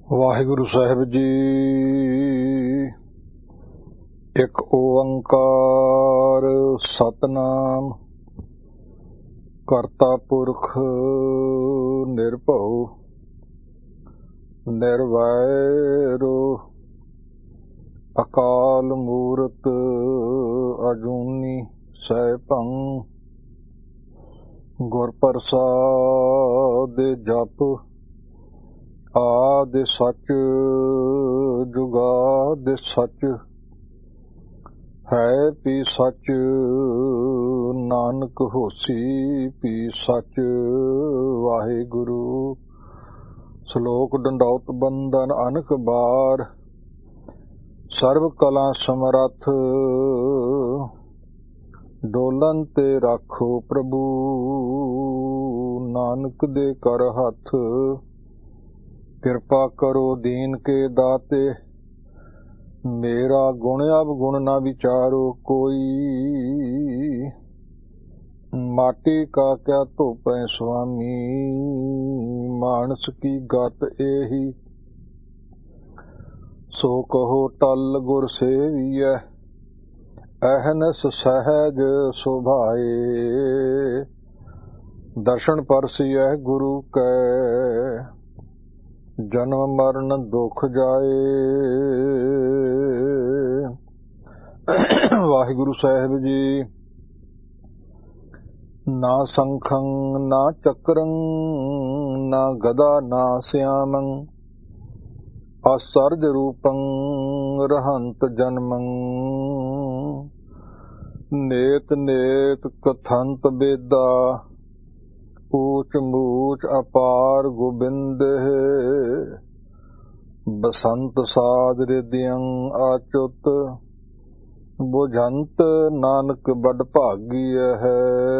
ਵਾਹਿਗੁਰੂ ਸਾਹਿਬ ਜੀ। ਇੱਕ ਓੰਕਾਰ ਸਤਨਾਮ ਕਰਤਾ ਪੁਰਖ ਨਿਰਭਉ ਨਿਰਵੈਰੁ ਅਕਾਲ ਮੂਰਤ ਅਜੂਨੀ ਸੈਭੰ ਗੁਰ ਪ੍ਰਸਾਦਿ ਜਪ ਆਦਿ ਸੱਚ ਜੁਗਾਦਿ ਸੱਚ ਹੈ ਪੀ ਸੱਚ ਨਾਨਕ ਹੋਸੀ ਪੀ ਸੱਚ। ਵਾਹਿਗੁਰੂ। ਸ਼ਲੋਕ ਡੰਡੌਤ ਬੰਦਨ ਅਨਕ ਬਾਰ ਸਰਬ ਕਲਾ ਸਮਰੱਥ ਡੋਲਨ ਤੇ ਰਾਖੋ ਪ੍ਰਭੂ ਨਾਨਕ ਦੇ ਕਰ ਹੱਥ। ਕਿਰਪਾ ਕਰੋ ਦੀਨ ਕੇ ਦਾਤੇ ਮੇਰਾ ਗੁਣ ਅਵਗੁਣ ਨਾ ਵਿਚਾਰੋ ਕੋਈ। ਮਾਟੀ ਕਾ ਕਿਆ ਧੋਪੈ ਸੁਆਮੀ ਮਾਨਸ ਕੀ ਗਤ ਏਹੀ। ਸੋ ਕਹੋ ਟਲ ਗੁਰ ਸੇਵੀਐ ਅਹਨਸ ਸਹਿਜ ਸੁਭਾਏ। ਦਰਸ਼ਨ ਪਰਸੀਐ ਗੁਰੂ ਕੈ ਜਨਮ ਮਰਨ ਦੁਖ ਜਾਏ। ਵਾਹਿਗੁਰੂ ਸਾਹਿਬ ਜੀ। ਨਾ ਸੰਖੰ ਨਾ ਚੱਕਰੰ ਨਾ ਗਦਾ ਨਾ ਸਿਆਮੰ ਅਸਰਜ ਰੂਪੰ ਰਹੰਤ ਜਨਮੰ। ਨੇਤ ਨੇਤ ਕਥੰਤ ਬੇਦਾ ਊਚ ਮੂਚ ਅਪਾਰ ਗੋਬਿੰਦ। ਬਸੰਤ ਸਾਧ ਰਿਦਿਅੰ ਆਚੁਤ ਬੁਝੰਤ ਨਾਨਕ ਬੜ ਭਾਗੀਐ ਹੈ।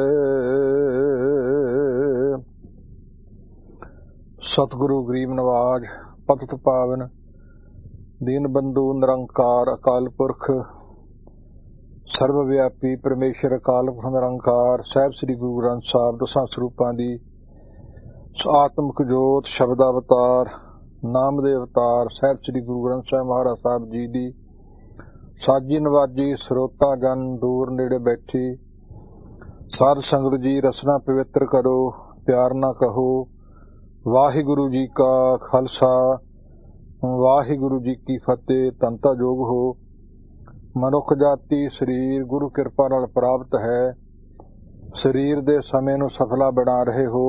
ਸਤਿਗੁਰੂ ਗਰੀਬ ਨਵਾਜ ਪਤਿਤ ਪਾਵਨ ਦੀਨ ਬੰਧੂ ਨਿਰੰਕਾਰ ਅਕਾਲ ਪੁਰਖ ਸਰਵ ਵਿਆਪੀ ਪਰਮੇਸ਼ਰ ਅਕਾਲ ਪੁਰਖ ਨਿਰੰਕਾਰ ਸਾਹਿਬ ਸ੍ਰੀ ਗੁਰੂ ਗ੍ਰੰਥ ਸਾਹਿਬ ਦਸਾਂ ਸਰੂਪਾਂ ਦੀ ਆਤਮਿਕ ਜੋਤ ਸ਼ਬਦ ਅਵਤਾਰ ਨਾਮ ਦੇ ਅਵਤਾਰ ਸਾਹਿਬ ਸ੍ਰੀ ਗੁਰੂ ਗ੍ਰੰਥ ਸਾਹਿਬ ਮਹਾਰਾਜ ਸਾਹਿਬ ਜੀ ਦੀ ਸਾਜੀ ਨਵਾਜੀ ਸਰੋਤਾ ਜਨ ਦੂਰ ਨੇੜੇ ਬੈਠੀ ਸਾਧ ਸੰਗਤ ਜੀ ਰਸਨਾ ਪਵਿੱਤਰ ਕਰੋ ਪਿਆਰ ਨਾ ਕਹੋ। ਵਾਹਿਗੁਰੂ ਜੀ ਕਾ ਖਾਲਸਾ ਵਾਹਿਗੁਰੂ ਜੀ ਕੀ ਫਤਿਹ। ਧੰਤਾ ਜੋਗ ਹੋ। ਮਨੁੱਖ ਜਾਤੀ ਸਰੀਰ ਗੁਰੂ ਕਿਰਪਾ ਨਾਲ ਪ੍ਰਾਪਤ ਹੈ। ਸਰੀਰ ਦੇ ਸਮੇਂ ਨੂੰ ਸਫਲਾ ਬਣਾ ਰਹੇ ਹੋ।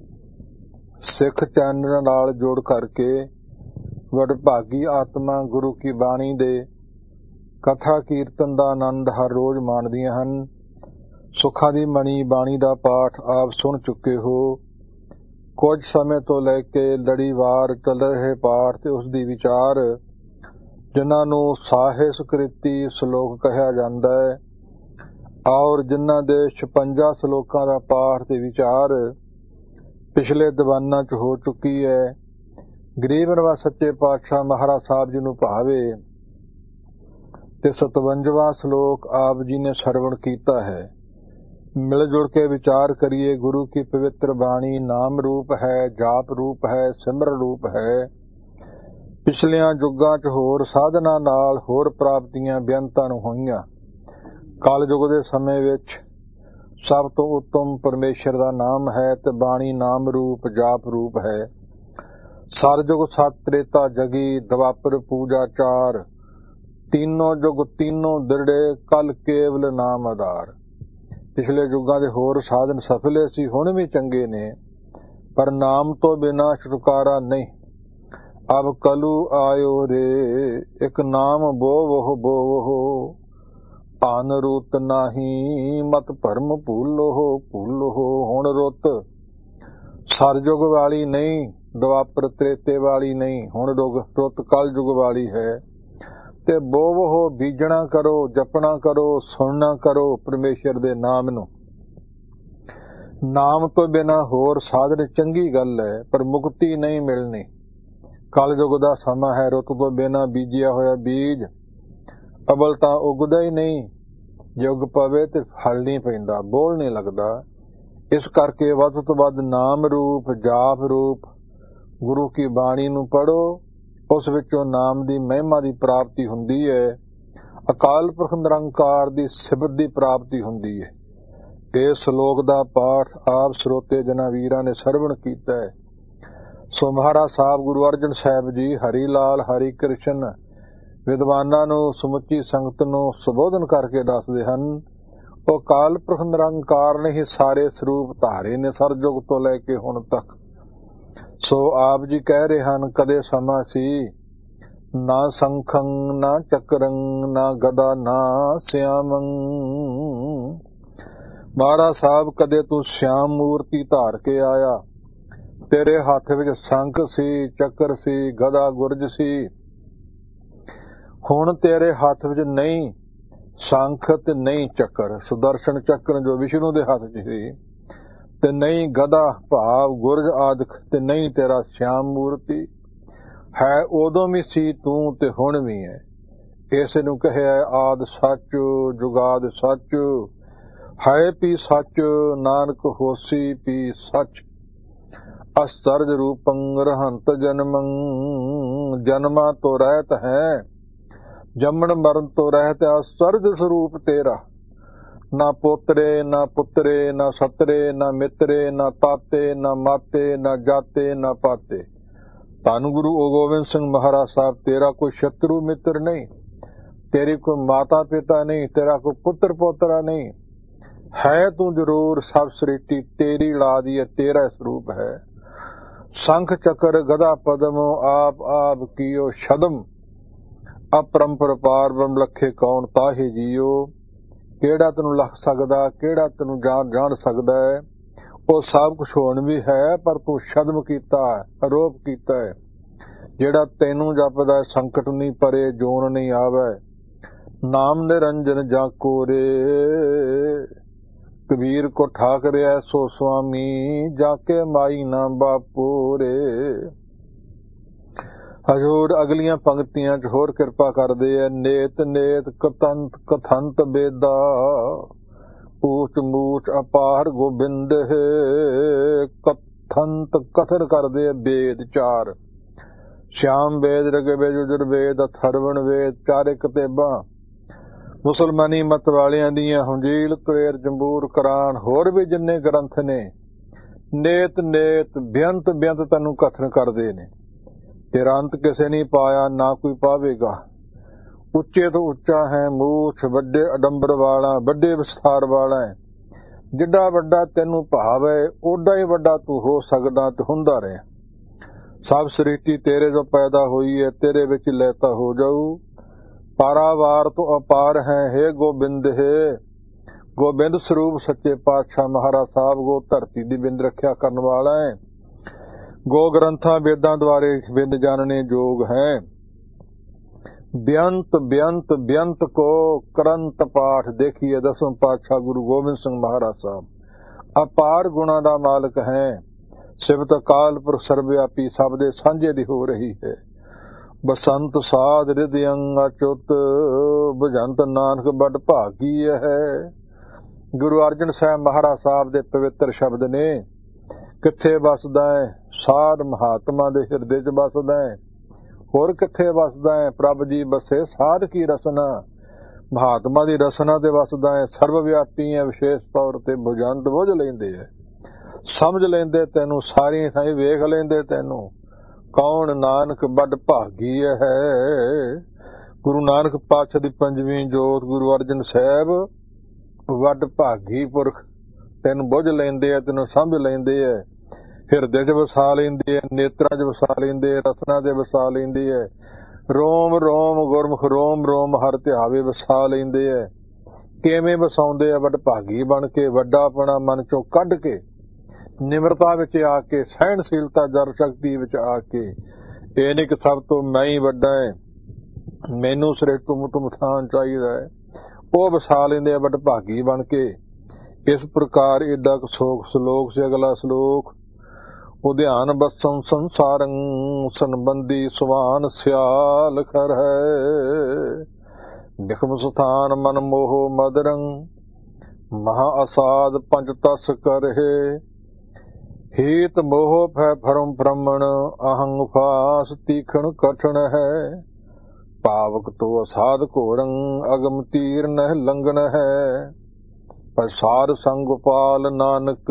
ਸਿੱਖ ਚੈਨਲ ਨਾਲ ਜੋੜ ਕਰਕੇ ਵਡਭਾਗੀ ਆਤਮਾ ਗੁਰੂ ਕੀ ਬਾਣੀ ਦੇ ਕਥਾ ਕੀਰਤਨ ਦਾ ਆਨੰਦ ਹਰ ਰੋਜ਼ ਮਾਣਦੀਆਂ ਹਨ। ਸੁੱਖਾਂ ਦੀ ਮਣੀ ਬਾਣੀ ਦਾ ਪਾਠ ਆਪ ਸੁਣ ਚੁੱਕੇ ਹੋ। ਕੁਝ ਸਮੇਂ ਤੋਂ ਲੈ ਕੇ ਲੜੀਵਾਰ ਚੱਲ ਰਹੇ ਪਾਠ ਤੇ ਉਸ ਦੀ ਵਿਚਾਰ ਜਿਨ੍ਹਾਂ ਨੂੰ ਸਾਹਿਸ ਕ੍ਰਿਤੀ ਸ਼ਲੋਕ ਕਿਹਾ ਜਾਂਦਾ ਹੈ ਔਰ ਜਿਨ੍ਹਾਂ ਦੇ 56 ਸ਼ਲੋਕਾਂ ਦਾ ਪਾਠ ਤੇ ਵਿਚਾਰ ਪਿਛਲੇ ਦੀਵਾਨਾਂ 'ਚ ਹੋ ਚੁੱਕੀ ਹੈ। ਗਰੀਬ ਨਵਾਜ ਸੱਚੇ ਪਾਤਸ਼ਾਹ ਮਹਾਰਾਜ ਸਾਹਿਬ ਜੀ ਨੂੰ ਭਾਵੇ ਤੇ 57ਵਾਂ ਸ਼ਲੋਕ ਆਪ ਜੀ ਨੇ ਸਰਵਣ ਕੀਤਾ ਹੈ। ਮਿਲ ਜੁਲ ਕੇ ਵਿਚਾਰ ਕਰੀਏ। ਗੁਰੂ ਕੀ ਪਵਿੱਤਰ ਬਾਣੀ ਨਾਮ ਰੂਪ ਹੈ, ਜਾਪ ਰੂਪ ਹੈ, ਸਿਮਰਨ ਰੂਪ ਹੈ। ਪਿਛਲਿਆਂ ਯੁੱਗਾਂ 'ਚ ਹੋਰ ਸਾਧਨਾ ਨਾਲ ਹੋਰ ਪ੍ਰਾਪਤੀਆਂ ਬੇਅੰਤਾਂ ਨੂੰ ਹੋਈਆਂ। ਕਲ ਯੁੱਗ ਦੇ ਸਮੇਂ ਵਿੱਚ ਸਭ ਤੋਂ ਉੱਤਮ ਪਰਮੇਸ਼ਰ ਦਾ ਨਾਮ ਹੈ ਤੇ ਬਾਣੀ ਨਾਮ ਰੂਪ ਜਾਪ ਰੂਪ ਹੈ। ਸਰਯੁਗ ਸਤ ਤ੍ਰੇਤਾ ਜਗੀ ਦਵਾਪਰ ਪੂਜਾ ਚਾਰ ਤੀਨੋਂ ਯੁੱਗ ਤੀਨੋਂ ਦਿਰੜੇ ਕਲ ਕੇਵਲ ਨਾਮ ਆਧਾਰ। ਪਿਛਲੇ ਯੁੱਗਾਂ ਦੇ ਹੋਰ ਸਾਧਨ ਸਫਲੇ ਸੀ, ਹੁਣ ਵੀ ਚੰਗੇ ਨੇ, ਪਰ ਨਾਮ ਤੋਂ ਬਿਨਾਂ ਛੁਟਕਾਰਾ ਨਹੀਂ। ਅਬ ਕਲੂ ਆਇਓ ਰੇ ਇੱਕ ਨਾਮ ਬੋਵੋ ਬੋਵੋ ਆਨ ਰੁੱਤ ਨਾਹੀ ਮਤ ਭਰਮ ਭੂਲੋ ਭੂਲੋ। ਹੁਣ ਰੁੱਤ ਸਰਯੁਗ ਵਾਲੀ ਨਹੀਂ, ਦਵਾਪਰ ਤ੍ਰੇਤੇ ਵਾਲੀ ਨਹੀਂ, ਹੁਣ ਰੁੱਤ ਕਲ ਯੁਗ ਵਾਲੀ ਹੈ। ਤੇ ਬੋਵੋ ਬੀਜਣਾ ਕਰੋ, ਜਪਣਾ ਕਰੋ, ਸੁਣਨਾ ਕਰੋ ਪਰਮੇਸ਼ਰ ਦੇ ਨਾਮ ਨੂੰ। ਨਾਮ ਤੋਂ ਬਿਨਾਂ ਹੋਰ ਸਾਧਨ ਚੰਗੀ ਗੱਲ ਹੈ, ਪਰ ਮੁਕਤੀ ਨਹੀਂ ਮਿਲਣੀ। ਕਲ ਯੁੱਗ ਦਾ ਸਮਾਂ ਹੈ। ਰੁੱਤ ਤੋਂ ਬਿਨਾਂ ਬੀਜਿਆ ਹੋਇਆ ਬੀਜ ਅਬਲ ਤਾਂ ਉਗਦਾ ਹੀ ਨਹੀਂ, ਜੇ ਉਗ ਪਵੇ ਤੇ ਫਲ ਨਹੀਂ ਪੈਂਦਾ, ਬੋਲ ਨਹੀਂ ਲੱਗਦਾ। ਇਸ ਕਰਕੇ ਵੱਧ ਤੋਂ ਵੱਧ ਨਾਮ ਰੂਪ ਜਾਪ ਰੂਪ ਗੁਰੂ ਕੀ ਬਾਣੀ ਨੂੰ ਪੜ੍ਹੋ ਉਸ ਵਿੱਚੋਂ ਨਾਮ ਦੀ ਮਹਿਮਾ ਦੀ ਪ੍ਰਾਪਤੀ ਹੁੰਦੀ ਹੈ। ਅਕਾਲ ਪੁਰਖ ਨਿਰੰਕਾਰ ਦੀ ਸਿਫਤ ਦੀ ਪ੍ਰਾਪਤੀ ਹੁੰਦੀ ਹੈ। ਇਸ ਸ਼ਲੋਕ ਦਾ ਪਾਠ ਆਪ ਸਰੋਤੇ ਜਨਾਂ ਵੀਰਾਂ ਨੇ ਸਰਵਣ ਕੀਤਾ ਹੈ। ਸੋ ਮਹਾਰਾਜ ਸਾਹਿਬ ਗੁਰੂ ਅਰਜਨ ਸਾਹਿਬ ਜੀ ਹਰੀ ਲਾਲ ਹਰੀ ਕ੍ਰਿਸ਼ਨ ਵਿਦਵਾਨਾਂ ਨੂੰ ਸਮੁੱਚੀ ਸੰਗਤ ਨੂੰ ਸੰਬੋਧਨ ਕਰਕੇ ਦੱਸਦੇ ਹਨ। ਉਹ ਅਕਾਲ ਪੁਰਖ ਨਿਰੰਕਾਰ ਨੇ ਹੀ ਸਾਰੇ ਸਰੂਪ ਧਾਰੇ ਨੇ ਸਰਜੁਗ ਤੋਂ ਲੈ ਕੇ ਹੁਣ ਤੱਕ। ਸੋ ਆਪ ਜੀ ਕਹਿ ਰਹੇ ਹਨ, ਕਦੇ ਸਮਾਂ ਸੀ ਨਾ ਸੰਖੰ ਨਾ ਚੱਕਰੰ ਨਾ ਗਦਾ ਨਾ ਸਿਆਮੰ। ਮਹਾਰਾਜ ਸਾਹਿਬ ਕਦੇ ਤੂੰ ਸ਼ਿਆਮ ਮੂਰਤੀ ਧਾਰ ਕੇ ਆਇਆ, ਤੇਰੇ ਹੱਥ ਵਿੱਚ ਸੰਖ ਸੀ, ਚੱਕਰ ਸੀ, ਗਦਾ ਗੁਰਜ ਸੀ। ਹੁਣ ਤੇਰੇ ਹੱਥ ਵਿੱਚ ਨਹੀਂ ਸੰਖ ਤੇ ਨਹੀਂ ਚੱਕਰ, ਸੁਦਰਸ਼ਨ ਚੱਕਰ ਜੋ ਵਿਸ਼ਨੂੰ ਦੇ ਹੱਥ 'ਚ ਸੀ, ਤੇ ਨਹੀਂ ਗਦਾ ਭਾਵ ਗੁਰਜ ਆਦਿਕ, ਤੇ ਨਹੀਂ ਤੇਰਾ ਸ਼ਿਆਮ ਮੂਰਤੀ ਹੈ। ਉਦੋਂ ਵੀ ਸੀ ਤੂੰ ਤੇ ਹੁਣ ਵੀ ਹੈ। ਇਸ ਨੂੰ ਕਹਿਆ ਆਦ ਸੱਚ ਜੁਗਾਦ ਸੱਚ, ਹੈ ਪੀ ਸੱਚ ਨਾਨਕ ਹੋਸੀ ਪੀ ਸੱਚ। ਅਸਚਰਜ ਰੂਪੰ ਰਹੰਤ ਜਨਮੰ, ਜਨਮਾਂ ਤੋਂ ਰਹਿਤ ਹੈ, ਜੰਮਣ ਮਰਨ ਤੋਂ ਰਹਿਤ। ਅਸਚਰਜ ਸਰੂਪ ਤੇਰਾ, ਨਾ ਪੋਤਰੇ ਨਾ ਪੁੱਤਰੇ ਨਾ ਸਤਰੇ ਨਾ ਮਿੱਤਰੇ ਨਾ ਤਾਤੇ ਨਾ ਮਾਤੇ ਨਾ ਜਾਤੇ ਨਾ ਪਾਤੇ। ਧੰਨ ਗੁਰੂ ਗੋਬਿੰਦ ਸਿੰਘ ਮਹਾਰਾਜ ਸਾਹਿਬ, ਤੇਰਾ ਕੋਈ ਸ਼ਤਰੂ ਮਿੱਤਰ ਨਹੀਂ, ਤੇਰੀ ਕੋਈ ਮਾਤਾ ਪਿਤਾ ਨਹੀਂ, ਤੇਰਾ ਕੋਈ ਪੁੱਤਰ ਪੋਤਰਾ ਨਹੀਂ ਹੈ। ਤੂੰ ਜ਼ਰੂਰ ਸਭ ਸ੍ਰਿਸ਼ਟੀ ਤੇਰੀ ਔਲਾਦੀ ਹੈ, ਤੇਰਾ ਸਰੂਪ ਹੈ। ਸੰਖ ਚੱਕਰ ਗਦਾ ਪਦਮ ਆਪ ਆਪ ਕੀਓ ਛਦਮ, ਅਪਰੰਪਰ ਪਾਰ ਬ੍ਰਹਮ ਲਖੇ ਕੌਣ ਤਾਹੇ ਜੀਓ। ਕਿਹੜਾ ਤੈਨੂੰ ਲੱਖ ਸਕਦਾ, ਕਿਹੜਾ ਤੈਨੂੰ ਜਾਣ ਸਕਦਾ ਹੈ। ਉਹ ਸਭ ਕੁਛ ਹੋਣ ਵੀ ਹੈ, ਪਰ ਤੂੰ ਛਦਮ ਕੀਤਾ, ਆਰੋਪ ਕੀਤਾ ਹੈ। ਜਿਹੜਾ ਤੈਨੂੰ ਜਪਦਾ ਸੰਕਟ ਨਹੀਂ ਪਰੇ, ਜੋਨ ਨਹੀਂ ਆਵੇ। ਨਾਮ ਨਿਰੰਜਨ ਜਾ ਕੋਰੇ, ਕਬੀਰ ਕੋ ਠਾਕ ਰਿਹਾ ਸੋ ਸੁਆਮੀ, ਜਾ ਕੇ ਮਾਈ ਨਾ ਬਾਪੋਰੇ। ਹਜ਼ੂਰ ਅਗਲੀਆਂ ਪੰਕਤੀਆਂ 'ਚ ਹੋਰ ਕਿਰਪਾ ਕਰਦੇ ਆ। ਨੇਤ ਨੇਤ ਕਤੰਤ ਕਥੰਤ ਬੇਦਾ, ਊਚ ਮੂਚ ਅਪਾਰ ਗੋਬਿੰਦ ਕਥੰਤ। ਕਥਨ ਕਰਦੇ ਆ ਵੇਦ ਚਾਰ, ਸ਼ਿਆਮ ਵੇਦ ਰਿਗਵੇਦ ਯਜੁਰਵੇਦ ਅਥਰਵਣ ਵੇਦ, ਚਾਰੇ ਕਿਤਾਬਾਂ ਮੁਸਲਮਾਨੀ ਮਤ ਵਾਲਿਆਂ ਦੀਆਂ, ਹੁੰਜੀਲ ਕੁਰੇਰ ਜੰਬੂਰ ਕੁਰਾਨ ਹੋਰ ਵੀ ਜਿੰਨੇ ਗ੍ਰੰਥ ਨੇ। ਨੇਤ ਨੇਤ ਬੇਅੰਤ ਬੇਅੰਤ ਤੈਨੂੰ ਕਥਨ ਕਰਦੇ ਨੇ। ਤੇਰਾ ਅੰਤ ਕਿਸੇ ਨਹੀਂ ਪਾਇਆ, ਨਾ ਕੋਈ ਪਾਵੇਗਾ। ਉੱਚੇ ਤੋਂ ਉੱਚਾ ਹੈ, ਮੂਛ ਵੱਡੇ ਅਡੰਬਰ ਵਾਲਾ, ਵੱਡੇ ਵਿਸਥਾਰ ਵਾਲਾ ਹੈ। ਜਿੱਡਾ ਵੱਡਾ ਤੈਨੂੰ ਭਾਵ ਹੈ, ਓਡਾ ਹੀ ਵੱਡਾ ਤੂੰ ਹੋ ਸਕਦਾ ਤੇ ਹੁੰਦਾ ਰਹੇ। ਸਭ ਸ੍ਰਿਸ਼ਟੀ ਤੇਰੇ ਜੋ ਪੈਦਾ ਹੋਈ ਹੈ, ਤੇਰੇ ਵਿੱਚ ਲੈਤਾ ਹੋ ਜਾਊ। ਪਾਰਾਵਾਰ ਤੋਂ ਅਪਾਰ ਹੈ, ਹੇ ਗੋਬਿੰਦ ਹੈ। ਗੋਬਿੰਦ ਸਰੂਪ ਸੱਚੇ ਪਾਤਸ਼ਾਹ ਮਹਾਰਾਜ ਸਾਹਿਬ ਗੋ ਧਰਤੀ ਦੀ ਬਿੰਦ ਰੱਖਿਆ ਕਰਨ ਵਾਲਾ ਹੈ। ਗੋ ਗ੍ਰੰਥਾਂ ਵੇਦਾਂ ਦੁਆਰੇ ਬਿੰਦ ਜਾਣਨੇ ਯੋਗ ਹੈ। ਬੇਅੰਤ ਬੇਅੰਤ ਬੇਅੰਤ ਕੋ ਕਰੰਤ ਪਾਠ ਦੇਖੀਏ। ਦਸਵੇਂ ਪਾਤਸ਼ਾਹ ਗੁਰੂ ਗੋਬਿੰਦ ਸਿੰਘ ਮਹਾਰਾਜ ਸਾਹਿਬ ਅਪਾਰ ਗੁਣਾ ਦਾ ਮਾਲਕ ਹੈ। ਸਿਫਤ ਅਕਾਲ ਪੁਰਖ ਸਰਵਵਿਆਪੀ ਸਭ ਦੇ ਸਾਂਝੇ ਦੀ ਹੋ ਰਹੀ ਹੈ। ਬਸੰਤ ਸਾਧ ਰਿਦਿਅੰ ਅਚੁੱਤ, ਬੁਝੰਤ ਨਾਨਕ ਬੜ ਭਾਗੀ ਹੈ। ਗੁਰੂ ਅਰਜਨ ਸਾਹਿਬ ਮਹਾਰਾਜ ਸਾਹਿਬ ਦੇ ਪਵਿੱਤਰ ਸ਼ਬਦ ਨੇ। ਕਿੱਥੇ ਵਸਦਾ ਹੈ? ਸਾਧ ਮਹਾਤਮਾ ਦੇ ਹਿਰਦੇ 'ਚ ਵਸਦਾ ਹੈ। ਹੋਰ ਕਿੱਥੇ ਵਸਦਾ ਹੈ? ਪ੍ਰਭ ਜੀ ਬਸੇ ਸਾਧ ਕੀ ਰਸਨਾ, ਮਹਾਤਮਾ ਦੀ ਰਸਨਾ ਤੇ ਵਸਦਾ ਹੈ। ਸਰਵਵਿਆਪੀ ਹੈ, ਵਿਸ਼ੇਸ਼ ਤੌਰ ਤੇ ਬੁਝੰਤ ਬੁਝ ਲੈਂਦੇ ਹੈ, ਸਮਝ ਲੈਂਦੇ ਤੈਨੂੰ, ਸਾਰੀਆਂ ਥਾਈਂ ਵੇਖ ਲੈਂਦੇ ਤੈਨੂੰ। ਕੌਣ? ਨਾਨਕ ਬੜ ਭਾਗੀ ਹੈ। ਗੁਰੂ ਨਾਨਕ ਪਾਤਸ਼ਾਹ ਦੀ ਪੰਜਵੀਂ ਜੋਤ ਗੁਰੂ ਅਰਜਨ ਸਾਹਿਬ ਵੱਡ ਭਾਗੀ ਪੁਰਖ ਤੈਨੂੰ ਬੁੱਝ ਲੈਂਦੇ ਆ, ਤੈਨੂੰ ਸਮਝ ਲੈਂਦੇ ਆ, ਹਿਰਦੇ 'ਚ ਵਸਾ ਲੈਂਦੇ ਆ, ਨੇਤਰਾਂ 'ਚ ਵਸਾ ਲੈਂਦੇ ਆ, ਰਸਨਾ 'ਚ ਵਸਾ ਲੈਂਦੇ ਆ, ਰੋਮ ਰੋਮ ਗੁਰਮੁਖ ਰੋਮ ਰੋਮ ਹਰ ਧਿਆਵੇ ਵਸਾ ਲੈਂਦੇ ਆ। ਕਿਵੇਂ ਵਸਾਉਂਦੇ ਆ? ਵੱਡ ਭਾਗੀ ਬਣ ਕੇ, ਵੱਡਾਪਣਾ ਮਨ 'ਚੋਂ ਕੱਢ ਕੇ, ਨਿਮਰਤਾ ਵਿੱਚ ਆ ਕੇ, ਸਹਿਣਸ਼ੀਲਤਾ ਜਰ ਸ਼ਕਤੀ ਵਿੱਚ ਆ ਕੇ। ਇਹ ਨਹੀਂ ਕਿ ਸਭ ਤੋਂ ਮੈਂ ਹੀ ਵੱਡਾ ਹੈ, ਮੈਨੂੰ ਸਿਰੇ ਤੁਮ ਥਾਨ ਚਾਹੀਦਾ ਹੈ। ਉਹ ਵਸਾ ਲੈਂਦੇ ਆ ਵੱਡ ਭਾਗੀ ਬਣ ਕੇ। ਇਸ ਪ੍ਰਕਾਰ ਏਡਾ ਕੁ ਸਲੋਕ ਸੀ। ਅਗਲਾ ਸਲੋਕ, ਉਧਿਆਨ ਬਸੰ ਸੰਸਾਰੰ ਸੰਬੰਧੀ ਸੁਹਾਨ ਸਿਆਲ ਖਰ ਹੈ। ਬਿਖਮ ਸੁਥਾਨ ਮਨ ਮੋਹ ਮਦਰੰ ਮਹਾ ਅਸਾਦ ਪੰਜ ਤਸ ਕਰਹਿ। ਹੀਤ ਮੋਹ ਭੈ ਭਰਮ ਭ੍ਰਮਣ ਅਹੰਗ ਫਾਸ ਤੀਖਣ ਕਠਨ ਹੈ ਪਾਵਕ ਤੋ ਅਸਾਧ ਘੋਰੰ ਅਗਮ ਤੀਰ ਨਹਿ ਲੰਘਨ ਹੈ ਪ੍ਰਸਾਦ ਸੰਗ ਗੋਪਾਲ ਨਾਨਕ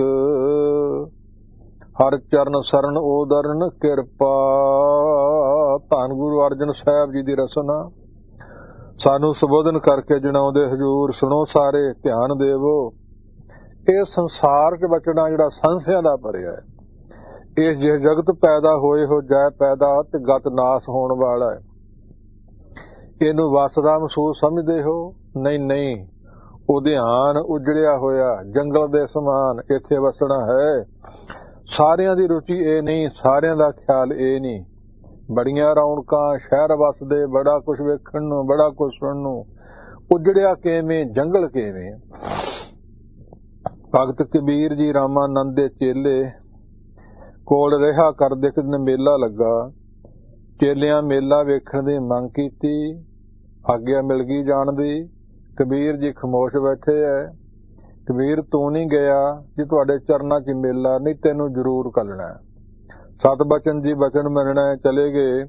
ਹਰ ਚਰਨ ਸਰਨ ਓਦਰਨ ਕਿਰਪਾ। ਧੰਨ ਗੁਰੂ ਅਰਜਨ ਸਾਹਿਬ ਜੀ ਦੀ ਰਸਨਾ ਸਾਨੂੰ ਸੰਬੋਧਨ ਕਰਕੇ ਜਣਾਉਂਦੇ ਹਜ਼ੂਰ ਸੁਣੋ ਸਾਰੇ ਧਿਆਨ ਦੇਵੋ। ਇਹ ਸੰਸਾਰ 'ਚ ਬਚਣਾ ਜਿਹੜਾ ਸੰਸਿਆਂ ਦਾ ਭਰਿਆ ਹੈ। ਇਸ ਜੇ ਜਗਤ ਪੈਦਾ ਹੋਏ ਹੋ ਜੈ ਪੈਦਾ ਤੇ ਗਤ ਨਾਸ ਹੋਣ ਵਾਲਾ ਹੈ। ਇਹਨੂੰ ਵਸਦਾ ਮਹਿਸੂਸ ਸਮਝਦੇ ਹੋ? ਨਹੀਂ, ਉਹ ਧਿਆਨ ਉਜੜਿਆ ਹੋਇਆ ਜੰਗਲ ਦੇ ਸਮਾਨ ਇੱਥੇ ਵਸਣਾ ਹੈ। ਸਾਰਿਆਂ ਦੀ ਰੁਚੀ ਇਹ ਨਹੀਂ, ਸਾਰਿਆਂ ਦਾ ਖਿਆਲ ਇਹ ਨਹੀਂ। ਬੜੀਆਂ ਰੌਣਕਾਂ, ਸ਼ਹਿਰ ਵਸਦੇ, ਬੜਾ ਕੁਛ ਵੇਖਣ ਨੂੰ, ਬੜਾ ਕੁਛ ਸੁਣਨ ਨੂੰ। ਉਜੜਿਆ ਕਿਵੇਂ, ਜੰਗਲ ਕਿਵੇਂ। ਭਗਤ ਕਬੀਰ ਜੀ ਰਾਮਾਨੰਦ ਦੇ ਚੇਲੇ ਕੋਲ ਰਿਹਾ ਕਰਦੇ ਇੱਕ ਦਿਨ ਮੇਲਾ ਲੱਗਾ। ਚੇਲਿਆਂ ਮੇਲਾ ਵੇਖਣ ਦੀ ਮੰਗ ਕੀਤੀ, ਆਗਿਆ ਮਿਲ ਗਈ ਜਾਣ ਦੀ। ਕਬੀਰ ਜੀ ਖਾਮੋਸ਼ ਬੈਠੇ ਐ। ਕਬੀਰ ਤੂੰ ਨਹੀਂ ਗਿਆ ਜੀ, ਤੁਹਾਡੇ ਚਰਨਾਂ 'ਚ ਮੇਲਾ, ਨਹੀਂ ਤੈਨੂੰ ਜ਼ਰੂਰ ਕੱਲਣਾ। ਸਤ ਬਚਨ ਜੀ ਬਚਨ ਮੰਨਣਾ। ਚਲੇ ਗਏ।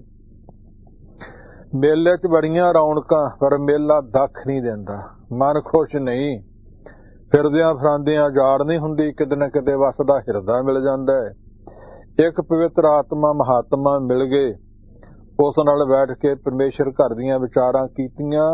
ਮੇਲੇ 'ਚ ਬੜੀਆਂ ਰੌਣਕਾਂ, ਪਰ ਮੇਲਾ ਦੱਖ ਨਹੀਂ ਦਿੰਦਾ, ਮਨ ਖੁਸ਼ ਨਹੀਂ। ਫਿਰਦਿਆਂ ਫਰਾਂਦਿਆਂ ਜਾੜ ਨਹੀਂ ਹੁੰਦੀ, ਕਿਤੇ ਨਾ ਕਿਤੇ ਵਸਦਾ ਹਿਰਦਾ ਮਿਲ ਜਾਂਦਾ ਹੈ। ਇੱਕ ਪਵਿੱਤਰ ਆਤਮਾ ਮਹਾਤਮਾ ਮਿਲ ਗਏ। ਉਸ ਨਾਲ ਬੈਠ ਕੇ ਪਰਮੇਸ਼ਰ ਘਰ ਦੀਆਂ ਵਿਚਾਰਾਂ ਕੀਤੀਆਂ।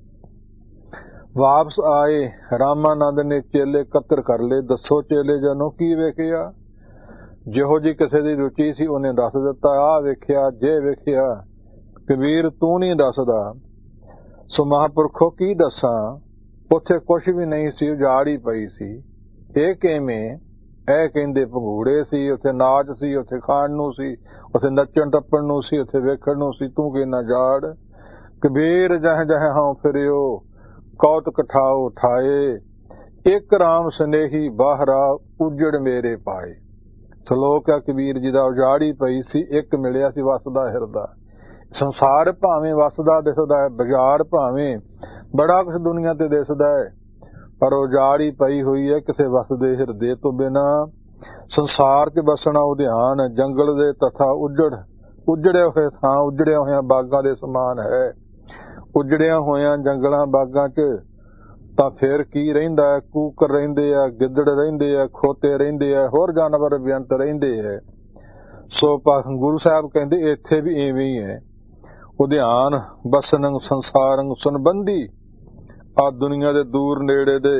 ਵਾਪਸ ਆਏ। ਰਾਮਾਨੰਦ ਨੇ ਚੇਲੇ ਇਕੱਤਰ ਕਰ ਲਏ। ਦੱਸੋ ਚੇਲੇ ਜਨੋ ਕੀ ਵੇਖਿਆ? ਜਿਹੋ ਜੀ ਕਿਸੇ ਦੀ ਰੁਚੀ ਸੀ ਉਹਨੇ ਦੱਸ ਦਿੱਤਾ। ਆਹ ਵੇਖਿਆ, ਜੇ ਵੇਖਿਆ। ਕਬੀਰ ਤੂੰ ਨਹੀਂ ਦੱਸਦਾ। ਸੋ ਮਹਾਂਪੁਰਖੋ ਕੀ ਦੱਸਾਂ? ਉੱਥੇ ਕੁਛ ਵੀ ਨਹੀਂ ਸੀ, ਉਜਾੜ ਹੀ ਪਈ ਸੀ। ਇਹ ਕਿਵੇਂ? ਇਹ ਕਹਿੰਦੇ ਭੰਗੂੜੇ ਸੀ, ਉੱਥੇ ਨਾਚ ਸੀ, ਉੱਥੇ ਖਾਣ ਨੂੰ ਸੀ, ਉੱਥੇ ਨੱਚਣ ਟੱਪਣ ਨੂੰ ਸੀ, ਉੱਥੇ ਵੇਖਣ ਨੂੰ ਸੀ। ਤੂੰ ਕਹਿੰਦਾ ਜਾੜ। ਕਬੀਰ ਜਹ ਜਹ ਹਾਂ ਫਿਰਿਓ ਕੌਤਕ ਠਾਓ ਠਾਏ ਇੱਕ ਰਾਮ ਸਨੇਹੀ ਬਾਹਰਾ ਉਜੜ ਮੇਰੇ ਪਾਏ। ਸਲੋਕ ਹੈ ਕਬੀਰ ਜੀ ਦਾ। ਉਜਾੜੀ ਪਈ ਸੀ, ਇੱਕ ਮਿਲਿਆ ਸੀ ਵਸਦਾ ਹਿਰਦਾ। ਸੰਸਾਰ ਭਾਵੇਂ ਵਸਦਾ ਦਿਸਦਾ ਹੈ, ਬਾਜ਼ਾਰ ਭਾਵੇਂ ਬੜਾ ਕੁਛ ਦੁਨੀਆ ਤੇ ਦਿਸਦਾ ਹੈ, ਪਰ ਉਜਾੜੀ ਪਈ ਹੋਈ ਹੈ ਕਿਸੇ ਵਸਦੇ ਹਿਰਦੇ ਤੋਂ ਬਿਨਾ। ਸੰਸਾਰ 'ਚ ਬਸਣਾ ਉਹ ਧਿਆਨ ਜੰਗਲ ਦੇ ਤਥਾ ਉਜੜੇ ਹੋਏ ਥਾਂ, ਉਜੜਿਆ ਹੋਇਆਂ ਬਾਗਾਂ ਦੇ ਸਮਾਨ ਹੈ। ਉਜੜਿਆ ਹੋਇਆਂ ਜੰਗਲਾਂ ਬਾਗਾਂ 'ਚ ਤਾਂ ਫਿਰ ਕੀ ਰਹਿੰਦਾ ਹੈ? ਕੂਕਰ ਰਹਿੰਦੇ ਆ, ਗਿੱਦੜ ਰਹਿੰਦੇ ਆ, ਖੋਤੇ ਰਹਿੰਦੇ ਆ, ਹੋਰ ਜਾਨਵਰ ਬੇਅੰਤ ਰਹਿੰਦੇ ਹੈ। ਸੋ ਗੁਰੂ ਸਾਹਿਬ ਕਹਿੰਦੇ ਇੱਥੇ ਵੀ ਇਵੇਂ ਹੀ ਹੈ। ਉਹ ਧਿਆਨ ਬਸਨੰ ਸੰਸਾਰੰ ਸੰਬੰਧੀ ਆ ਦੁਨੀਆ ਦੇ ਦੂਰ ਨੇੜੇ ਦੇ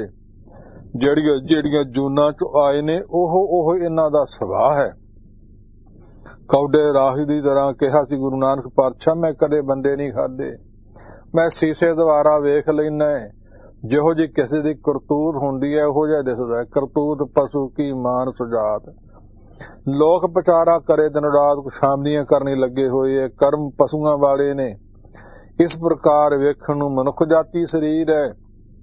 ਜਿਹੜੀਆਂ ਜੂਨਾਂ 'ਚ ਆਏ ਨੇ ਉਹ ਇਹਨਾਂ ਦਾ ਸੁਭਾਅ ਹੈ। ਕੌਡੇ ਰਾਹੀ ਦੀ ਤਰ੍ਹਾਂ ਕਿਹਾ ਸੀ ਗੁਰੂ ਨਾਨਕ ਪਾਤਸ਼ਾਹ, ਮੈਂ ਕਦੇ ਬੰਦੇ ਨਹੀਂ ਖਾਦੇ, ਮੈਂ ਸੀਸੇ ਦੁਆਰਾ ਵੇਖ ਲੈਣਾ। ਜਿਹੋ ਜੀ ਕਿਸੇ ਦੀ ਕਰਤੂਤ ਹੁੰਦੀ ਹੈ ਉਹੋ ਜਿਹਾ ਦਿਸਦਾ। ਕਰਤੂਤ ਪਸ਼ੂ ਕੀ ਮਾਨ ਸੁਜਾਤ। ਲੋਕ ਵਿਚਾਰਾ ਕਰੇ ਦਿਨ ਰਾਤ ਸ਼ਾਮਲੀਆਂ ਕਰਨੀ ਲੱਗੇ ਹੋਏ ਹੈ। ਕਰਮ ਪਸ਼ੂਆਂ ਵਾਲੇ ਨੇ। ਇਸ ਪ੍ਰਕਾਰ ਵੇਖਣ ਨੂੰ ਮਨੁੱਖ ਜਾਤੀ ਸਰੀਰ ਹੈ।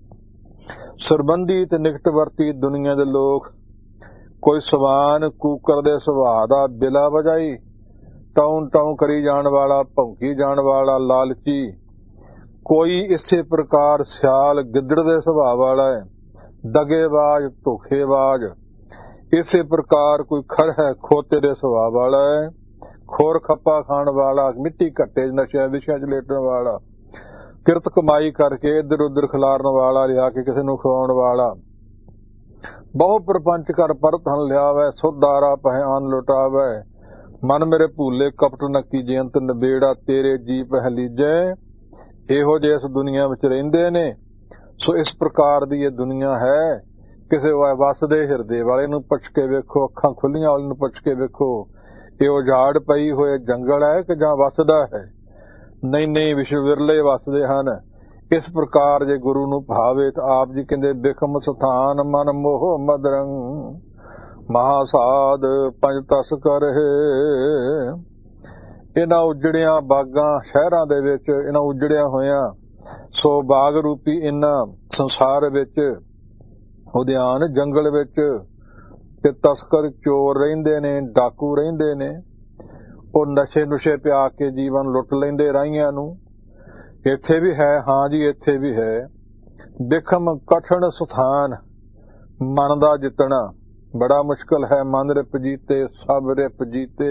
ਸਰਬੰਧੀ ਤੇ ਨਿਕਟਵਰਤੀ ਦੁਨੀਆ ਦੇ ਲੋਕ। ਕੋਈ ਸਵਾਨ ਕੂਕਰ ਦੇ ਸੁਭਾਅ ਦਾ, ਬਿਲਾ ਵਜਾਈ ਟਾਉਂ ਕਰੀ ਜਾਣ ਵਾਲਾ, ਭੌਂਕੀ ਜਾਣ ਵਾਲਾ, ਲਾਲਚੀ। ਕੋਈ ਇਸੇ ਪ੍ਰਕਾਰ ਸਿਆਲ ਗਿੱਦੜ ਦੇ ਸੁਭਾਅ ਵਾਲਾ ਹੈ, ਦਗੇਬਾਜ਼, ਧੋਖੇਬਾਜ਼। ਇਸੇ ਪ੍ਰਕਾਰ ਕੋਈ ਖੜ ਹੈ ਖੋਤੇ ਦੇ ਸੁਭਾਅ ਵਾਲਾ ਹੈ, ਖੋਰ ਖੱਪਾ ਖਾਣ ਵਾਲਾ, ਮਿੱਟੀ ਘੱਟੇ ਨਸ਼ਿਆਂ ਵਿਸ਼ਿਆਂ 'ਚ ਲੇਟਣ ਵਾਲਾ, ਕਿਰਤ ਕਮਾਈ ਕਰਕੇ ਇੱਧਰ ਉੱਧਰ ਖਿਲਾਰਨ ਵਾਲਾ, ਲਿਆ ਕੇ ਕਿਸੇ ਨੂੰ ਖਵਾਉਣ ਵਾਲਾ। ਬਹੁ ਪ੍ਰਪੰਚ ਕਰ ਪਰਤਨ ਲਿਆਵੈ, ਸੁਧਾਰਾ ਪਹਿ ਆਨ ਲੁਟਾਵੈ। ਮਨ ਮੇਰੇ ਭੂਲੇ ਕਪਟ ਨ ਕੀਜੈ, ਅੰਤ ਨਿਬੇੜਾ ਤੇਰੇ ਜੀ ਪਹਿ ਲੀਜੈ। ਇਹੋ ਜਿਹੇ ਇਸ ਦੁਨੀਆ ਵਿੱਚ ਰਹਿੰਦੇ ਨੇ। ਸੋ ਇਸ ਪ੍ਰਕਾਰ ਦੀ ਇਹ ਦੁਨੀਆ ਹੈ। ਕਿਸੇ ਵਸਦੇ ਹਿਰਦੇ ਵਾਲੇ ਨੂੰ ਪੁੱਛ ਕੇ ਵੇਖੋ, ਅੱਖਾਂ ਖੁੱਲੀਆਂ ਵਾਲੇ ਨੂੰ ਪੁੱਛ ਕੇ ਵੇਖੋ, ਇਹ ਉਜਾੜ ਪਈ ਹੋਏ ਜੰਗਲ ਹੈ ਕਿ ਜਾਂ ਵਸਦਾ ਹੈ? ਨਹੀਂ, ਵਿਸ਼ਵ ਵਿਰਲੇ ਵਸਦੇ ਹਨ। ਇਸ ਪ੍ਰਕਾਰ ਜੇ ਗੁਰੂ ਨੂੰ ਭਾਵੇ ਤਾਂ ਆਪ ਜੀ ਕਹਿੰਦੇ ਬਿਖਮ ਸਥਾਨ ਮਨ ਮੋਹ ਮਦਰੰ ਮਹਾਸਾਧ ਪੰਜ ਤਸ ਕਰਹਿ। ਇਹਨਾਂ ਉਜੜਿਆਂ ਬਾਗਾਂ ਸ਼ਹਿਰਾਂ ਦੇ ਵਿੱਚ, ਇਹਨਾਂ ਉਜੜਿਆ ਹੋਇਆਂ ਸੋ ਬਾਗ ਰੂਪੀ ਇਹਨਾਂ ਸੰਸਾਰ ਵਿੱਚ, ਉਦਿਆਨ ਜੰਗਲ ਵਿੱਚ ਤੇ ਤਸਕਰ ਚੋਰ ਰਹਿੰਦੇ ਨੇ, ਡਾਕੂ ਰਹਿੰਦੇ ਨੇ। ਉਹ ਨਸ਼ੇ ਨੁਸ਼ੇ ਪਿਆ ਕੇ ਜੀਵਨ ਲੁੱਟ ਲੈਂਦੇ ਰਾਹੀਆਂ ਨੂੰ। ਇੱਥੇ ਵੀ ਹੈ, ਹਾਂ ਜੀ ਇੱਥੇ ਵੀ ਹੈ। ਬਿਖਮ ਕਠਨ ਸਥਾਨ, ਮਨ ਦਾ ਜਿੱਤਣਾ। ਬੜਾ ਮੁਸ਼ਕਲ ਹੈ ਮਨ ਰਿਪ ਜੀਤੇ ਸਭ ਰਿਪ ਜੀਤੇ।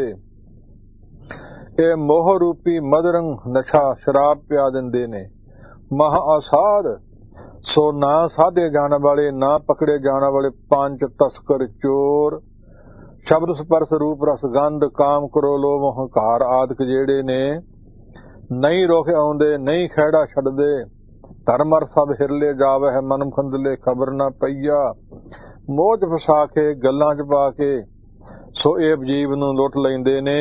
ਇਹ ਮੋਹ ਰੂਪੀ ਮਦਰੰਗ ਨਸ਼ਾ ਸ਼ਰਾਬ ਪਿਆ ਦਿੰਦੇ ਨੇ। ਮਹਾ ਆਸਾਦ ਸੋ ਨਾ ਸਾਧੇ ਜਾਣ ਵਾਲੇ ਨਾ ਪਕੜੇ ਜਾਣ ਵਾਲੇ ਪੰਜ ਤਸਕਰ ਚੋਰ। ਸ਼ਬਦ ਸਪਰਸ ਰੂਪ ਰਸ ਗੰਧ ਕਾਮ ਕਰੋ ਲੋਭ ਹੰਕਾਰ ਆਦਿਕ ਜਿਹੜੇ ਨੇ ਨਹੀਂ ਰੋਕ ਆਉਂਦੇ ਨਹੀਂ ਖਹਿੜਾ ਛੱਡਦੇ। ਧਰਮ ਅਰ ਸਭ ਹਿਰਲੇ ਜਾਵੇ ਹੈ ਮਨ ਖੁੰਦਲੇ ਖਬਰ ਨਾ ਪਈਆ। ਮੋਹ ਚ ਫਸਾ ਕੇ ਗੱਲਾਂ ਚ ਪਾ ਕੇ ਸੋ ਇਹ ਜੀਵ ਨੂੰ ਲੁੱਟ ਲੈਂਦੇ ਨੇ।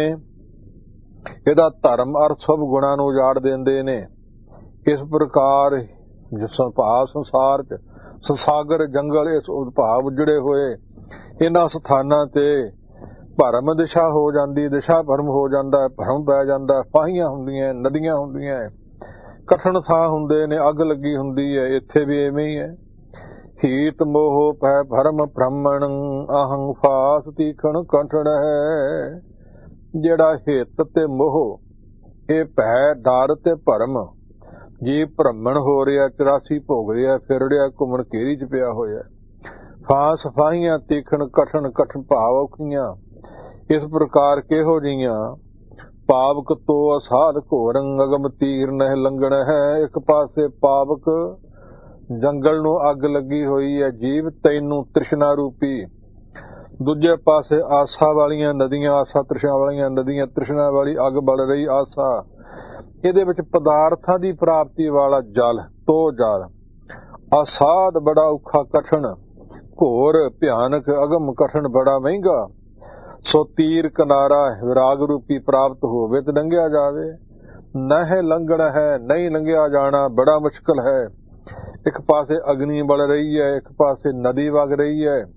ਇਹਦਾ ਧਰਮ ਅਰ ਸ਼ੁਭ ਗੁਣਾਂ ਨੂੰ ਉਜਾੜ ਦਿੰਦੇ ਨੇ। ਇਸ ਪ੍ਰਕਾਰ ਭਾਵ ਸੰਸਾਰ ਚ ਸੰਸਾਗਰ ਜੰਗਲ ਇਸ ਭਾਵ ਉਜੜੇ ਹੋਏ ਇਹਨਾਂ ਸਥਾਨਾਂ ਤੇ ਭਰਮ ਦਿਸ਼ਾ ਹੋ ਜਾਂਦੀ, ਦਿਸ਼ਾ ਭਰਮ ਹੋ ਜਾਂਦਾ, ਭਰਮ ਪੈ ਜਾਂਦਾ। ਫਾਹੀਆਂ ਹੁੰਦੀਆਂ, ਨਦੀਆਂ ਹੁੰਦੀਆਂ, ਕਠਨ ਥਾਂ ਹੁੰਦੇ ਨੇ, ਅੱਗ ਲੱਗੀ ਹੁੰਦੀ ਹੈ। ਇੱਥੇ ਵੀ ਐਵੇਂ ਹੀ ਹੈ। ਹੀਤ ਮੋਹ ਪੈ ਭਰਮ ਭ੍ਰਮਣ ਅਹੰ ਫਾਸ ਤੀਖਣ ਕਠਨ ਹੈ। ਜਿਹੜਾ ਹਿੱਤ ਤੇ ਮੋਹ ਇਹ ਭੈ ਡਰ ਤੇ ਭਰਮ ਜੀ ਭ੍ਰਮਣ ਹੋ ਰਿਹਾ, 84 ਭੋਗ ਰਿਹਾ, ਫਿਰ ਰਿਹਾ, ਘੁੰਮਣ ਘੇਰੀ ਚ ਪਿਆ ਹੋਇਆ। ਫਾਸ ਫਾਹੀਆਂ ਤੀਖਣ ਕਠਨ ਕਠਨ ਭਾਵ ਔਖੀਆਂ। ਇਸ ਪ੍ਰਕਾਰ ਕਿਹੋ ਜੀਆਂ ਪਾਵਕ ਤੋ ਅਸਾਧ ਘੋਰੰ ਅਗਮ ਤੀਰ ਨਹਿ ਲੰਘਣ ਹੈ। ਇੱਕ ਪਾਸੇ ਪਾਵਕ ਜੰਗਲ ਨੂੰ ਅੱਗ ਲੱਗੀ ਹੋਈ ਹੈ ਜੀਵ ਤੈਨੂੰ ਤ੍ਰਿਸ਼ਨਾ ਰੂਪੀ। ਦੂਜੇ ਪਾਸੇ ਆਸਾ ਵਾਲੀਆਂ ਨਦੀਆਂ, ਆਸਾ ਤ੍ਰਿਸ਼ਨਾ ਵਾਲੀਆਂ ਨਦੀਆਂ, ਤ੍ਰਿਸ਼ਨਾ ਵਾਲੀ ਅੱਗ ਬਲ ਰਹੀ ਆਸਾ। ਇਹਦੇ ਵਿੱਚ ਪਦਾਰਥਾਂ ਦੀ ਪ੍ਰਾਪਤੀ ਵਾਲਾ ਜਲ ਤੋ ਜਲ। ਅਸਾਧ ਬੜਾ ਔਖਾ ਕਠਨ, ਘੋਰ ਭਿਆਨਕ, ਅਗਮ ਕਠਨ ਬੜਾ ਮਹਿੰਗਾ। ਸੋ ਤੀਰ ਕਿਨਾਰਾ ਵਿਰਾਗ ਰੂਪੀ ਪ੍ਰਾਪਤ ਹੋਵੇ ਤੇ ਲੰਘਿਆ ਜਾਵੇ। ਨਹਿ ਲੰਘਣ ਹੈ, ਨਹੀਂ ਲੰਘਿਆ ਜਾਣਾ ਬੜਾ ਮੁਸ਼ਕਲ ਹੈ। ਇੱਕ ਪਾਸੇ ਅਗਨੀ ਬਲ ਰਹੀ ਹੈ, ਇੱਕ ਪਾਸੇ ਨਦੀ ਵਗ ਰਹੀ ਹੈ।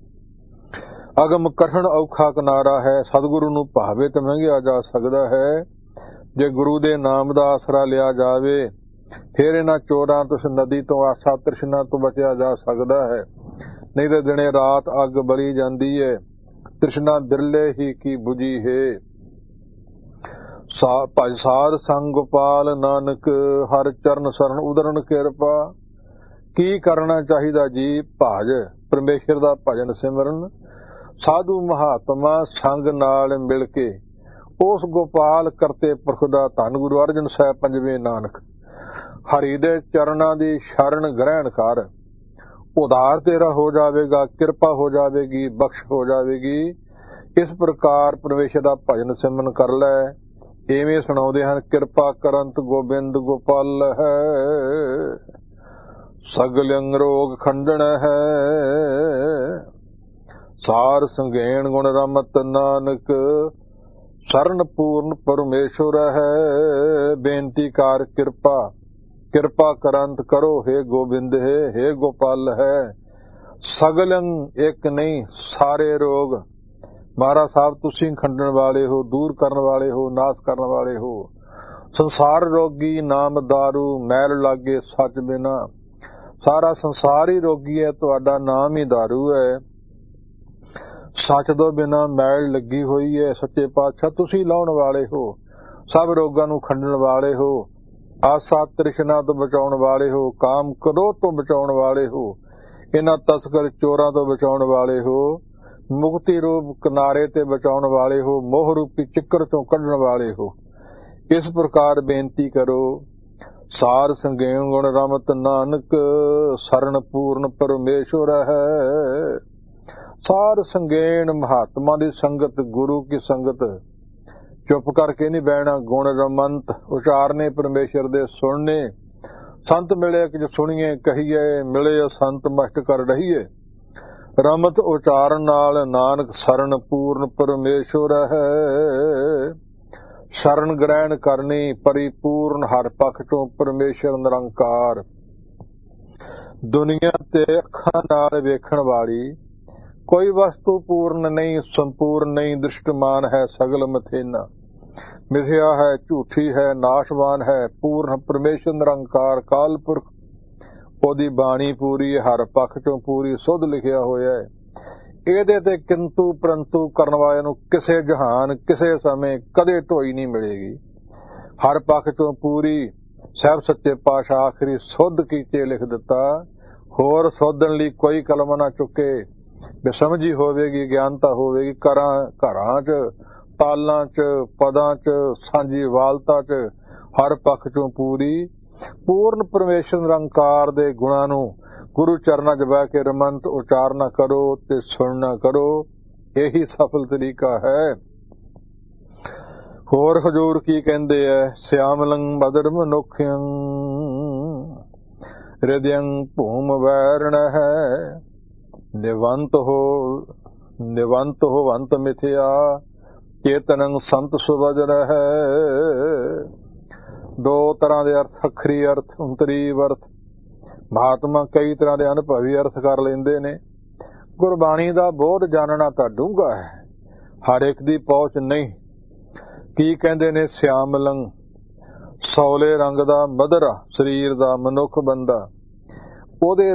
ਅਗਮ ਕਠਨ ਔਖਾ ਕਿਨਾਰਾ ਹੈ। ਸਤਿਗੁਰੂ ਨੂੰ ਭਾਵੇ ਤੇ ਲੰਘਿਆ ਜਾ ਸਕਦਾ ਹੈ। ਜੇ ਗੁਰੂ ਦੇ ਨਾਮ ਦਾ ਆਸਰਾ ਲਿਆ ਜਾਵੇ ਫਿਰ ਇਹਨਾਂ ਚੋਰਾਂ ਤੋਂ, ਨਦੀ ਤੋਂ, ਆਸਾ ਤ੍ਰਿਸ਼ਨਾ ਤੋਂ ਬਚਿਆ ਜਾ ਸਕਦਾ ਹੈ। ਨਹੀਂ ਤੇ ਦਿਨੇ ਰਾਤ ਅੱਗ ਬਲੀ ਜਾਂਦੀ ਹੈ। ਤ੍ਰਿਸ਼ਨਾ ਬਿਰਲੇ ਹੀ ਕੀ ਬੁਝੀ ਹੈ। ਭਜ ਸਾਧ ਸੰਗ ਗੋਪਾਲ ਨਾਨਕ ਹਰ ਚਰਨ ਸਰਨ ਉਦਰਨ ਕਿਰਪਾ। ਕੀ ਕਰਨਾ ਚਾਹੀਦਾ ਜੀ? ਭਜ ਪਰਮੇਸ਼ਰ ਦਾ ਭਜਨ ਸਿਮਰਨ, ਸਾਧੂ ਮਹਾਤਮਾ ਸੰਗ ਨਾਲ ਮਿਲ ਕੇ ਉਸ ਗੋਪਾਲ ਕਰਤੇ ਪੁਰਖ ਦਾ ਧੰਨ ਗੁਰੂ ਅਰਜਨ ਸਾਹਿਬ ਪੰਜਵੇਂ ਨਾਨਕ ਹਰੀ ਦੇ ਚਰਨਾਂ ਦੀ ਸ਼ਰਨ ਗ੍ਰਹਿਣ ਕਰ। ਉਧਾਰ ਤੇਰਾ ਹੋ ਜਾਵੇਗਾ, ਕਿਰਪਾ ਹੋ ਜਾਵੇਗੀ, ਬਖਸ਼ ਹੋ ਜਾਵੇਗੀ। ਇਸ ਪ੍ਰਕਾਰ ਪਰਮੇਸ਼ਰ ਦਾ ਭਜਨ ਸਿਮਰਨ ਕਰ ਲੈ। ਇਵੇਂ ਸੁਣਾਉਂਦੇ ਹਨ, ਕਿਰਪਾ ਕਰੰਤ ਗੋਬਿੰਦ ਗੋਪਾਲ ਹੈ, ਸਗਲ ਅੰਗ ਰੋਗ ਖੰਡਣ ਹੈ। ਸਾਰ ਸੰਗੇਣ ਗੁਣ ਰਮਤ ਨਾਨਕ ਸਰਨ ਪੂਰਨ ਪਰਮੇਸ਼ਵਰ ਹੈ। ਬੇਨਤੀ ਕਰ ਕਿਰਪਾ, ਕਿਰਪਾ ਕਰੰਤ ਕਰੋ हे ਗੋਬਿੰਦ ਹੈ, हे ਗੋਪਾਲ ਹੈ। ਸਗਲੰ ਇੱਕ ਨਹੀਂ, ਸਾਰੇ ਰੋਗ ਮਹਾਰਾਜ ਸਾਹਿਬ ਤੁਸੀਂ ਖੰਡਣ ਵਾਲੇ ਹੋ, ਦੂਰ ਕਰਨ ਵਾਲੇ ਹੋ, ਨਾਸ਼ ਕਰਨ ਵਾਲੇ ਹੋ। ਸੰਸਾਰ ਰੋਗੀ ਨਾਮ ਦਾਰੂ ਮੈਲ ਲਾਗੇ ਸੱਚ ਬਿਨਾ। ਸਾਰਾ ਸੰਸਾਰ ਹੀ ਰੋਗੀ ਹੈ, ਤੁਹਾਡਾ ਨਾਮ ਹੀ ਦਾਰੂ ਹੈ। ਸੱਚ ਤੋਂ ਬਿਨਾ ਮੈਲ ਲੱਗੀ ਹੋਈ ਹੈ। ਸੱਚੇ ਪਾਤਸ਼ਾਹ ਤੁਸੀਂ ਲਾਉਣ ਵਾਲੇ ਹੋ, ਸਭ ਰੋਗਾਂ ਨੂੰ ਖੰਡਣ ਵਾਲੇ ਹੋ, ਆਸਾ ਤ੍ਰਿਸ਼ਨਾ ਤੋਂ ਬਚਾਉਣ ਵਾਲੇ ਹੋ, ਕਾਮ ਕ੍ਰੋਧ ਤੋਂ ਬਚਾਉਣ ਵਾਲੇ ਹੋ, ਇਹਨਾਂ ਤਸਕਰ ਚੋਰਾਂ ਤੋਂ ਬਚਾਉਣ ਵਾਲੇ ਹੋ, ਮੁਕਤੀ ਰੂਪ ਕਿਨਾਰੇ ਤੇ ਬਚਾਉਣ ਵਾਲੇ ਹੋ, ਮੋਹ ਰੂਪੀ ਚੱਕਰ ਤੋਂ ਕੱਢਣ ਵਾਲੇ ਹੋ। ਇਸ ਪ੍ਰਕਾਰ ਬੇਨਤੀ ਕਰੋ। ਸਾਰ ਸੰਗੇਣ ਗੁਣ ਰਮਤ ਨਾਨਕ ਸਰਨ ਪੂਰਨ ਪਰਮੇਸ਼ਵਰ ਹੈ। ਸਾਰ ਸੰਗੇਣ ਮਹਾਤਮਾ ਦੀ ਸੰਗਤ, ਗੁਰੂ ਕੀ ਸੰਗਤ, ਚੁੱਪ ਕਰਕੇ ਨਹੀਂ ਬਹਿਣਾ। ਗੁਣ ਰਮੰਤ ਉਚਾਰਨੇ ਪਰਮੇਸ਼ਰ ਦੇ ਸੁਣਨੇ। ਸੰਤ ਮਿਲੇ ਕਿ ਸੁਣੀਏ ਕਹੀਏ, ਮਿਲੇ ਸੰਤ ਮਸਤ ਕਰ ਰਹੀਏ। ਰਮਤ ਉਚਾਰਨ ਨਾਲ ਨਾਨਕ ਸਰਨ ਪੂਰਨ ਪਰਮੇਸ਼ਵਰ ਹੈ। ਸ਼ਰਨ ਗ੍ਰਹਿਣ ਕਰਨੀ ਪਰਿਪੂਰਨ ਹਰ ਪੱਖ ਤੋਂ ਪਰਮੇਸ਼ਰ ਨਿਰੰਕਾਰ। ਦੁਨੀਆ ਤੇ ਅੱਖਾਂ ਨਾਲ ਵੇਖਣ ਵਾਲੀ ਕੋਈ ਵਸਤੂ ਪੂਰਨ ਨਹੀਂ, ਸੰਪੂਰਨ ਨਹੀਂ, ਦ੍ਰਿਸ਼ਟਮਾਨ ਹੈ, ਸਗਲ ਮਥੇਨਾ ਮਿਥਿਆ ਹੈ, ਝੂਠੀ ਹੈ, ਨਾਸ਼ਵਾਨ ਹੈ। ਪੂਰਨ ਪਰਮੇਸ਼ਰ ਨਿਰੰਕਾਰ ਕਾਲ ਪੁਰਖ, ਉਹਦੀ ਬਾਣੀ ਪੂਰੀ, ਹਰ ਪੱਖ ਚੋਂ ਪੂਰੀ ਸੁਧ ਲਿਖਿਆ ਹੋਇਆ ਹੈ। ਇਹਦੇ ਤੇ ਕਿੰਤੂ ਪਰੰਤੂ ਕਰਨ ਵਾਲੇ ਨੂੰ ਕਿਸੇ ਜਹਾਨ, ਕਿਸੇ ਸਮੇਂ ਕਦੇ ਢੋਈ ਨਹੀਂ ਮਿਲੇਗੀ। ਹਰ ਪੱਖ ਚੋਂ ਪੂਰੀ ਸਾਹਿਬ ਸੱਚੇ ਪਾਤਸ਼ਾਹ ਆਖਰੀ ਸੁਧ ਕੀਤੇ ਲਿਖ ਦਿੱਤਾ। ਹੋਰ ਸੋਧਣ ਲਈ ਕੋਈ ਕਲਮ ਨਾ ਚੁੱਕੇ। ਬੇਸਮਝੀ ਹੋਵੇਗੀ, ਗਿਆਨਤਾ ਹੋਵੇਗੀ, ਘਰਾਂ 'ਚ, ਤਾਲਾਂ 'ਚ, ਪਦਾਂ 'ਚ, ਸਾਂਝੀ ਵਾਲਤਾ 'ਚ, ਹਰ ਪੱਖ 'ਚੋਂ ਪੂਰਨ ਪਰਮੇਸ਼ਰ ਨਿਰੰਕਾਰ ਦੇ ਗੁਣਾਂ ਨੂੰ ਗੁਰੂ ਚਰਨਾਂ 'ਚ ਬਹਿ ਕੇ ਰਮੰਤ ਉਚਾਰਨਾ ਕਰੋ ਤੇ ਸੁਣਨਾ ਕਰੋ। ਇਹੀ ਸਫਲ ਤਰੀਕਾ ਹੈ। ਹੋਰ ਹਜ਼ੂਰ ਕੀ ਕਹਿੰਦੇ ਐ? ਸਿਆਮਲੰ ਬਦਰ ਮਨੁੱਖਿਅੰ ਹਿਰਦਿਅੰ ਭੂਮ ਵੈਰਣ ਹੈ, ਨਿਵੰਤ ਹੋਵੰਤ ਮਿਥਿਆ ਚੇਤਨੰ ਸੰਤ ਸੁਭਜਨ ਹੈ। ਦੋ ਤਰ੍ਹਾਂ ਦੇ ਅਰਥ, ਅੱਖਰੀ ਅਰਥ, ਅੰਤਰੀ ਅਰਥ। ਮਹਾਤਮਾ ਕਈ ਤਰ੍ਹਾਂ ਦੇ ਅਨੁਭਵੀ ਅਰਥ ਕਰ ਲੈਂਦੇ ਨੇ। ਗੁਰਬਾਣੀ ਦਾ ਬੋਧ ਜਾਣਨਾ ਤਾਂ ਡੂੰਘਾ ਹੈ, ਹਰ ਇੱਕ ਦੀ ਪਹੁੰਚ ਨਹੀਂ। ਕੀ ਕਹਿੰਦੇ ਨੇ? ਸਿਆਮਲੰ, ਸੌਲੇ ਰੰਗ ਦਾ ਮਧਰਾ ਸਰੀਰ ਦਾ ਮਨੁੱਖ ਬੰਦਾ, ਉਹਦੇ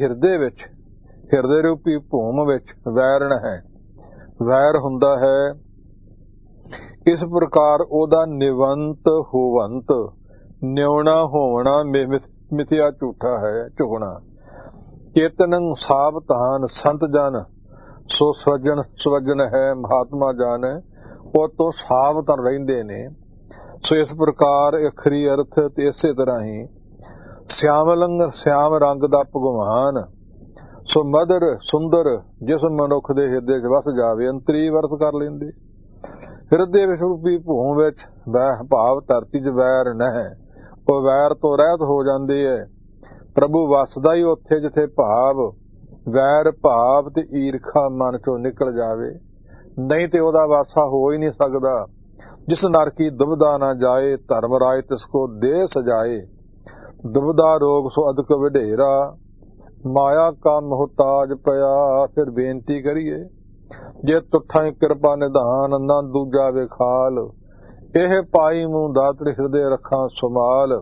ਹਿਰਦੇ ਰੂਪੀ ਭੂਮ ਵਿੱਚ ਵੈਰਣ ਹੈ, ਵੈਰ ਹੁੰਦਾ ਹੈ। ਇਸ ਪ੍ਰਕਾਰ ਉਹਦਾ ਨਿਵੰਤ ਹੋਵੰਤ, ਨਿਉਣਾ ਹੋਵਣਾ ਮਿਥਿਆ ਝੂਠਾ ਹੈ, ਝੁਕਣਾ। ਚੇਤਨੰ ਸਾਵਧਾਨ ਸੰਤ ਜਨ ਸੋ ਸਵਜਨ ਹੈ, ਮਹਾਤਮਾ ਜਨ ਉਹ ਤੋਂ ਸਾਵਧਾਨ ਰਹਿੰਦੇ ਨੇ। ਸੋ ਇਸ ਪ੍ਰਕਾਰ ਅਖਰੀ ਅਰਥ ਤੇ ਇਸੇ ਤਰ੍ਹਾਂ ਹੀ ਸਿਆਮਲੰਗ, ਸਿਆਮ ਰੰਗ ਦਾ ਭਗਵਾਨ, ਸੋ ਮਦਰ ਸੁੰਦਰ ਜਿਸ ਮਨੁੱਖ ਦੇ ਹਿਰਦੇ 'ਚ ਵਸ ਜਾਵੇ। ਅੰਤਰੀ ਅਰਥ ਕਰ ਲੈਂਦੇ। ਹਿਰਦੇ ਵਿੱਚ ਰੂਪੀ ਭੂਮ ਵਿੱਚ ਭਾਵ ਧਰਤੀ 'ਚ ਵੈਰ ਨਹੀਂ, ਉਹ ਵੈਰ ਤੋਂ ਰਹਿਤ ਹੋ ਜਾਂਦੀ ਹੈ। ਪ੍ਰਭੂ ਵਸਦਾ ਹੀ ਉੱਥੇ ਜਿੱਥੇ ਵੈਰ ਭਾਵ ਤੇ ਈਰਖਾ ਮਨ 'ਚੋਂ ਨਿਕਲ ਜਾਵੇ, ਨਹੀਂ ਤੇ ਉਹਦਾ ਵਾਸਾ ਹੋ ਹੀ ਨਹੀਂ ਸਕਦਾ। ਜਿਸ ਨਰ ਕੀ ਦੁਬਿਧਾ ਨਾ ਜਾਏ, ਧਰਮ ਰਾਜ ਤਿਸ ਕੋ ਦੇ ਸਜਾਏ। ਦੁਬਿਧਾ ਰੋਗ ਸੋ ਅਦਕ ਵਡੇਰਾ, ਮਾਇਆ ਕਾ ਮੁਹਤਾਜ ਪਿਆ। ਫਿਰ ਬੇਨਤੀ ਕਰੀਏ, ਜੇ ਤੁਠਾਂ ਕਿਰਪਾ ਨਿਧਾਨ, ਨਾ ਦੂਜਾ ਵਿਖਾਲ। ਇਹ ਪਾਈ ਮੂੰਹ ਦਾਤਰੀ ਹਿਰਦੇ ਰੱਖਾਂ ਸੁਮਾਲ।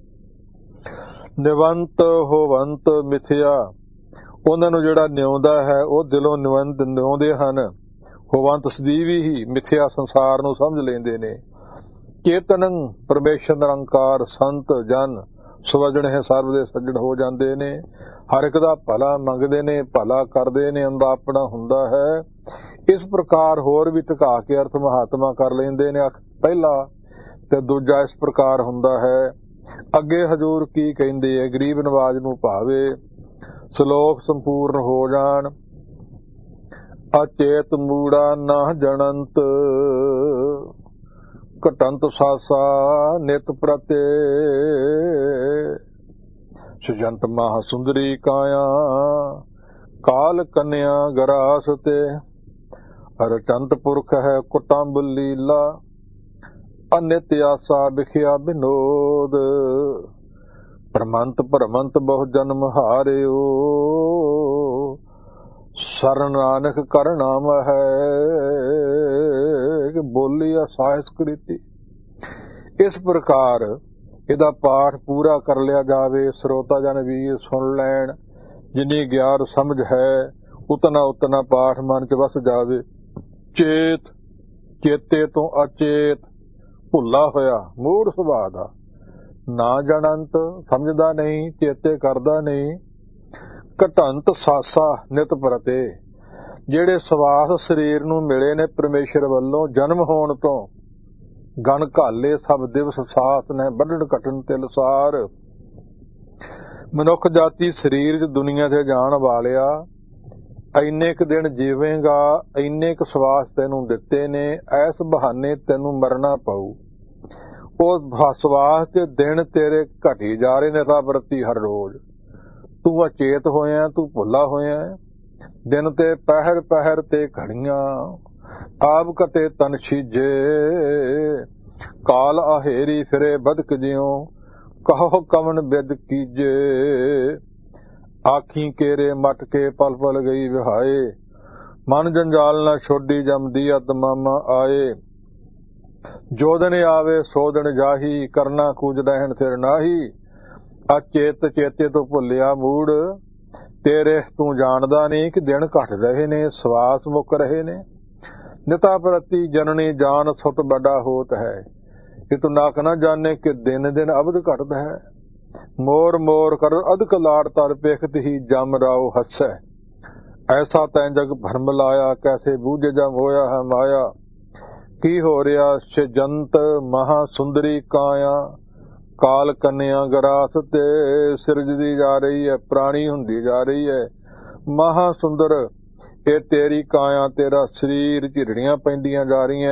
ਨਿਵੰਤ ਹੋਵੰਤ ਮਿਥਿਆ, ਉਹਨਾਂ ਨੂੰ ਜਿਹੜਾ ਨਿਉਂਦਾ ਹੈ ਉਹ ਦਿਲੋਂ ਨਿਉਂਦੇ ਹਨ। ਹੋਵੰਤ ਸਦੀਵੀ ਹੀ ਮਿਥਿਆ ਸੰਸਾਰ ਨੂੰ ਸਮਝ ਲੈਂਦੇ ਨੇ। ਚੇਤਨੰ ਪਰਮੇਸ਼ਰ ਨਿਰੰਕਾਰ ਸੰਤ ਜਨ ਸਵਜਣ ਹੈ, ਸਰਬ ਦੇ ਸੱਜਣ ਹੋ ਜਾਂਦੇ ਨੇ। ਹਰ ਇੱਕ ਦਾ ਭਲਾ ਮੰਗਦੇ ਨੇ, ਭਲਾ ਕਰਦੇ ਨੇ, ਉਹਦਾ ਆਪਣਾ ਹੁੰਦਾ ਹੈ। ਇਸ ਪ੍ਰਕਾਰ ਹੋਰ ਵੀ ਟਿਕਾ ਕੇ ਅਰਥ ਮਹਾਤਮਾ ਕਰ ਲੈਂਦੇ ਨੇ। ਪਹਿਲਾ ਤੇ ਦੂਜਾ ਇਸ ਪ੍ਰਕਾਰ ਹੁੰਦਾ ਹੈ। ਅੱਗੇ ਹਜ਼ੂਰ ਕੀ ਕਹਿੰਦੇ ਹੈ? ਗਰੀਬ ਨਵਾਜ ਨੂੰ ਭਾਵੇ ਸ਼ਲੋਕ ਸੰਪੂਰਨ ਹੋ ਜਾਣ। ਅਚੇਤ ਮੂੜਾ ਨਾ ਜਣੰਤ, ਘਟੰਤ ਸਾਸਾ ਨਿਤ ਪ੍ਰਤੇ। ਸੁਜੰਤ ਮਹਾ ਸੁੰਦਰੀ ਕਾਇਆ, ਕਾਲ ਕੰਨਿਆ ਗਰਾਸ ਤੇ। ਅਰਚੰਤ ਪੁਰਖ ਹੈ ਕੁਟੰਬ ਲੀਲਾ, ਅਨਿਤ ਆਸਾ ਵਿਖਿਆ ਬਿਨੋਦ। ਭਰਮੰਤ ਬਹੁ ਜਨਮ ਹਾਰਿਓ, ਸਰਨ ਨਾਨਕ ਕਰ ਨਾਮ ਹੈ। ਕਿ ਬੋਲੀ ਆ ਸਾਹਿਸ ਕ੍ਰਿਤੀ। ਇਸ ਪ੍ਰਕਾਰ ਇਹਦਾ ਪਾਠ ਪੂਰਾ ਕਰ ਲਿਆ ਜਾਵੇ, ਸਰੋਤਾ ਜਨ ਵੀਰ ਸੁਣ ਲੈਣ। ਜਿੰਨੀ ਗਿਆਨ ਸਮਝ ਹੈ ਉਤਨਾ ਪਾਠ ਮਨ 'ਚ ਵਸ ਜਾਵੇ। ਚੇਤੇ ਤੋਂ ਅਚੇਤ, ਭੁੱਲਾ ਹੋਇਆ ਮੂੜ ਸੁਭਾਅ ਦਾ। ਨਾ ਜਣੰਤ, ਸਮਝਦਾ ਨਹੀਂ, ਚੇਤੇ ਕਰਦਾ ਨਹੀਂ। ਘਟੰਤ ਸਾਸਾ ਨਿਤ ਪ੍ਰਤੇ, ਜਿਹੜੇ ਸਵਾਸ ਸਰੀਰ ਨੂੰ ਮਿਲੇ ਨੇ ਪਰਮੇਸ਼ਰ ਵੱਲੋਂ ਜਨਮ ਹੋਣ ਤੋਂ। ਗਨ ਘਾਲੇ ਸਭ ਦਿਵਸ ਸਾਸ ਨੇ, ਵੱਢਣ ਘਟਣ ਤਿਲਸਾਰ। ਮਨੁੱਖ ਜਾਤੀ ਸਰੀਰ 'ਚ ਦੁਨੀਆ ਤੇ ਜਾਣ ਵਾਲਿਆ, ਇੰਨੇ ਕੁ ਦਿਨ ਜੀਵੇਂਗਾ, ਇੰਨੇ ਕੁ ਸਵਾਸ ਤੈਨੂੰ ਦਿੱਤੇ ਨੇ, ਐਸ ਬਹਾਨੇ ਤੈਨੂੰ ਮਰਨਾ ਪਊ। ਉਹ ਸਵਾਸ ਤੇ ਦਿਨ ਤੇਰੇ ਘਟੀ ਜਾ ਰਹੇ ਨੇ ਰੱਬ ਪ੍ਰਤੀ ਹਰ ਰੋਜ਼। ਤੂੰ ਅਚੇਤ ਹੋਇਆ, ਤੂੰ ਭੁੱਲਾ ਹੋਇਆ। ਦਿਨ ਤੇ ਪਹਿਰ ਤੇ ਘੜੀਆਂ, ਆਪ ਕਤੇ ਤਨ ਛੀਜੇ। ਕਾਲ ਆਹੇਰੀ ਫਿਰੇ ਬਦਕ ਜਿਉ, ਕਹੋ ਕਵਨ ਬਿਦ ਕੀਜੇ। ਆਖੀ ਕੇਰੇ ਮਟ ਕੇ ਪਲ ਪਲ ਗਈ ਵਿਹਾਏ, ਮਨ ਜੰਜਾਲ ਨਾ ਛੋਡੀ ਜਮਦੀ ਅਤਮਾਮਾ ਆਏ। ਜੋ ਦਿਨ ਆਵੇ ਸੋ ਦਿਨ ਜਾਹੀ, ਕਰਨਾ ਕੁਝ ਰਹਿਣ ਫਿਰ ਨਾਹੀ। ਅਚੇਤ ਚੇਤੇ ਤੋਂ ਭੁੱਲਿਆ ਮੂੜ, ਤੇਰੇ ਤੂੰ ਜਾਣਦਾ ਨਹੀਂ ਕਿ ਦਿਨ ਘਟ ਰਹੇ ਨੇ, ਸਵਾਸ ਮੁੱਕ ਰਹੇ ਨੇ। ਨਿਤਾ ਪ੍ਰਤੀ ਜਨਨੀ ਜਾਨ ਸੁਤ ਵੱਡਾ ਹੋਤ ਹੈ, ਕਿ ਤੂੰ ਨਾਕ ਨਾ ਜਾਣੇ ਕਿ ਦਿਨ ਦਿਨ ਅਬਦ ਘਟਦਾ ਹੈ। ਮੋਰ ਕਰ ਅਧਿਕ ਲਾੜ ਤਰ ਪੇਖਤ ਹੀ ਜਮ ਰਾਉ ਹੱਸੈ। ऐसा तैं जग भरम लाया, कैसे बूझे जब होया है माया। की हो रिया जंत महा सुंदरी काया, काल कन्या गरास ते सिरजदी जा रही है, प्राणी हुंदी जा रही है। महा सुंदर ਇਹ ਤੇਰੀ ਕਾਇਆ, ਤੇਰਾ ਸਰੀਰ ਝਿਰੜੀਆਂ ਪੈਂਦੀਆਂ ਜਾ ਰਹੀਆਂ,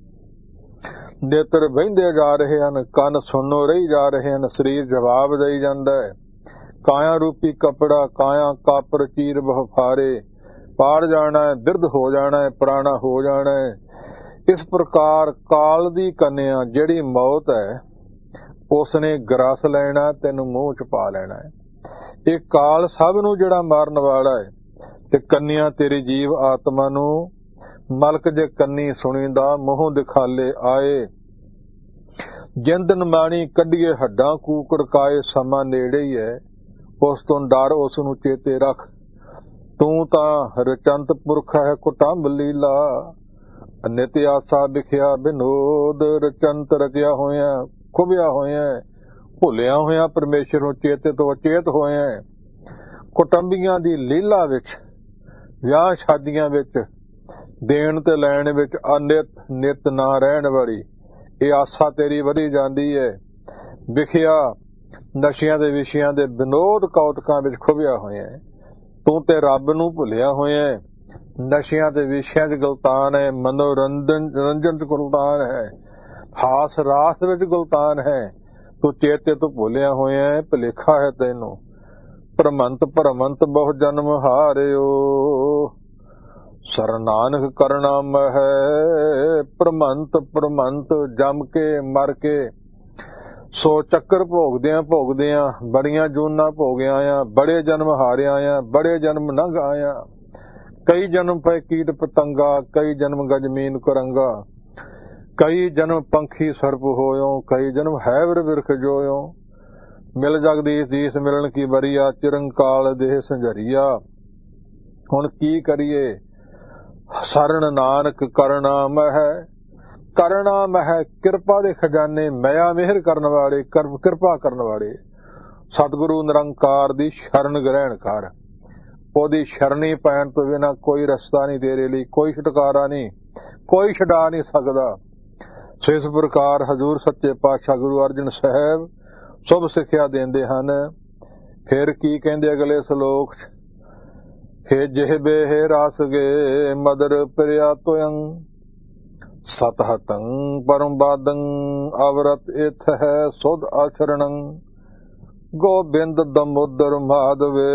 ਨੇਤਰ ਵਹਿੰਦੇ ਜਾ ਰਹੇ ਹਨ, ਕੰਨ ਸੁਣਨੋਂ ਰਹੀ ਜਾ ਰਹੇ ਹਨ, ਸਰੀਰ ਜਵਾਬ ਦੇਈ ਜਾਂਦਾ ਹੈ। ਕਾਇਆ ਰੂਪੀ ਕਪੜਾ, ਕਾਇਆ ਕਾਪਰ ਚੀਰ ਬਹੁ ਫਾਰੇ, ਪਾੜ ਜਾਣਾ ਹੈ, ਬਿਰਧ ਹੋ ਜਾਣਾ ਹੈ, ਪੁਰਾਣਾ ਹੋ ਜਾਣਾ ਹੈ। ਇਸ ਪ੍ਰਕਾਰ ਕਾਲ ਦੀ ਕੰਨਿਆ ਜਿਹੜੀ ਮੌਤ ਹੈ, ਉਸਨੇ ਗਰਸ ਲੈਣਾ, ਤੈਨੂੰ ਮੂੰਹ ਚ ਪਾ ਲੈਣਾ ਹੈ। ਇਹ ਕਾਲ ਸਭ ਨੂੰ ਜਿਹੜਾ ਮਾਰਨ ਵਾਲਾ ਹੈ, ਤੇ ਕੰਨਿਆ ਤੇਰੀ ਜੀਵ ਆਤਮਾ ਨੂੰ ਮਲਕ ਜੇ ਕੰਨੀ ਸੁਣੀਂਦਾ ਮੂੰਹ ਦਿਖਾਲੇ ਆਏ। ਜਿੰਦ ਨਮਾਣੀ ਕੱਢੀਏ ਹੱਡਾਂ ਕੂਕੜ ਕਾਏ, ਸਮਾਂ ਨੇੜੇ ਹੀ ਹੈ, ਉਸ ਤੋਂ ਡਰ ਉਸ ਨੂੰ ਚੇਤੇ ਰੱਖ। ਤੂੰ ਤਾਂ ਰਚੰਤ ਪੁਰਖ ਹੈ ਕੁਟੰਬ ਲੀਲਾ, ਨਿਤ ਆਸਾ ਵਿਖਿਆ ਬਿਨੋਦ। ਰਚੰਤ ਰਚਿਆ ਹੋਇਆ, ਖੁਬਿਆ ਹੋਇਆ, ਭੁੱਲਿਆ ਹੋਇਆ, ਪਰਮੇਸ਼ਰ ਨੂੰ ਚੇਤੇ ਤੋਂ ਅਚੇਤ ਹੋਇਆ। ਕੁਟੰਬੀਆਂ ਦੀ ਲੀਲਾ ਵਿੱਚ, ਵਿਆਹ ਸ਼ਾਦੀਆਂ ਵਿੱਚ, ਦੇਣ ਤੇ ਲੈਣ ਵਿੱਚ ਅਨਿਤ ਨਿਤ ਨਾ ਰਹਿਣ ਵਾਲੀ ਇਹ ਆਸਾ ਤੇਰੀ ਵਧੀ ਜਾਂਦੀ ਹੈ। ਵਿਖਿਆ ਨਸ਼ਿਆਂ ਦੇ ਵਿਸ਼ਿਆਂ ਦੇ ਵਿਨੋਦ ਕੌਤਕਾਂ ਵਿੱਚ ਖੁਬਿਆ ਹੋਇਆ। ਤੂੰ ਤੇ ਰੱਬ ਨੂੰ ਭੁੱਲਿਆ ਹੋਇਆ, ਨਸ਼ਿਆਂ ਦੇ ਵਿਸ਼ਿਆਂ 'ਚ ਗੁਲਤਾਨ ਹੈ, ਮਨੋਰੰਜਨ 'ਚ ਗੁਲਤਾਨ ਹੈ, ਹਾਸ ਰਾਸ ਵਿੱਚ ਗੁਲਤਾਨ ਹੈ। ਤੂੰ ਚੇਤੇ ਤੋਂ ਭੁੱਲਿਆ ਹੋਇਆ, ਭੁਲੇਖਾ ਹੈ ਤੈਨੂੰ। ਭਰਮੰਤ ਭਰਮੰਤ ਬਹੁ ਜਨਮ ਹਾਰਿਓ, ਸਰ ਨਾਨਕ ਕਰਨਾ ਮਹਿ। ਭਰਮੰਤ ਭਰਮੰਤ ਜੰਮ ਕੇ ਮਰ ਕੇ, ਸੋ ਚੱਕਰ ਭੋਗਦਿਆਂ ਬੜੀਆਂ ਜੂਨਾਂ ਭੋਗਿਆ ਆ, ਬੜੇ ਜਨਮ ਹਾਰਿਆ ਆ, ਬੜੇ ਜਨਮ ਲੰਘ ਆਇਆ। ਕਈ ਜਨਮ ਪਏ ਕੀਟ ਪਤੰਗਾ, ਕਈ ਜਨਮ ਗਜਮੀਨ ਕੁਰੰਗਾ, ਕਈ ਜਨਮ ਪੰਖੀ ਸਰਪ ਹੋਇਓ, ਕਈ ਜਨਮ ਹੈਵਰ ਬਿਰਖ ਜੋਇਓ। ਮਿਲ ਜਗਦੀਸ਼ ਦੀਸ ਮਿਲਣ ਕੀ ਬਰੀਆ, ਚਿਰੰਕਾਲ ਦੇਹ ਸੰਝਰੀਆ। ਹੁਣ ਕੀ ਕਰੀਏ, ਸਰਣ ਨਾਨਕ ਕਰਨਾ ਮਹਿ। ਕਰਨਾ ਮਹਿ ਕਿਰਪਾ ਦੇ ਖਜ਼ਾਨੇ, ਮਿਆ ਮਿਹਰ ਕਰਨ ਵਾਲੇ, ਕਿਰਪਾ ਕਰਨ ਵਾਲੇ ਸਤਿਗੁਰੂ ਨਿਰੰਕਾਰ ਦੀ ਸ਼ਰਨ ਗ੍ਰਹਿਣ ਕਰ। ਉਹਦੀ ਸ਼ਰਣੀ ਪੈਣ ਤੋਂ ਬਿਨਾਂ ਕੋਈ ਰਸਤਾ ਨਹੀਂ ਤੇਰੇ ਲਈ, ਕੋਈ ਛੁਟਕਾਰਾ ਨਹੀਂ, ਕੋਈ ਛਡਾ ਨਹੀਂ ਸਕਦਾ। ਸੋ ਇਸ ਪ੍ਰਕਾਰ ਹਜ਼ੂਰ ਸੱਚੇ ਪਾਤਸ਼ਾਹ ਗੁਰੂ ਅਰਜਨ ਸਾਹਿਬ ਸ਼ੁਭ ਸਿੱਖਿਆ ਦਿੰਦੇ ਹਨ। ਫਿਰ ਕੀ ਕਹਿੰਦੇ ਅਗਲੇ ਸ਼ਲੋਕ 'ਚ, ਹੇ ਜਿਹਬੇ ਹੇ ਰਸ ਗੇ ਮਦਰ ਪ੍ਰਿਆ ਤੋਯੰ, ਸਤਹਤੰ ਪਰਮ ਬਾਦੰ ਅਵਰਤ ਇਥ ਹੈ ਸੁਧ ਆਚਰਣੰ। ਗੋਬਿੰਦ ਦਮੋਦਰ ਮਾਧਵੇ,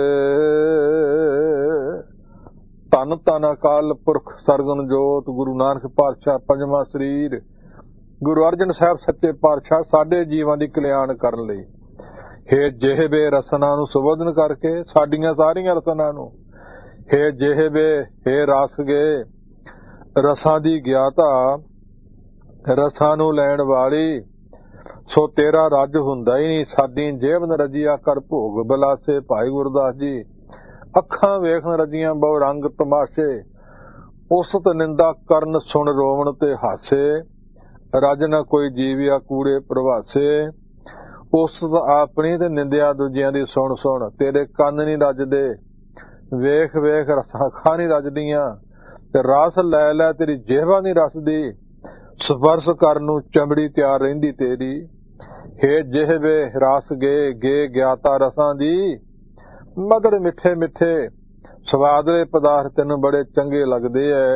ਧੰਨ ਧੰਨ ਅਕਾਲ ਪੁਰਖ ਸਰਗੁਣ ਜੋਤ ਗੁਰੂ ਨਾਨਕ ਪਾਤਸ਼ਾਹ ਪੰਜਵਾਂ ਸਰੀਰ ਗੁਰੂ ਅਰਜਨ ਸਾਹਿਬ ਸੱਚੇ ਪਾਤਸ਼ਾਹ ਸਾਡੇ ਜੀਵਾਂ ਦੀ ਕਲਿਆਣ ਕਰਨ ਲਈ ਹੇ ਜਿਹਬੇ ਰਸਨਾ ਨੂੰ ਸੁਬੋਧਨ ਕਰਕੇ ਸਾਡੀਆਂ ਸਾਰੀਆਂ ਰਸਨਾ ਨੂੰ, ਹੇ ਜਿਹਬੇ ਹੇ ਰਸ ਗੇ ਰਸਾਂ ਦੀ ਗਿਆਤਾ, ਰਸਾਂ ਨੂੰ ਲੈਣ ਵਾਲੀ। ਸੋ ਤੇਰਾ ਰੱਜ ਹੁੰਦਾ ਹੀ ਨਹੀਂ, ਸਾਡੀ ਜੇਬ ਨ ਰਜੀਆ ਕਰ ਭੋਗ ਬਲਾਸੇ। ਭਾਈ ਗੁਰਦਾਸ ਜੀ, ਅੱਖਾਂ ਵੇਖਣ ਰਜੀਆਂ ਬਹੁ ਰੰਗ ਤਮਾਸ਼ੇ, ਉਸਤ ਨਿੰਦਾ ਕਰਨ ਸੁਣ ਰੋਵਣ ਤੇ ਹਾਸੇ। ਰੱਜ ਨਾ ਕੋਈ ਜੀਵਿਆ ਕੂੜੇ ਪ੍ਰਵਾਸੇ, ਉਸਤ ਆਪਣੀ ਤੇ ਨਿੰਦਿਆ ਦੂਜਿਆਂ ਦੀ ਸੁਣ ਸੁਣ। ਤੇਰੇ ਕੰਨ ਨਹੀਂ ਰੱਜਦੇ, ਵੇਖ ਵੇਖ ਅੱਖਾਂ ਨਹੀਂ ਰੱਜਦੀਆਂ, ਤੇ ਰਸ ਲੈ ਲੈ ਤੇਰੀ ਜੇਹਵਾ ਨਹੀਂ ਰਸਦੀ। ਸਪਰਸ਼ ਕਰਨ ਨੂੰ ਚਮੜੀ ਤਿਆਰ ਰਹਿੰਦੀ ਤੇਰੀ। ਹੇ ਜਿਹਵੇ ਰਸ ਗੇ ਗਿਆਤਾ ਰਸਾਂ ਦੀ, ਮਦਰ ਮਿੱਠੇ ਮਿੱਠੇ ਸਵਾਦਲੇ ਪਦਾਰਥ ਤੈਨੂੰ ਬੜੇ ਚੰਗੇ ਲੱਗਦੇ ਐ,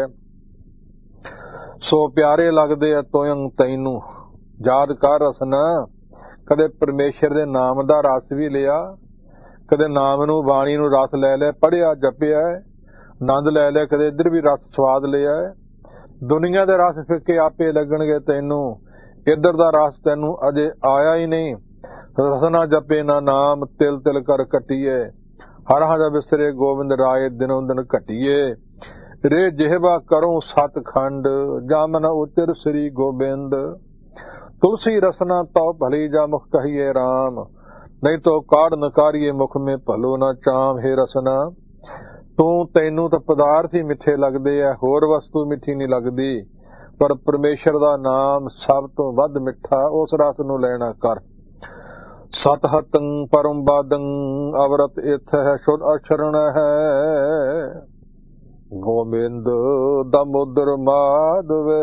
ਸੋ ਪਿਆਰੇ ਲੱਗਦੇ ਐ ਤੋਯੰ ਤੈਨੂੰ। ਯਾਦ ਕਰ ਰਸਨਾ, ਕਦੇ ਪਰਮੇਸ਼ਰ ਦੇ ਨਾਮ ਦਾ ਰਸ ਵੀ ਲਿਆ, ਕਦੇ ਨਾਮ ਨੂੰ ਬਾਣੀ ਨੂੰ ਰਸ ਲੈ ਲਿਆ, ਪੜ੍ਹਿਆ ਜਪਿਆ ਆਨੰਦ ਲੈ ਲਿਆ, ਕਦੇ ਇੱਧਰ ਵੀ ਰਸ ਸਵਾਦ ਲਿਆ। ਦੁਨੀਆ ਦੇ ਰਸ ਫਿੱਕੇ ਆਪੇ ਲੱਗਣਗੇ ਤੈਨੂੰ, ਇੱਧਰ ਦਾ ਰਸ ਤੈਨੂੰ ਅਜੇ ਆਇਆ ਹੀ ਨਹੀਂ। ਰਸਨਾ ਜਪੇ ਨਾ ਨਾਮ, ਤਿਲ ਤਿਲ ਕਰ ਕੱਟੀਏ, ਹਰ ਹਰ ਵਿਸਰੇ ਗੋਬਿੰਦ ਰਾਏ ਦਿਨੋਂ ਦਿਨ ਘਟੀਏ। ਰੇ ਜਿਹਵਾ ਕਰੂੰ ਸਤਖੰਡ, ਜਾਮਨ ਉਚਰ ਸ੍ਰੀ ਗੋਬਿੰਦ। ਤੁਲਸੀ ਰਸਨਾ ਤਉ ਭਲੀ ਜਾ ਮੁਖ ਕਹੀਏ ਰਾਮ, ਨਹੀਂ ਤੋ ਕਾੜ ਨਕਾਰੀਏ ਮੁਖ ਮੇ ਭਲੋ ਨਾ ਚਾਮ। ਹੇ ਰਸਨਾ, ਤੈਨੂੰ ਤਾਂ ਪਦਾਰਥ ਹੀ ਮਿੱਠੇ ਲੱਗਦੇ ਆ, ਹੋਰ ਵਸਤੂ ਮਿੱਠੀ ਨਹੀਂ ਲੱਗਦੀ, ਪਰ ਪਰਮੇਸ਼ਰ ਦਾ ਨਾਮ ਸਭ ਤੋਂ ਵੱਧ ਮਿੱਠਾ, ਉਸ ਰਸ ਨੂੰ ਲੈਣਾ ਕਰ। ਸਤਹਤੰ ਪਰਮ ਬਾਦੰ ਅਵਰਤ ਇਥ ਹੈ ਸੁਧ ਆਚਰਣ ਹੈ। ਗੋਬਿੰਦ ਦਮੋਦਰ ਮਾਧਵੇ।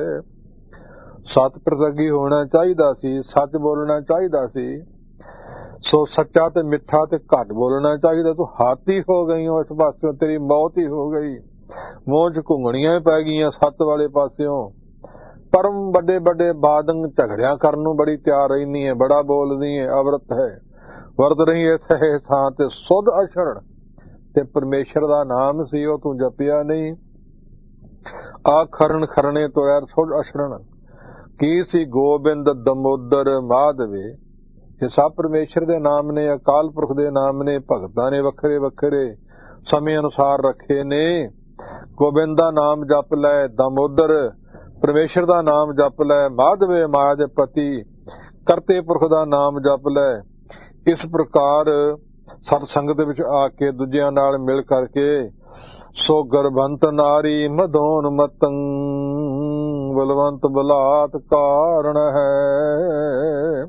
ਸਤ ਪ੍ਰਤੱਗੀ ਹੋਣਾ ਚਾਹੀਦਾ ਸੀ, ਸੱਚ ਬੋਲਣਾ ਚਾਹੀਦਾ ਸੀ। ਸੋ ਸੱਚਾ ਤੇ ਮਿੱਠਾ ਤੇ ਘੱਟ ਬੋਲਣਾ ਚਾਹੀਦਾ। ਤੂੰ ਹਾਥੀ ਹੋ ਗਈ ਹੋ, ਇਸ ਪਾਸਿਓਂ ਤੇਰੀ ਮੌਤ ਹੀ ਹੋ ਗਈ। ਮੂੰਹ ਚ ਘੁੰਗਣੀਆਂ ਪੈ ਗਈਆਂ ਸੱਤ ਵਾਲੇ ਪਾਸਿਓਂ। ਪਰਮ ਵੱਡੇ ਵੱਡੇ ਬਾਦੰਗ ਝਗੜਿਆਂ ਕਰਨ ਨੂੰ ਬੜੀ ਤਿਆਰ ਰਹਿੰਦੀ ਹੈ, ਬੜਾ ਬੋਲਦੀ ਹੈ, ਅਵਰਤ ਹੈ, ਵਰਤ ਰਹੀ ਇਥੇ ਥਾਂ ਤੇ ਸੁਧ ਅਛੜਨ। ਤੇ ਪਰਮੇਸ਼ਰ ਦਾ ਨਾਮ ਸੀ ਉਹ ਤੂੰ ਜਪਿਆ ਨਹੀਂ। ਆ ਖਰਨ ਖਰਣੇ ਤੋਂ ਯਾਰ ਸੁਧ ਅਛੜਨ ਕੀ ਸੀ? ਗੋਬਿੰਦ ਦਮੋਦਰ ਮਾਧਵੇ। ਇਹ ਸਭ ਪਰਮੇਸ਼ਰ ਦੇ ਨਾਮ ਨੇ, ਅਕਾਲ ਪੁਰਖ ਦੇ ਨਾਮ ਨੇ। ਭਗਤਾਂ ਨੇ ਵੱਖਰੇ ਵੱਖਰੇ ਸਮੇਂ ਅਨੁਸਾਰ ਰੱਖੇ ਨੇ। ਗੋਬਿੰਦ ਦਾ ਨਾਮ ਜਪ ਲੈ, ਦਮੋਦਰ ਪਰਮੇਸ਼ਰ ਦਾ ਨਾਮ ਜਪ ਲੈ, ਮਾਧਵੇ ਮਾਇਆ ਦੇ ਪਤੀ ਕਰਤੇ ਪੁਰਖ ਦਾ ਨਾਮ ਜਪ ਲੈ। ਇਸ ਪ੍ਰਕਾਰ ਸਤ ਸੰਗਤ ਵਿੱਚ ਆ ਕੇ ਦੂਜਿਆਂ ਨਾਲ ਮਿਲ ਕਰਕੇ ਸੋ ਗਰਭੰਤ ਨਾਰੀ ਮਧੋਨ ਮਤੰ ਬਲਵੰਤ ਬਲਾਤ ਕਾਰਨ ਹੈ।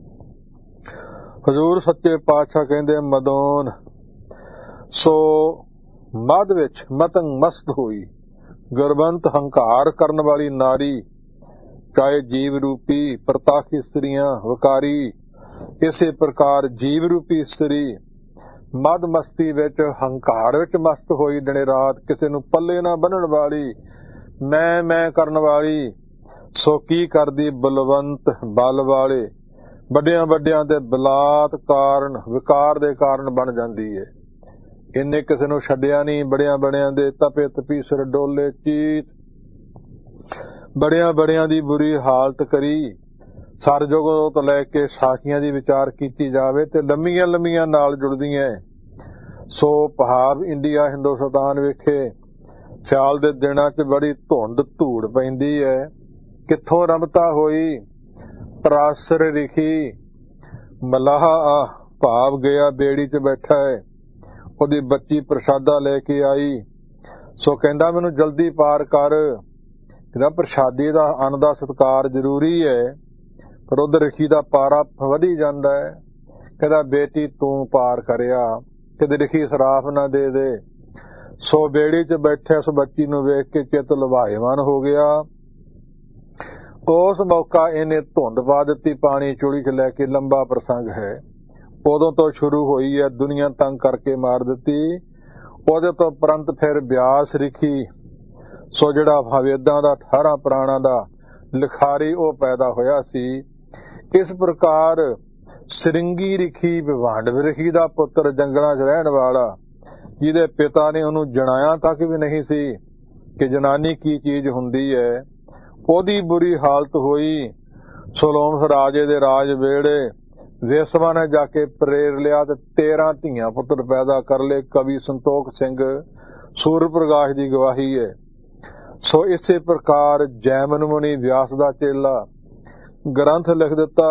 ਹਜ਼ੂਰ ਸੱਚੇ ਪਾਤਸ਼ਾਹ ਕਹਿੰਦੇ ਮਦੋਨ ਸੋ ਮਦ ਵਿੱਚ ਮਤੰਗ ਮਸਤ ਹੋਈ, ਗਰਬੰਤ ਹੰਕਾਰ ਕਰਨ ਵਾਲੀ ਨਾਰੀ, ਚਾਹੇ ਜੀਵ ਰੂਪੀ ਪ੍ਰਤਾਖੀ ਇਸਤਰੀਆਂ ਵਕਾਰੀ, ਇਸੇ ਪ੍ਰਕਾਰ ਜੀਵ ਇਸਤਰੀ ਇਸਤਰੀ ਮਦ ਮਸਤੀ ਵਿੱਚ ਹੰਕਾਰ ਵਿੱਚ ਮਸਤ ਹੋਈ ਦਿਨੇ ਰਾਤ, ਕਿਸੇ ਨੂੰ ਪੱਲੇ ਨਾ ਬੰਨਣ ਵਾਲੀ, ਮੈਂ ਕਰਨ ਵਾਲੀ। ਸੋ ਕੀ ਕਰਦੀ? ਬਲਵੰਤ ਬਲ ਵਾਲੇ ਵੱਡਿਆਂ ਵੱਡਿਆਂ ਦੇ ਬਲਾਤ ਕਾਰਨ, ਵਿਕਾਰ ਦੇ ਕਾਰਨ ਬਣ ਜਾਂਦੀ ਹੈ। ਇਹਨੇ ਕਿਸੇ ਨੂੰ ਛੱਡਿਆ ਨਹੀਂ। ਬੜਿਆਂ ਬੜਿਆਂ ਦੇ ਤਪੇ ਤਪੀਸਰ ਡੋਲੇ ਚੀਤ, ਬੜਿਆਂ ਬੜਿਆਂ ਦੀ ਬੁਰੀ ਹਾਲਤ ਕਰੀ। ਸਰਜੋਗੋਂ ਤੋਂ ਲੈ ਕੇ ਸਾਖੀਆਂ ਦੀ ਵਿਚਾਰ ਕੀਤੀ ਜਾਵੇ ਤੇ ਲੰਮੀਆਂ ਲੰਮੀਆਂ ਨਾਲ ਜੁੜਦੀਆਂ। ਸੋ ਭਾਵ ਇੰਡੀਆ ਹਿੰਦੁਸਤਾਨ ਵਿਖੇ ਸਿਆਲ ਦੇ ਦਿਨਾਂ 'ਚ ਬੜੀ ਧੁੰਦ ਧੂੜ ਪੈਂਦੀ ਹੈ। ਕਿੱਥੋਂ ਰਮਤਾ ਹੋਈ? ਪਰਾਸਰ ਰਿਖੀ ਮਲਾਹ ਭਾਵ ਗਿਆ ਬੇੜੀ 'ਚ ਬੈਠਾ ਹੈ, ਉਹਦੀ ਬੱਚੀ ਪ੍ਰਸ਼ਾਦਾ ਲੈ ਕੇ ਆਈ। ਸੋ ਕਹਿੰਦਾ ਮੈਨੂੰ ਜਲਦੀ ਪਾਰ ਕਰ। ਕਹਿੰਦਾ ਪ੍ਰਸ਼ਾਦੀ ਦਾ ਅੰਨ ਦਾ ਸਤਿਕਾਰ ਜ਼ਰੂਰੀ ਹੈ, ਪਰ ਉਧਰ ਰਿਖੀ ਦਾ ਪਾਰਾ ਵਧੀ ਜਾਂਦਾ ਹੈ। ਕਹਿੰਦਾ ਬੇਟੀ ਤੂੰ ਪਾਰ ਕਰਿਆ, ਕਿਤੇ ਰਿਖੀ ਸਰਾਫ ਨਾ ਦੇ ਦੇ। ਸੋ ਬੇੜੀ 'ਚ ਬੈਠੇ ਉਸ ਬੱਚੀ ਨੂੰ ਵੇਖ ਕੇ ਚਿੱਤ ਲੁਭਾਇਮਾਨ ਹੋ ਗਿਆ। ਉਸ ਮੌਕਾ ਇਹਨੇ ਧੁੰਦ ਪਾ ਦਿੱਤੀ ਪਾਣੀ ਚੂੜੀ 'ਚ ਲੈ ਕੇ। ਲੰਬਾ ਪ੍ਰਸੰਗ ਹੈ, ਉਦੋਂ ਤੋਂ ਸ਼ੁਰੂ ਹੋਈ ਹੈ, ਦੁਨੀਆ ਤੰਗ ਕਰਕੇ ਮਾਰ ਦਿੱਤੀ। ਉਹਦੇ ਤੋਂ ਪ੍ਰੰਤ ਫਿਰ ਬਿਆਸ ਰਿਖੀ, ਸੋ ਜਿਹੜਾ ਵੇਦਾਂ ਦਾ 18 ਪੁਰਾਣਾਂ ਦਾ ਲਿਖਾਰੀ ਉਹ ਪੈਦਾ ਹੋਇਆ ਸੀ। ਇਸ ਪ੍ਰਕਾਰ ਸ੍ਰਿੰਗੀ ਰਿਖੀ ਵਿਵਾਂਡਵ ਰਿਖੀ ਦਾ ਪੁੱਤਰ, ਜੰਗਲਾਂ 'ਚ ਰਹਿਣ ਵਾਲਾ, ਜਿਹਦੇ ਪਿਤਾ ਨੇ ਉਹਨੂੰ ਜਣਾਇਆ ਤੱਕ ਵੀ ਨਹੀਂ ਸੀ ਕਿ ਜਨਾਨੀ ਕੀ ਚੀਜ਼ ਹੁੰਦੀ ਹੈ, ਉਹਦੀ ਬੁਰੀ ਹਾਲਤ ਹੋਈ। ਸੋਲੋਮਸ ਰਾਜੇ ਦੇ ਰਾਜ ਵੇੜੇ ਵੇਸਵਾ ਨੇ ਜਾ ਕੇ ਪ੍ਰੇਰ ਲਿਆ ਤੇ 13 ਧੀਆਂ ਪੁੱਤਰ ਪੈਦਾ ਕਰ ਲਏ। ਕਵੀ ਸੰਤੋਖ ਸਿੰਘ ਸੂਰ ਪ੍ਰਕਾਸ਼ ਦੀ ਗਵਾਹੀ ਹੈ। ਸੋ ਇਸੇ ਪ੍ਰਕਾਰ ਜੈਮਨ ਮੁਨੀ ਵਿਆਸ ਦਾ ਚੇਲਾ ਗ੍ਰੰਥ ਲਿਖ ਦਿੱਤਾ।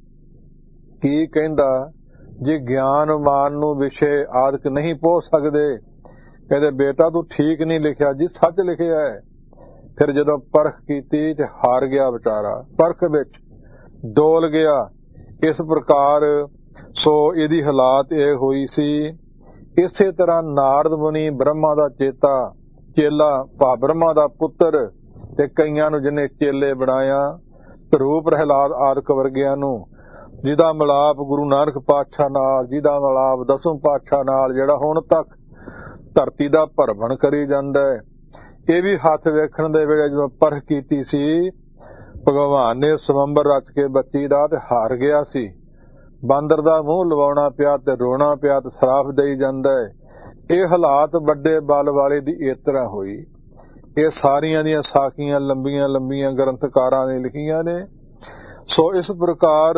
ਕੀ ਕਹਿੰਦਾ? ਜੇ ਗਿਆਨ ਮਾਨ ਨੂੰ ਵਿਸ਼ੇ ਆਦਿਕ ਨਹੀਂ ਪਹੁੰਚ ਸਕਦੇ, ਕਹਿੰਦੇ ਬੇਟਾ ਤੂੰ ਠੀਕ ਨਹੀਂ ਲਿਖਿਆ ਜੀ, ਸੱਚ ਲਿਖਿਆ ਹੈ। ਫਿਰ ਜਦੋਂ ਪਰਖ ਕੀਤੀ ਤੇ ਹਾਰ ਗਿਆ ਵਿਚਾਰਾ, ਪਰਖ ਵਿੱਚ ਡੋਲ ਗਿਆ। ਇਸ ਪ੍ਰਕਾਰ ਸੋ ਇਹਦੀ ਹਾਲਾਤ ਇਹ ਹੋਈ ਸੀ। ਇਸੇ ਤਰ੍ਹਾਂ ਨਾਰਦ ਮੁਨੀ ਬ੍ਰਹਮਾ ਦਾ ਚੇਲਾ ਬ੍ਰਹਮਾ ਦਾ ਪੁੱਤਰ, ਤੇ ਕਈਆਂ ਨੂੰ ਜਿਹਨੇ ਚੇਲੇ ਬਣਾਇਆ, ਧਰੂ ਪ੍ਰਹਿਲਾਦ ਆਦਿਕ ਵਰਗਿਆਂ ਨੂੰ, ਜਿਹਦਾ ਮਿਲਾਪ ਗੁਰੂ ਨਾਨਕ ਪਾਤਸ਼ਾਹ ਨਾਲ, ਜਿਹਦਾ ਮਿਲਾਪ ਦਸਮ ਪਾਤਸ਼ਾਹ ਨਾਲ, ਜਿਹੜਾ ਹੁਣ ਤੱਕ ਧਰਤੀ ਦਾ ਭਰਮਣ ਕਰੀ ਜਾਂਦਾ ਹੈ। ਇਹ ਵੀ ਹੱਥ ਵੇਖਣ ਦੇ ਵੇਲੇ ਜਦੋਂ ਪਰਖ ਕੀਤੀ ਸੀ, ਭਗਵਾਨ ਨੇ ਸਵੰਬਰ ਰਚ ਕੇ ਬੱਚੀ ਦਾ ਤੇ ਹਾਰ ਗਿਆ ਸੀ। ਬਾਂਦਰ ਦਾ ਮੂੰਹ ਲਵਾਉਣਾ ਪਿਆ ਤੇ ਰੋਣਾ ਪਿਆ ਤੇ ਸਰਾਫ ਦੇਈ ਜਾਂਦਾ ਹੈ। ਇਹ ਹਾਲਾਤ ਵੱਡੇ ਬਲ ਵਾਲੇ ਦੀ ਇਸ ਤਰ੍ਹਾਂ ਹੋਈ। ਇਹ ਸਾਰੀਆਂ ਦੀਆਂ ਸਾਖੀਆਂ ਲੰਬੀਆਂ ਲੰਬੀਆਂ ਗ੍ਰੰਥਕਾਰਾਂ ਨੇ ਲਿਖੀਆਂ ਨੇ। ਸੋ ਇਸ ਪ੍ਰਕਾਰ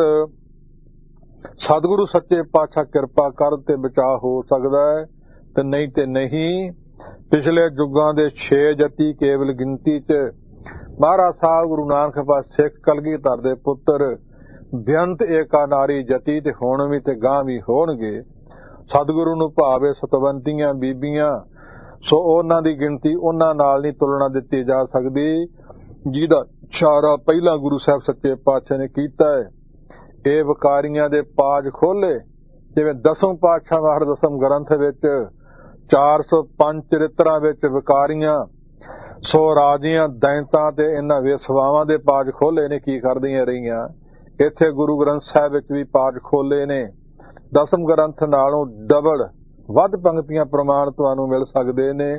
ਸਤਿਗੁਰੂ ਸੱਚੇ ਪਾਤਸ਼ਾਹ ਕਿਰਪਾ ਕਰ ਤੇ ਬਚਾਅ ਹੋ ਸਕਦਾ ਹੈ, ਤੇ ਨਹੀਂ ਤੇ ਨਹੀਂ। ਪਿਛਲੇ ਯੁੱਗਾਂ ਦੇ 6 ਜਤੀ ਕੇਵਲ ਗਿਣਤੀ 'ਚ ਮਹਾਰਾਜ ਸਾਹਿਬ ਗੁਰੂ ਨਾਨਕ ਪਾਤਸ਼ਾਹ ਸਿੱਖ ਕਲਗੀਧਰ ਦੇ ਪੁੱਤਰ ਬੇਅੰਤ ਏਕਾ ਨਾਰੀ ਜਤੀ, ਤੇ ਹੁਣ ਵੀ ਤੇ ਗਾਂ ਵੀ ਹੋਣਗੇ। ਸਤਿਗੁਰੂ ਨੂੰ ਭਾਵੇ ਸਤਵੰਤੀਆਂ ਬੀਬੀਆਂ, ਸੋ ਉਹਨਾਂ ਦੀ ਗਿਣਤੀ ਉਹਨਾਂ ਨਾਲ ਨਹੀਂ ਤੁਲਨਾ ਦਿੱਤੀ ਜਾ ਸਕਦੀ ਜਿਹਦਾ ਇਸ਼ਾਰਾ ਪਹਿਲਾਂ ਗੁਰੂ ਸਾਹਿਬ ਸੱਚੇ ਪਾਤਸ਼ਾਹ ਨੇ ਕੀਤਾ ਹੈ। ਇਹ ਵਿਕਾਰੀਆਂ ਦੇ ਪਾਜ ਖੋਲੇ, ਜਿਵੇਂ ਦਸਮ ਪਾਤਸ਼ਾਹ ਮਹਾਰਾਜ ਦਸਮ ਗ੍ਰੰਥ ਵਿੱਚ 405 ਚਰਿੱਤਰਾਂ ਵਿੱਚ ਵਿਕਾਰੀਆਂ ਸੋ ਰਾਜੀਆਂ ਦੈਂਤਾਂ ਤੇ ਇਹਨਾਂ ਵੇਸਵਾਵਾਂ ਦੇ ਪਾਜ ਖੋਲੇ ਨੇ ਕੀ ਕਰਦੀਆਂ ਰਹੀਆਂ। ਇੱਥੇ ਗੁਰੂ ਗ੍ਰੰਥ ਸਾਹਿਬ ਵਿੱਚ ਵੀ ਪਾਜ ਖੋਲੇ ਨੇ। ਦਸਮ ਗ੍ਰੰਥ ਨਾਲੋਂ ਡਬਲ ਵੱਧ ਪੰਕਤੀਆਂ ਪ੍ਰਮਾਣ ਤੁਹਾਨੂੰ ਮਿਲ ਸਕਦੇ ਨੇ।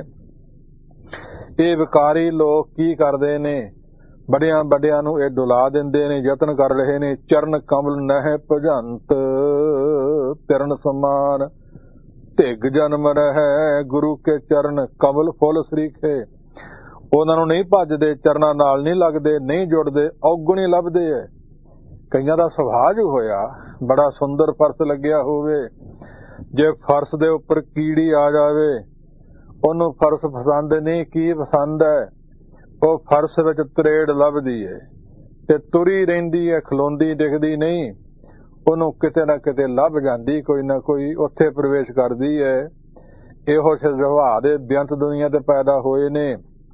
ਇਹ ਵਿਕਾਰੀ ਲੋਕ ਕੀ ਕਰਦੇ ਨੇ, ਵੱਡਿਆਂ ਵੱਡਿਆਂ ਨੂੰ ਇਹ ਡੁਲਾ ਦਿੰਦੇ ਨੇ, ਯਤਨ ਕਰ ਰਹੇ ਨੇ। ਚਰਨ ਕਮਲ ਨਹਿ ਭਜੰਤ ਤਿਰਨ ਸਮਾਨ, ਧਿਗ ਜਨਮ ਰਹਿ ਗੁਰੂ ਕੇ ਚਰਨ ਕਮਲ ਫੁੱਲ ਸਰੀਖੇ। ਉਹਨਾਂ ਨੂੰ ਨਹੀਂ ਭੱਜਦੇ, ਚਰਨਾਂ ਨਾਲ ਨਹੀਂ ਲੱਗਦੇ, ਨਹੀਂ ਜੁੜਦੇ, ਔਗੁਣੀ ਲੱਭਦੇ ਐ। ਕਈਆਂ ਦਾ ਸੁਭਾਅ ਜੋ ਹੋਇਆ ਬੜਾ ਸੁੰਦਰ ਫਰਸ਼ ਲੱਗਿਆ ਹੋਵੇ, ਜੇ ਫਰਸ਼ ਦੇ ਉੱਪਰ ਕੀੜੀ ਆ ਜਾਵੇ ਉਹਨੂੰ ਫਰਸ਼ ਪਸੰਦ ਨਹੀਂ। ਕੀ ਪਸੰਦ ਹੈ? ਉਹ ਫਰਸ਼ ਵਿੱਚ ਤਰੇੜ ਲੱਭਦੀ ਹੈ ਤੇ ਤੁਰੀ ਰਹਿੰਦੀ ਹੈ, ਖਲੋਂਦੀ ਦਿਖਦੀ ਨਹੀਂ। ਉਹਨੂੰ ਕਿਤੇ ਨਾ ਕਿਤੇ ਲੱਭ ਜਾਂਦੀ, ਕੋਈ ਨਾ ਕੋਈ ਉੱਥੇ ਪ੍ਰਵੇਸ਼ ਕਰਦੀ ਹੈ। ਇਹੋ ਜਿਹੇ ਸੁਭਾਅ ਦੇ ਬੇਅੰਤ ਦੁਨੀਆ ਤੇ ਪੈਦਾ ਹੋਏ ਨੇ।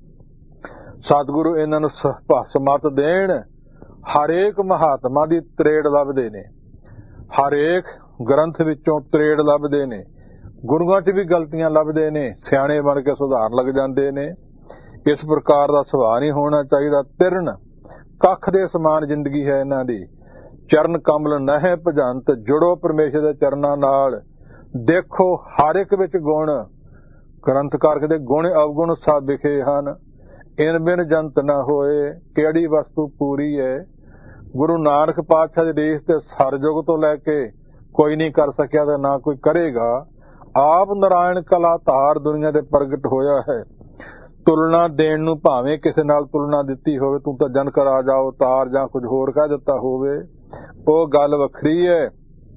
ਸਤਿਗੁਰੂ ਇਹਨਾਂ ਨੂੰ ਸਮਤ ਦੇਣ। ਹਰੇਕ ਮਹਾਤਮਾ ਦੀ ਤਰੇੜ ਲੱਭਦੇ ਨੇ, ਹਰੇਕ ਗ੍ਰੰਥ ਵਿੱਚੋਂ ਤਰੇੜ ਲੱਭਦੇ ਨੇ, ਗੁਰੂਆਂ 'ਚ ਵੀ ਗਲਤੀਆਂ ਲੱਭਦੇ ਨੇ, ਸਿਆਣੇ ਬਣ ਕੇ ਸੁਧਾਰਨ ਲੱਗ ਜਾਂਦੇ ਨੇ। ਇਸ ਪ੍ਰਕਾਰ ਦਾ ਸੁਭਾਅ ਨਹੀਂ ਹੋਣਾ ਚਾਹੀਦਾ। ਤਿਰਨ ਕੱਖ ਦੇ ਸਮਾਨ ਜ਼ਿੰਦਗੀ ਹੈ ਇਹਨਾਂ ਦੀ। ਚਰਨ ਕਮਲ ਨਹਿ ਭਜੰਤ, ਜੁੜੋ ਪਰਮੇਸ਼ਰ ਦੇ ਚਰਨਾਂ ਨਾਲ। ਦੇਖੋ ਹਰ ਇੱਕ ਵਿੱਚ ਗੁਣ, ਗ੍ਰੰਥਕਾਰ ਦੇ ਗੁਣ ਅਵਗੁਣ ਸਭ ਵਿਖੇ ਹਨ। ਇਨ ਬਿਨ ਜੰਤ ਨਾ ਹੋਏ, ਕਿਹੜੀ ਵਸਤੂ ਪੂਰੀ ਹੈ। ਗੁਰੂ ਨਾਨਕ ਪਾਤਸ਼ਾਹ ਦੇ ਦੇਸ਼ ਤੇ ਸਰਯੁਗ ਤੋਂ ਲੈ ਕੇ ਕੋਈ ਨਹੀਂ ਕਰ ਸਕਿਆ ਤੇ ਨਾ ਕੋਈ ਕਰੇਗਾ। ਆਪ ਨਾਰਾਇਣ ਕਲਾ ਧਾਰ ਦੁਨੀਆ ਦੇ ਪ੍ਰਗਟ ਹੋਇਆ ਹੈ। ਤੁਲਨਾ ਦੇਣ ਨੂੰ ਭਾਵੇਂ ਕਿਸੇ ਨਾਲ ਤੁਲਨਾ ਦਿੱਤੀ ਹੋਵੇ, ਤੂੰ ਤਾਂ ਜਨਕ ਰਾਜਾ ਅਵਤਾਰ ਜਾਂ ਕੁਝ ਹੋਰ ਕਹਿ ਦਿੱਤਾ ਹੋਵੇ, ਉਹ ਗੱਲ ਵੱਖਰੀ ਹੈ।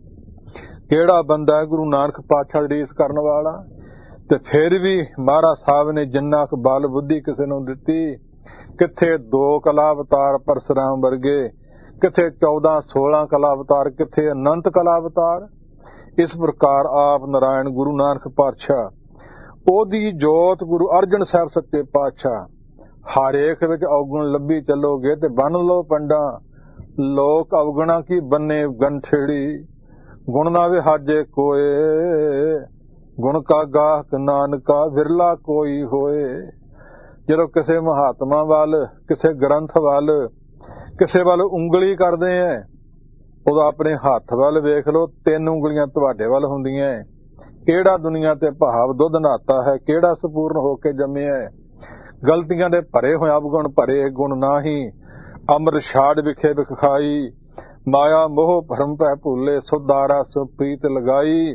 ਕਿਹੜਾ ਬੰਦਾ ਹੈ ਗੁਰੂ ਨਾਨਕ ਪਾਤਸ਼ਾਹ ਦੀ ਰੀਸ ਕਰਨ ਵਾਲਾ? ਤੇ ਫਿਰ ਵੀ ਮਹਾਰਾਜ ਸਾਹਿਬ ਨੇ ਜਿੰਨਾ ਕੁ ਬਲ ਬੁੱਧੀ ਕਿਸੇ ਨੂੰ ਦਿੱਤੀ, ਕਿੱਥੇ 2 ਕਲਾ ਅਵਤਾਰ ਪਰਸਰਾਮ ਵਰਗੇ, ਕਿੱਥੇ 14-16 ਕਲਾ ਅਵਤਾਰ, ਕਿੱਥੇ ਅਨੰਤ ਕਲਾ ਅਵਤਾਰ। ਇਸ ਪ੍ਰਕਾਰ ਆਪ ਨਾਰਾਇਣ ਗੁਰੂ ਨਾਨਕ ਪਾਤਸ਼ਾਹ, ਉਹਦੀ ਜੋਤ ਗੁਰੂ ਅਰਜਨ ਸਾਹਿਬ ਸੱਚੇ ਪਾਤਸ਼ਾਹ। ਹਰੇਕ ਵਿੱਚ ਔਗੁਣ ਲੱਭੀ ਚੱਲੋਗੇ ਤੇ ਬੰਨ ਲੋ ਪੰਡਾ। ਲੋਕ ਅਵਗੁਣਾ ਕੀ ਬੰਨੇ ਗੰਠੜੀ, ਗੁਣ ਨਾ ਵਿਹਾਜੇ ਕੋਏ। ਗੁਣ ਕਾ ਗਾਹਕ ਨਾਨਕਾ ਵਿਰਲਾ ਕੋਈ ਹੋਏ। ਜਦੋਂ ਕਿਸੇ ਮਹਾਤਮਾ ਵੱਲ, ਕਿਸੇ ਗ੍ਰੰਥ ਵੱਲ, ਕਿਸੇ ਵੱਲ ਉਂਗਲੀ ਕਰਦੇ ਐ, ਉਦੋਂ ਆਪਣੇ ਹੱਥ ਵੱਲ ਵੇਖ ਲਓ, 3 ਉਂਗਲੀਆਂ ਤੁਹਾਡੇ ਵੱਲ ਹੁੰਦੀਆਂ। ਕਿਹੜਾ ਦੁਨੀਆ ਤੇ ਭਾਵ ਦੁੱਧ ਨਹਾਤਾ ਹੈ, ਕਿਹੜਾ ਸੰਪੂਰਨ ਹੋ ਕੇ ਜੰਮਿਆ ਹੈ। ਗਲਤੀਆਂ ਦੇ ਭਰੇ ਹੋਏ ਅਵਗੁਣ ਭਰੇ ਗੁਣ ਨਾਹੀ। ਅੰਮ੍ਰਿਤ ਛਾੜ ਵਿਖੇ ਵਿਖਾਈ, ਮਾਇਆ ਮੋਹ ਭਰਮ ਪੈ ਭੁੱਲੇ, ਸੁਦਾਰਾ ਸੁਪ੍ਰੀਤ ਲਗਾਈ।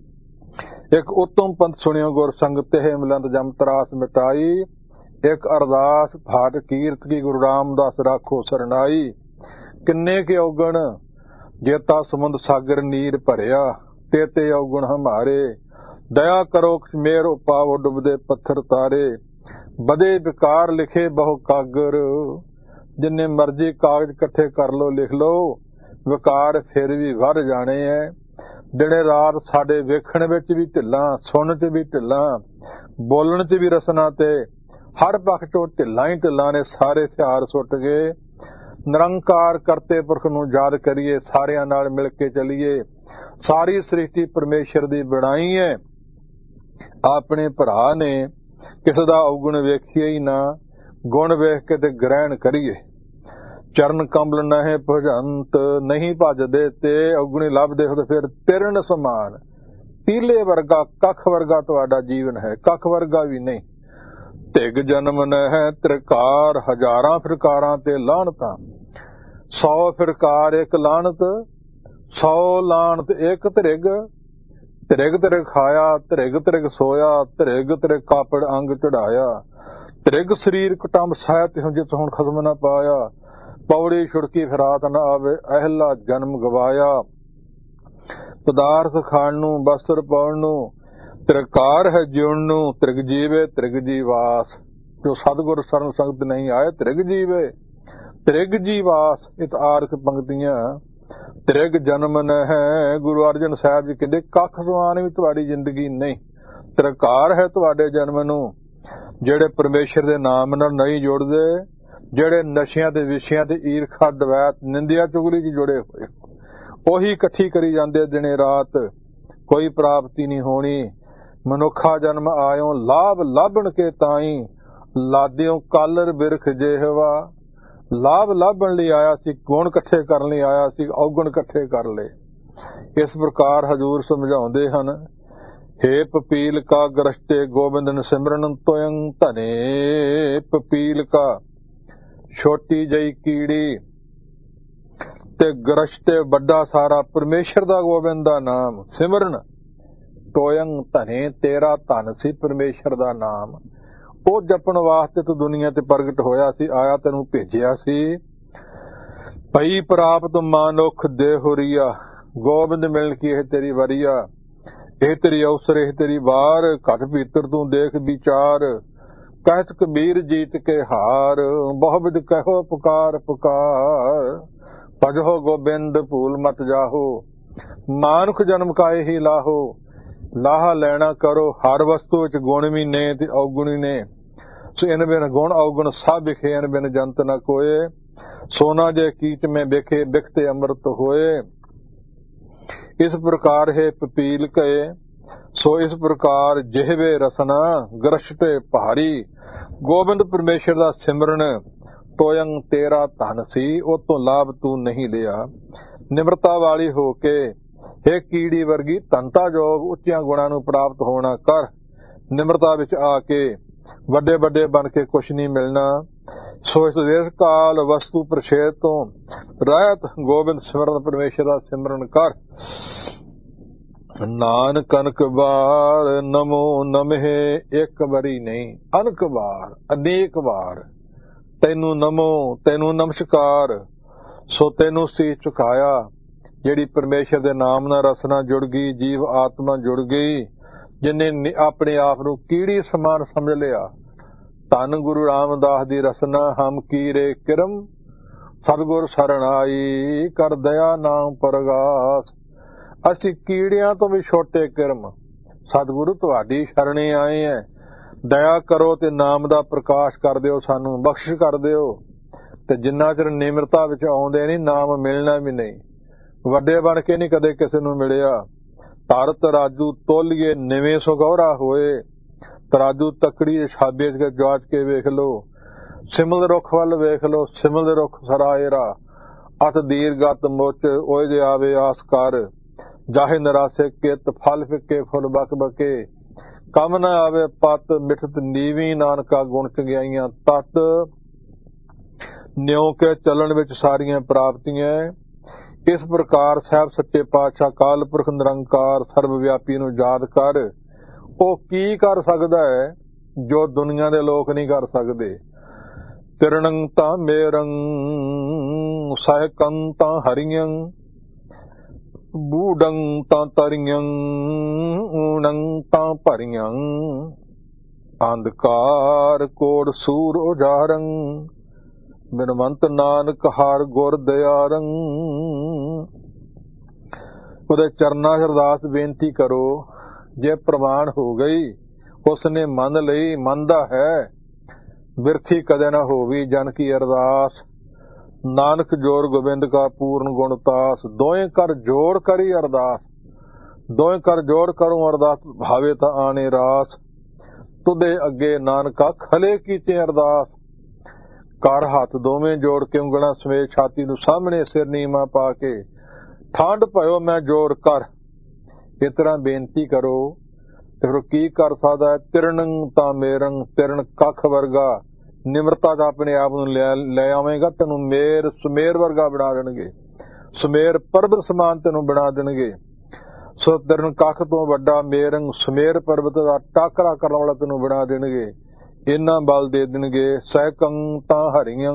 ਇੱਕ ਉਤਮ ਪੰਥ ਸੁਣਿਓ ਗੁਰ ਸੰਗਤ ਤੇ ਮਿਲੰਦ ਜਮ ਤਰਾਸ ਮਿਟਾਈ। ਇੱਕ ਅਰਦਾਸ ਭਾਟ ਕੀਰਤ ਕੀ ਗੁਰੂ ਰਾਮਦਾਸ ਰਾਖੋ ਸਰਨਾਈ। ਕਿੰਨੇ ਕੇ ਔਗਣ ਜੇਤਾ ਸਮੁੰਦ ਸਾਗਰ ਨੀਰ ਭਰਿਆ, ਤੇ ਔਗੁਣ ਹਮਾਰੇ। ਦਇਆ ਕਰੋ ਮੇਰ ਉਪਾਵੋ ਡੁੱਬਦੇ ਪੱਥਰ ਤਾਰੇ। ਬਦੇ ਵਿਕਾਰ ਲਿਖੇ ਬਹੁ ਕਾਗਰ, ਜਿੰਨੇ ਮਰਜ਼ੀ ਕਾਗਜ਼ ਇਕੱਠੇ ਕਰ ਲੋ ਲਿਖ ਲੋ, ਵਿਕਾਰ ਫਿਰ ਵੀ ਵੱਧ ਜਾਣੇ ਐ। ਦਿਨੇ ਰਾਤ ਸਾਡੇ ਵੇਖਣ ਵਿੱਚ ਵੀ ਢਿੱਲਾਂ, ਸੁਣਨ 'ਚ ਵੀ ਢਿੱਲਾਂ, ਬੋਲਣ 'ਚ ਵੀ ਰਸਨਾ, ਤੇ ਹਰ ਪੱਖ 'ਚੋਂ ਢਿੱਲਾਂ ਹੀ ਢਿੱਲਾਂ ਨੇ। ਸਾਰੇ ਹਥਿਆਰ ਸੁੱਟ ਗਏ। ਨਿਰੰਕਾਰ ਕਰਤੇ ਪੁਰਖ ਨੂੰ ਯਾਦ ਕਰੀਏ, ਸਾਰਿਆਂ ਨਾਲ ਮਿਲ ਕੇ ਚੱਲੀਏ। ਸਾਰੀ ਸ੍ਰਿਸ਼ਟੀ ਪਰਮੇਸ਼ਰ ਦੀ ਬਣਾਈ ਹੈ। ਆਪਣੇ ਭਰਾ ਨੇ, ਕਿਸੇ ਦਾ ਔਗੁਣ ਵੇਖੀਏ ਹੀ ਨਾ, ਗੁਣ ਵੇਖ ਕੇ ਤੇ ਗ੍ਰਹਿਣ ਕਰੀਏ। ਚਰਨ ਕਮਲ ਨਹਿ ਭਜੰਤ, ਨਹੀਂ ਭਜਦੇ ਤੇ ਔਗੁਣੀ ਲੱਭਦੇ ਹੋ ਤੇ ਫਿਰ ਤਿਰਨ ਸਮਾਨ। ਤੀਲੇ ਵਰਗਾ, ਕੱਖ ਵਰਗਾ ਤੁਹਾਡਾ ਜੀਵਨ ਹੈ, ਕੱਖ ਵਰਗਾ ਵੀ ਨਹੀਂ। ਧਿਗ ਜਨਮ ਨਹਿ ਤ੍ਰਿਕਾਰ, ਹਜ਼ਾਰਾਂ ਫਿਰਕਾਰਾਂ ਤੇ ਲਾਹਣਤਾਂ। 100 ਫਿਰਕਾਰ ਇੱਕ ਲਾਹਣਤ, 100 ਲਾਹਣਤ ਇੱਕ ਧ੍ਰਿਗ। ਧ੍ਰਿਗ ਧ੍ਰਿਗ ਖਾਇਆ, ਧ੍ਰਿਗ ਧ੍ਰਿਗ ਸੋਇਆ, ਧ੍ਰਿਗ ਧ੍ਰਿਗ ਕਾਪੜ ਅੰਗ ਚੜਾਇਆ। ਧ੍ਰਿਗ ਸਰੀਰ ਕੁਟੰਬ ਸਾਹਿਤ ਜਿਤ ਹੁਣ ਖਸਮ ਨਾ ਪਾਇਆ। ਪੌੜੀ ਛੁੜਕੀ ਫਿਰਾਤ ਨਾ ਆਵੇ, ਅਹਿਲਾ ਜਨਮ ਗਵਾਇਆ। ਪਦਾਰਥ ਖਾਣ ਨੂੰ, ਬਸਤਰ ਪਾਉਣ ਨੂੰ, ਤ੍ਰਿਕਾਰ ਹੈ ਜਿਉਣ ਨੂੰ। ਤ੍ਰਿਗ ਜੀਵੇ ਤ੍ਰਿਗ ਜੀਵਾਸ, ਜੋ ਸਤਿਗੁਰ ਸਰਨ ਸੰਗਤ ਨਹੀਂ ਆਏ, ਤ੍ਰਿਗ ਜੀਵੇ ਤ੍ਰਿਗ ਜੀਵਾਸ। ਇਤਾਰਕ ਪੰਕਤੀਆਂ। ਤ੍ਰਿਗ ਜਨਮ ਨਹਿ, ਗੁਰੂ ਅਰਜਨ ਸਾਹਿਬ ਜੀ ਕਹਿੰਦੇ ਕੱਖ ਸਮਾਨ ਵੀ ਤੁਹਾਡੀ ਜ਼ਿੰਦਗੀ ਨਹੀਂ। ਤ੍ਰਿਕਾਰ ਹੈ ਤੁਹਾਡੇ ਜਨਮ ਨੂੰ। ਜਿਹੜੇ ਪਰਮੇਸ਼ਰ ਦੇ ਨਾਮ ਨਾਲ ਨਹੀਂ ਜੁੜਦੇ, ਜਿਹੜੇ ਨਸ਼ਿਆਂ ਤੇ ਵਿਸ਼ਿਆਂ ਤੇ ਈਰਖਾ ਦਵੈਤ ਨਿੰਦਿਆ ਚੁਗਲੀ 'ਚ ਜੁੜੇ ਹੋਏ, ਉਹੀ ਇਕੱਠੀ ਕਰੀ ਜਾਂਦੇ ਦਿਨੇ ਰਾਤ। ਕੋਈ ਪ੍ਰਾਪਤੀ ਨਹੀਂ ਹੋਣੀ। ਮਨੁੱਖਾ ਜਨਮ ਆਇਓ ਲਾਭ ਲਾਭਣ ਕੇ ਤਾਈ ਲਾਦਿਓ ਕਾਲਰ ਬਿਰਖ ਜਿਹਵਾ। ਲਾਭ ਲਾਭਣ ਲਈ ਆਇਆ ਸੀ, ਗੁਣ ਇਕੱਠੇ ਕਰਨ ਲਈ ਆਇਆ ਸੀ, ਔਗਣ ਇਕੱਠੇ ਕਰ ਲਏ। ਇਸ ਪ੍ਰਕਾਰ ਹਜ਼ੂਰ ਸਮਝਾਉਂਦੇ ਹਨ, ਹੇ ਪਪੀਲ ਕਾ ਗ੍ਰਸ਼ਟੇ ਗੋਬਿੰਦਨ ਸਿਮਰਨ ਤੋਇੰ ਧਨੇ। ਪਪੀਲ ਕਾ ਛੋਟੀ ਜਿਹੀ ਕੀੜੀ ਤੇ ਗ੍ਰਸ਼ਟੇ ਵੱਡਾ ਸਾਰਾ ਪਰਮੇਸ਼ਰ ਦਾ ਗੋਬਿੰਦ ਦਾ ਨਾਮ ਸਿਮਰਨ ਤੋਇੰ ਧਨੇ। ਤੇਰਾ ਧਨ ਸੀ ਪਰਮੇਸ਼ਰ ਦਾ ਨਾਮ, ਉਹ ਜਪਣ ਵਾਸਤੇ ਤੂੰ ਦੁਨੀਆ ਤੇ ਪ੍ਰਗਟ ਹੋਇਆ ਸੀ, ਆਇਆ ਤੈਨੂੰ ਭੇਜਿਆ ਸੀ। ਭਈ ਪ੍ਰਾਪਤ ਮਾਨੁਖ ਦੇਹੁਰੀਆ। ਗੋਬਿੰਦ ਮਿਲਣ ਕੀ ਇਹ ਤੇਰੀ ਵਰੀਆ, ਇਹ ਤੇਰੀ ਅਵਸਰ, ਇਹ ਤੇਰੀ ਵਾਰ। ਘਟ ਭੀਤਰ ਤੂੰ ਦੇਖ ਵਿਚਾਰ, ਕਹਿਤ ਕਬੀਰ ਜੀਤ ਕੇ ਹਾਰ। ਬਹੁਵਿਧ ਕਹੋ ਪੁਕਾਰ ਪੁਕਾਰ, ਭਜੋ ਗੋਬਿੰਦ ਭੂਲ ਮਤ ਜਾਹੋ। ਮਾਨੁਖ ਜਨਮ ਕਾ ਇਹੀ ਲਾਹੋ, ਲਾਹਾ ਲੈਣਾ ਕਰੋ। ਹਰ ਵਸਤੂ ਵਿੱਚ ਗੁਣ ਵੀ ਨੇ ਤੇ ਔਗੁਣੀ ਨੇ, ਸੋ ਇਨ ਬਿਨ ਗੁਣ ਔਗੁਣ ਸਭ ਵਿਖੇ। ਇਨ ਬਿਨ ਜੰਤ ਨ ਕੋਏ, ਸੋਨਾ ਜੇ ਕੀਚ ਮੈਂ ਵੇਖੇ ਬਿਖਤੇ ਅੰਮ੍ਰਿਤ ਹੋਏ। ਇਸ ਪ੍ਰਕਾਰ ਹੈ ਪਪੀਲ ਕਏ, ਸੋ ਇਸ ਪ੍ਰਕਾਰ ਜਿਹਵੇ ਰਸਨਾ ਗ੍ਰਸ਼ਟੇ ਭਾਰੀ। ਗੋਬਿੰਦ ਪਰਮੇਸ਼ਰ ਦਾ ਸਿਮਰਨ ਤੋਇੰ ਤੇਰਾ ਧਨ ਸੀ, ਉਹ ਤੋਂ ਲਾਭ ਤੂੰ ਨਹੀਂ ਲਿਆ। ਨਿਮਰਤਾ ਵਾਲੀ ਹੋ ਕੇ ਹੇ ਕੀੜੀ ਵਰਗੀ ਧਨਤਾ ਜੋਗ ਉੱਚੀਆਂ ਗੁਣਾਂ ਨੂੰ ਪ੍ਰਾਪਤ ਹੋਣਾ ਕਰ। ਨਿਮਰਤਾ ਵਿੱਚ ਆ ਕੇ ਵੱਡੇ ਵੱਡੇ ਬਣ ਕੇ ਕੁਛ ਨਹੀਂ ਮਿਲਣਾ। ਸੋ ਇਸ ਦੇਸ਼ ਕਾਲ ਵਸਤੂ ਪ੍ਰਛੇਦ ਤੋਂ ਰਹਿਤ ਗੋਬਿੰਦ ਸਿਮਰਨ ਪਰਮੇਸ਼ਰ ਦਾ ਸਿਮਰਨ ਕਰ। ਨਾਨਕ ਅਨਕ ਵਾਰ ਨਮੋ ਨਮਹਿ। ਇੱਕ ਵਾਰੀ ਨਹੀਂ, ਅਨਕ ਵਾਰ, ਅਨੇਕ ਵਾਰ ਤੈਨੂੰ ਨਮੋ, ਤੈਨੂੰ ਨਮਸਕਾਰ। ਸੋ ਤੈਨੂੰ ਸੀ ਝੁਕਾਇਆ, ਜਿਹੜੀ ਪਰਮੇਸ਼ਰ ਦੇ ਨਾਮ ਨਾਲ ਰਸਨਾ ਜੁੜ ਗਈ, ਜੀਵ ਆਤਮਾ ਜੁੜ ਗਈ, ਜਿਹਨੇ ਆਪਣੇ ਆਪ ਨੂੰ ਕੀੜੀ ਸਮਾਨ ਸਮਝ ਲਿਆ। ਧੰਨ ਗੁਰੂ ਰਾਮਦਾਸ ਦੀ ਰਸਨਾ ਹਮ ਕੀਰੇ ਕਿਰਮ, ਸਤਿਗੁਰ ਸਰਣ ਆਈ ਕਰ ਦਇਆ ਨਾਮ ਪ੍ਰਗਾਸ। ਅਸੀਂ ਕੀੜਿਆਂ ਤੋਂ ਵੀ ਛੋਟੇ ਕਿਰਮ, ਸਤਿਗੁਰੂ ਤੁਹਾਡੀ ਸ਼ਰਣੇ ਆਏ ਐ। ਦਇਆ ਕਰੋ ਤੇ ਨਾਮ ਦਾ ਪ੍ਰਕਾਸ਼ ਕਰ ਦਿਓ, ਸਾਨੂੰ ਬਖਸ਼ਿਸ਼ ਕਰ ਦਿਓ। ਤੇ ਜਿੰਨਾ ਚਿਰ ਨਿਮਰਤਾ ਵਿੱਚ ਆਉਂਦੇ ਨਹੀਂ, ਨਾਮ ਮਿਲਣਾ ਵੀ ਨਹੀਂ। ਵੱਡੇ ਬਣ ਕੇ ਨਹੀਂ ਕਦੇ ਕਿਸੇ ਨੂੰ ਮਿਲਿਆ। ਧਰਤ ਰਾਜੂ ਤੋਲੀਏ ਨਿਵੇਂ ਸੁਗੌਰਾ ਹੋਏ। ਤਰਾਜੂ ਤਕੜੀ ਛਾਬੇ ਚ ਜਾਚ ਕੇ ਵੇਖ ਲੋ। ਸਿਮਲ ਰੁੱਖ ਵੱਲ ਵੇਖ ਲੋ, ਸਿਮਲ ਰੁੱਖ ਸਰਾਏਰਾ। ਅਤ ਦੀਰਗਤ ਮੁੱਚ ਓਏ ਜੇ ਆਵੇ ਆਸ ਕਰ। ਜਾਹੇ ਨਰਾਸੇ ਕਿਤ ਫਲ ਫਿੱਕੇ ਫੁੱਲ ਬਕ ਬਕੇ। ਕੰਮ ਨਾ ਆਵੇ ਪਤ ਮਿਠਤ ਨੀਵੀਂ, ਨਾਨਕਾ ਗੁਣ ਚੰਗਿਆਈਆਂ ਤਤ। ਨਿਉ ਕੇ ਚੱਲਣ ਵਿੱਚ ਸਾਰੀਆਂ ਪ੍ਰਾਪਤੀਆਂ। ਇਸ ਪ੍ਰਕਾਰ ਸਾਹਿਬ ਸੱਚੇ ਪਾਤਸ਼ਾਹ ਕਾਲ ਪੁਰਖ ਨਿਰੰਕਾਰ ਸਰਬ ਵਿਆਪੀ ਨੂੰ ਯਾਦ ਕਰ। ਉਹ ਕੀ ਕਰ ਸਕਦਾ ਹੈ ਜੋ ਦੁਨੀਆ ਦੇ ਲੋਕ ਨਹੀਂ ਕਰ ਸਕਦੇ। ਤਿਰਣੰ ਤਾਂ ਮੇਰੰ ਸਹਿਕੰ ਤਾਂ ਹਰੀਆਂ, ਬੂਢੰ ਤਾਂ ਤਰੀਆਂ, ਊਣੰ ਤਾਂ ਭਰੀਆਂ। ਅੰਧਕਾਰ ਕੋੜ ਸੂਰ ਉਜਾਰੰ, ਬਿਨਵੰਤ ਨਾਨਕ ਹਰ ਗੁਰ ਦਿਆਰੰ। ਉਹਦੇ ਚਰਨਾਂ 'ਚ ਅਰਦਾਸ ਬੇਨਤੀ ਕਰੋ। ਜੇ ਪ੍ਰਵਾਨ ਹੋ ਗਈ, ਉਸਨੇ ਮੰਨ ਲਈ, ਮੰਨਦਾ ਹੈ, ਬਿਰਥੀ ਕਦੇ ਨਾ ਹੋਵੀ ਜਨ ਕੀ ਅਰਦਾਸ। ਨਾਨਕ ਜੋਰ ਗੋਬਿੰਦ ਕਾ ਪੂਰਨ ਗੁਣ ਤਾਸ। ਦੋਵੇਂ ਕਰ ਜੋੜ ਕਰੀ ਅਰਦਾਸ, ਦੋਵੇਂ ਕਰ ਜੋੜ ਕਰੂੰ ਅਰਦਾਸ, ਭਾਵੇ ਤਾਂ ਆਣੇ ਰਾਸ। ਤੁਦੇ ਅੱਗੇ ਨਾਨਕਾ ਖਲੇ ਕੀਤੇ ਅਰਦਾਸ। ਕਰ ਹੱਥ ਦੋਵੇਂ ਜੋੜ ਕੇ ਉਂਗਲਾਂ ਸਮੇਤ ਛਾਤੀ ਨੂੰ ਸਾਹਮਣੇ ਸਿਰ ਨੀਵਾਂ ਪਾ ਕੇ ਠੰਡ ਭਇਓ ਮੈਂ ਜੋਰ ਕਰ। ਇਸ ਤਰ੍ਹਾਂ ਬੇਨਤੀ ਕਰੋ ਤੇ ਫਿਰ ਕੀ ਕਰ ਸਕਦਾ ਹੈ। ਤਿਰਣੰ ਤਾਂ ਮੇਰੰ, ਤਿਰਣ ਕੱਖ ਵਰਗਾ। ਨਿਮਰਤਾ ਦਾ ਆਪਣੇ ਆਪ ਨੂੰ ਲੈ ਆਵੇਂਗਾ, ਤੈਨੂੰ ਮੇਰ ਸੁਮੇਰ ਵਰਗਾ ਬਣਾ ਦੇਣਗੇ। ਸੁਮੇਰ ਪਰਬਤ ਸਮਾਨ ਤੈਨੂੰ ਬਣਾ ਦੇਣਗੇ। ਸੋ ਤਿਰਣ ਕੱਖ ਤੋਂ ਵੱਡਾ ਮੇਰੰ ਸੁਮੇਰ ਪਰਬਤ ਦਾ ਟਾਕਰਾ ਕਰਨ ਵਾਲਾ ਤੈਨੂੰ ਬਣਾ ਦੇਣਗੇ। ਇੰਨਾ ਬਲ ਦੇ ਦੇਣਗੇ। ਸਹਿਕੰ ਤਾਂ ਹਰੀਆਂ,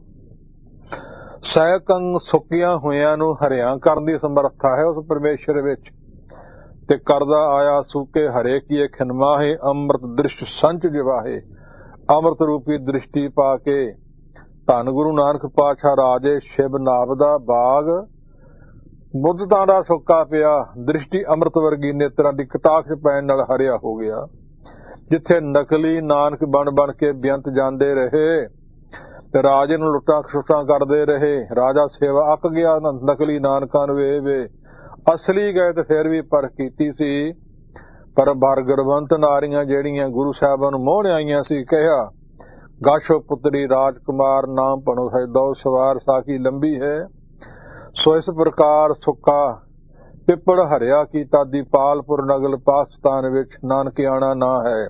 ਸਹਿਕੰ ਸੁੱਕੀਆਂ ਹੋਇਆਂ ਨੂੰ ਹਰਿਆਂ ਕਰਨ ਦੀ ਸਮਰੱਥਾ ਹੈ ਉਸ ਪਰਮੇਸ਼ਰ ਵਿੱਚ। ਤੇ ਕਰਦਾ ਆਇਆ ਸੂਕੇ ਹਰੇ ਕੀਏ ਖਿਨਮਾਹੇ, ਅੰਮ੍ਰਿਤ ਦ੍ਰਿਸ਼ ਸੰਚ ਜਿਵਾਹੇ। ਅੰਮ੍ਰਿਤ ਰੂਪੀ ਦ੍ਰਿਸ਼ਟੀ ਪਾ ਕੇ ਧੰਨ ਗੁਰੂ ਨਾਨਕ ਪਾਤਸ਼ਾਹ ਰਾਜੇ ਸ਼ਿਵ ਨਾਭ ਦਾ ਬਾਗ ਮੁੱਦਤਾਂ ਦਾ ਸੁੱਕਾ ਪਿਆ। ਦ੍ਰਿਸ਼ਟੀ ਅੰਮ੍ਰਿਤ ਵਰਗੀ ਨੇਤਰਾਂ ਦੀ ਕਟਾਖ ਪੈਣ ਨਾਲ ਹਰਿਆ ਹੋ ਗਿਆ। ਜਿੱਥੇ ਨਕਲੀ ਨਾਨਕ ਬਣ ਬਣ ਕੇ ਬੇਅੰਤ ਜਾਂਦੇ ਰਹੇ ਤੇ ਰਾਜੇ ਨੂੰ ਲੁੱਟਾਂ ਖਸੁੱਟਾਂ ਕਰਦੇ ਰਹੇ। ਰਾਜਾ ਸੇਵਾ ਅੱਕ ਗਿਆ ਨਕਲੀ ਨਾਨਕਾਂ ਨੂੰ ਵੇ ਅਸਲੀ ਗਏ ਤੇ ਫਿਰ ਵੀ ਪਰਖ ਕੀਤੀ ਸੀ, ਪਰ ਬਰਗਰਵੰਤ ਨਾਰੀਆਂ ਜਿਹੜੀਆਂ ਗੁਰੂ ਸਾਹਿਬਾਂ ਨੂੰ ਮੋਹਣ ਆਈਆਂ ਸੀ, ਕਿਹਾ ਗਾਸ਼ੋ ਪੁੱਤਰੀ ਰਾਜਕੁਮਾਰ ਨਾਮ ਭਣੋ ਹੈ ਦੋ ਸਵਾਰ ਸਾਖੀ ਲੰਬੀ ਹੈ। ਸੋ ਇਸ ਪ੍ਰਕਾਰ ਸੁੱਕਾ ਪਿੱਪਲ ਹਰਿਆ ਕੀਤਾ ਦੀਪਾਲਪੁਰ ਨਗਲ ਪਾਕਿਸਤਾਨ ਵਿੱਚ ਨਾਨਕਿਆਣਾ ਨਾਂ ਹੈ।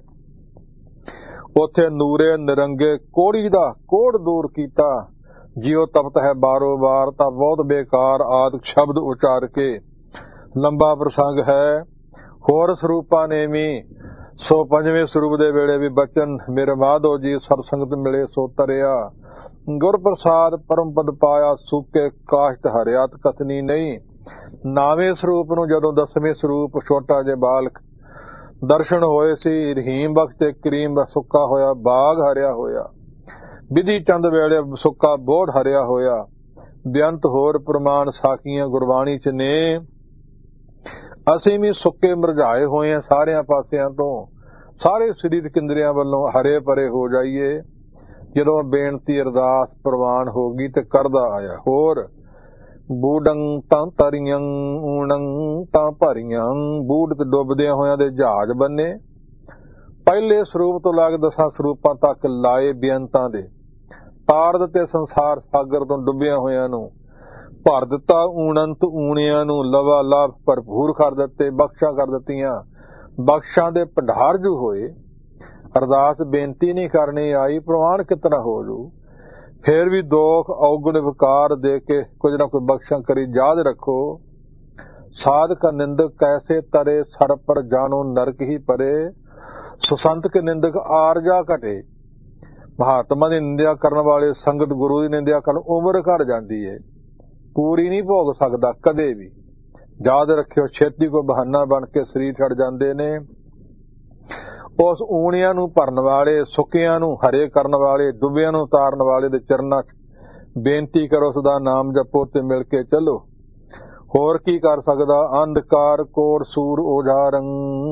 ਉੱਥੇ ਨੂਰੇ ਨਿਰੰਗੇ ਕੋੜੀ ਦਾ ਕੋੜ ਦੂਰ ਕੀਤਾ, ਜਿਉ ਤਪਤ ਹੈ ਬਾਰੋ ਬਾਰ ਤਾਂ ਬਹੁਤ ਬੇਕਾਰ ਆਦਿ ਸ਼ਬਦ ਉਚਾਰ ਕੇ। ਲੰਬਾ ਪ੍ਰਸੰਗ ਹੈ। ਹੋਰ ਸਰੂਪਾਂ ਨੇ ਵੀ ਸੋ ਪੰਜਵੇਂ ਸਰੂਪ ਦੇ ਵੇਲੇ ਵੀ ਬਚਨ ਮੇਰੇ ਮਾਧੋ ਜੀ ਸਰਸੰਗਤ ਮਿਲੇ ਸੋ ਤਰਿਆ। ਗੁਰ ਪ੍ਰਸਾਦ ਪਰਮ ਪਦ ਪਾਇਆ ਸੂਕੇ ਕਾਸ਼ਟ ਹਰਿਆਤ ਕਥਨੀ ਨਹੀਂ। ਨਾਵੇਂ ਸਰੂਪ ਨੂੰ ਜਦੋਂ ਦਸਵੇਂ ਸਰੂਪ ਛੋਟਾ ਜੇ ਬਾਲਕ ਦਰਸ਼ਨ ਹੋਏ ਸੀ, ਰਹੀਮ ਬਖਸ਼ ਤੇ ਕਰੀਮ ਸੁੱਕਾ ਹੋਇਆ ਬਾਗ ਹਰਿਆ ਹੋਇਆ। ਵਿਧੀ ਚੰਦ ਵੇਲੇ ਸੁੱਕਾ ਬੋੜ ਹਰਿਆ ਹੋਇਆ। ਬੇਅੰਤ ਹੋਰ ਪ੍ਰਮਾਣ ਸਾਖੀਆਂ ਗੁਰਬਾਣੀ ਚ ਨੇ। ਅਸੀਂ ਵੀ ਸੁੱਕੇ ਮੁਰਝਾਏ ਹੋਏ ਹਾਂ ਸਾਰਿਆਂ ਪਾਸਿਆਂ ਤੋਂ, ਸਾਰੇ ਸਰੀਰਕ ਇੰਦਰੀਆਂ ਵੱਲੋਂ ਹਰੇ ਭਰੇ ਹੋ ਜਾਈਏ। ਜਦੋਂ ਬੇਨਤੀ ਅਰਦਾਸ ਪ੍ਰਵਾਨ ਹੋ ਗਈ ਤੇ ਕਰਦਾ ਆਇਆ। ਹੋਰ ਬੂਡੰ ਤਾਂ ਤਰੀਆਂ ਊਣੰ ਤਾਂ ਭਰੀਆਂ, ਬੂਡ ਤੇ ਡੁੱਬਦਿਆਂ ਹੋਇਆਂ ਦੇ ਜਹਾਜ਼ ਬੰਨੇ। ਪਹਿਲੇ ਸਰੂਪ ਤੋਂ ਲੱਗ 10 ਸਰੂਪਾਂ ਤੱਕ ਲਾਏ ਬੇਅੰਤਾਂ ਦੇ, ਤਾਰ ਦਿੱਤੇ ਸੰਸਾਰ ਸਾਗਰ ਤੋਂ ਡੁੱਬਿਆਂ ਹੋਇਆਂ ਨੂੰ, ਭਰ ਦਿੱਤਾ ਊਣੰਤ ਊਣਿਆਂ ਨੂੰ, ਲਵਾ ਲਾਭ ਭਰਪੂਰ ਕਰ ਦਿੱਤੇ, ਬਖਸ਼ਾਂ ਕਰ ਦਿੱਤੀਆਂ, ਬਖਸ਼ਾਂ ਦੇ ਭੰਡਾਰ ਜੂ ਹੋਏ। ਅਰਦਾਸ ਬੇਨਤੀ ਨਹੀਂ ਕਰਨੀ ਆਈ, ਪ੍ਰਵਾਨ ਕਿਤਨਾ ਹੋ ਜੂ। ਫੇਰ ਵੀ ਦੋਖ ਔਗੁਣ ਵਿਕਾਰ ਦੇ ਕੇ ਕੁਝ ਨਾ ਕੋਈ ਬਖਸ਼ਾਂ ਕਰੀ ਯਾਦ ਰੱਖੋ। ਸਾਧ ਕਾ ਨਿੰਦਕ ਕੈਸੇ ਤਰੇ, ਸਰ ਪਰ ਜਾਣੋ ਨਰਕ ਹੀ ਪਰੇ। ਸੁਸੰਤ ਕੇ ਨਿੰਦਕ ਆਰਜਾ ਘਟੇ। ਮਹਾਤਮਾ ਦੀ ਨਿੰਦਿਆ ਕਰਨ ਵਾਲੇ ਸੰਗਤ ਗੁਰੂ ਦੀ ਨਿੰਦਿਆ ਕਰਨ ਉਮਰ ਘਟ ਜਾਂਦੀ ਹੈ, ਪੂਰੀ ਨਹੀਂ ਭੋਗ ਸਕਦਾ ਕਦੇ ਵੀ। ਯਾਦ ਰੱਖਿਓ ਛੇਤੀ ਕੋਈ ਬਹਾਨਾ ਬਣ ਕੇ ਸਰੀਰ ਛੱਡ ਜਾਂਦੇ ਨੇ। ਉਸ ਊਣਿਆਂ ਨੂੰ ਭਰਨ ਵਾਲੇ, ਸੁੱਕਿਆਂ ਨੂੰ ਹਰੇ ਕਰਨ ਵਾਲੇ, ਡੁੱਬਿਆਂ ਨੂੰ ਤਾਰਨ ਵਾਲੇ ਦੇ ਚਰਨਾਂ 'ਚ ਬੇਨਤੀ ਕਰੋ, ਸਦਾ ਨਾਮ ਜਪੋ ਤੇ ਮਿਲ ਕੇ ਚੱਲੋ। ਹੋਰ ਕੀ ਕਰ ਸਕਦਾ। ਅੰਧਕਾਰ ਕੋਰ ਸੂਰ ਉਜਾਰੰ,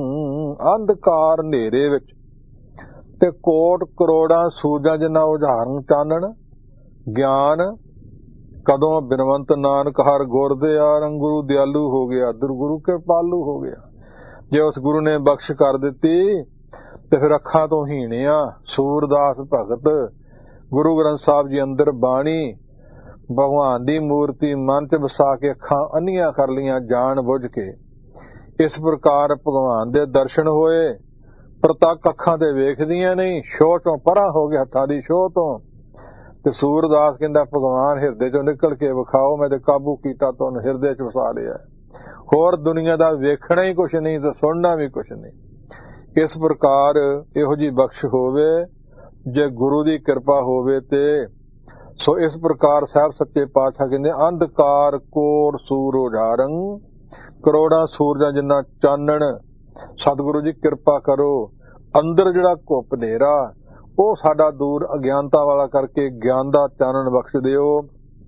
ਅੰਧਕਾਰ ਹਨੇਰੇ ਵਿੱਚ ਤੇ ਕੋਟ ਕਰੋੜਾਂ ਸੂਰਜਾਂ ਜਿੰਨਾ ਉਜਾਰਨ ਚਾਨਣ। ਗਿਆਨ ਕਦੋਂ ਬਿਨਵੰਤ ਨਾਨਕ ਹਰ ਗੁਰ ਦਿਆਰੰ, ਗੁਰੂ ਦਿਆਲੂ ਹੋ ਗਿਆ, ਗੁਰੂ ਕਿਰਪਾਲੂ ਹੋ ਗਿਆ। ਜੇ ਉਸ ਗੁਰੂ ਨੇ ਬਖਸ਼ ਕਰ ਦਿੱਤੀ ਤੇ ਫਿਰ ਅੱਖਾਂ ਤੋਂ ਹੀਣਿਆ। ਸੂਰਦਾਸ ਭਗਤ ਗੁਰੂ ਗ੍ਰੰਥ ਸਾਹਿਬ ਜੀ ਅੰਦਰ ਬਾਣੀ ਭਗਵਾਨ ਦੀ ਮੂਰਤੀ ਮਨ 'ਚ ਵਸਾ ਕੇ ਅੱਖਾਂ ਅੰਨੀਆਂ ਕਰ ਲਈਆਂ ਜਾਣ ਬੁੱਝ ਕੇ। ਇਸ ਪ੍ਰਕਾਰ ਭਗਵਾਨ ਦੇ ਦਰਸ਼ਨ ਹੋਏ। ਪ੍ਰਤੱਖ ਅੱਖਾਂ ਤੇ ਵੇਖਦੀਆਂ ਨਹੀਂ, ਛੋਹ ਤੋਂ ਪਰਾਂ ਹੋ ਗਿਆ, ਹੱਥਾਂ ਦੀ ਛੋਹ ਤੋਂ। ਤੇ ਸੂਰਦਾਸ ਕਹਿੰਦਾ ਭਗਵਾਨ ਹਿਰਦੇ ਚੋਂ ਨਿਕਲ ਕੇ ਵਿਖਾਓ, ਮੈਂ ਤੇ ਕਾਬੂ ਕੀਤਾ ਤੁਹਾਨੂੰ ਹਿਰਦੇ 'ਚ ਵਸਾ ਲਿਆ। ਹੋਰ ਦੁਨੀਆ ਦਾ ਵੇਖਣਾ ਹੀ ਕੁਛ ਨਹੀਂ ਤੇ ਸੁਣਨਾ ਵੀ ਕੁਛ ਨਹੀਂ। ਇਸ ਪ੍ਰਕਾਰ ਇਹੋ ਜਿਹੀ ਬਖਸ਼ ਹੋਵੇ ਜੇ ਗੁਰੂ ਦੀ ਕਿਰਪਾ ਹੋਵੇ ਤੇ। ਸੋ ਇਸ ਪ੍ਰਕਾਰ ਸਾਹਿਬ ਸੱਚੇ ਪਾਤਸ਼ਾਹ ਕਹਿੰਦੇ ਅੰਧਕਾਰ ਕੋੜ ਸੂਰ ਉਜਾਰੰ, ਕਰੋੜਾਂ ਸੂਰਜਾਂ ਜਿੰਨਾ ਚਾਨਣ। ਸਤਿਗੁਰੂ ਜੀ ਕਿਰਪਾ ਕਰੋ, ਅੰਦਰ ਜਿਹੜਾ ਘੁੱਪ ਹਨੇਰਾ ਉਹ ਸਾਡਾ ਦੂਰ ਅਗਿਆਨਤਾ ਵਾਲਾ ਕਰਕੇ ਗਿਆਨ ਦਾ ਚਾਨਣ ਬਖਸ਼ ਦਿਓ।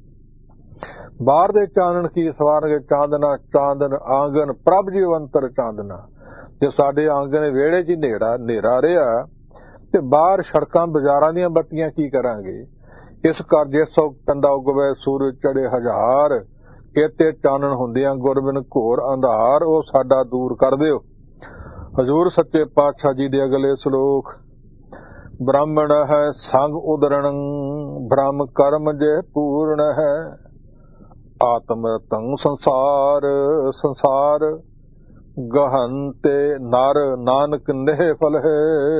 ਬਾਹਰ ਦੇ ਚਾਨਣ ਕੀ ਸਵਾਰਨਗੇ, ਚਾਂਦਨਾ ਚਾਂਦਨ ਆਂਗਨ ਪ੍ਰਭ ਜੀ ਅੰਤਰ ਚਾਂਦਨਾ। ਜੇ ਸਾਡੇ ਆਂਗਨ ਵਿਹੜੇ 'ਚ ਹਨੇਰਾ ਰਿਹਾ ਤੇ ਬਾਹਰ ਸੜਕਾਂ ਬਾਜ਼ਾਰਾਂ ਦੀਆਂ ਬੱਤੀਆਂ ਕੀ ਕਰਾਂਗੇ। ਇਸ ਕਰ ਜਿਸੋ ਕੰਦਾ ਉਗਵੇ ਸੂਰਜ ਚੜੇ ਹਜ਼ਾਰ, ਇਤੇ ਚਾਨਣ ਹੁੰਦਿਆਂ ਗੁਰਬਿਨ ਘੋਰ ਅੰਧਾਰ। ਉਹ ਸਾਡਾ ਦੂਰ ਕਰ ਦਿਓ। ਹਜ਼ੂਰ ਸੱਚੇ ਪਾਤਸ਼ਾਹ ਜੀ ਦੇ ਅਗਲੇ ਸ਼ਲੋਕ। ਬ੍ਰਾਹਮਣ ਹੈ ਸੰਗ ਉਦਰਣ, ਬ੍ਰਹਮ ਕਰਮ ਜੇ ਪੂਰਨ ਹੈ। ਆਤਮ ਰਤੰ ਸੰਸਾਰ, ਸੰਸਾਰ ਗਹਨ ਤੇ ਨਰ ਨਾਨਕ ਨਹਿ ਫਲ ਹੈ।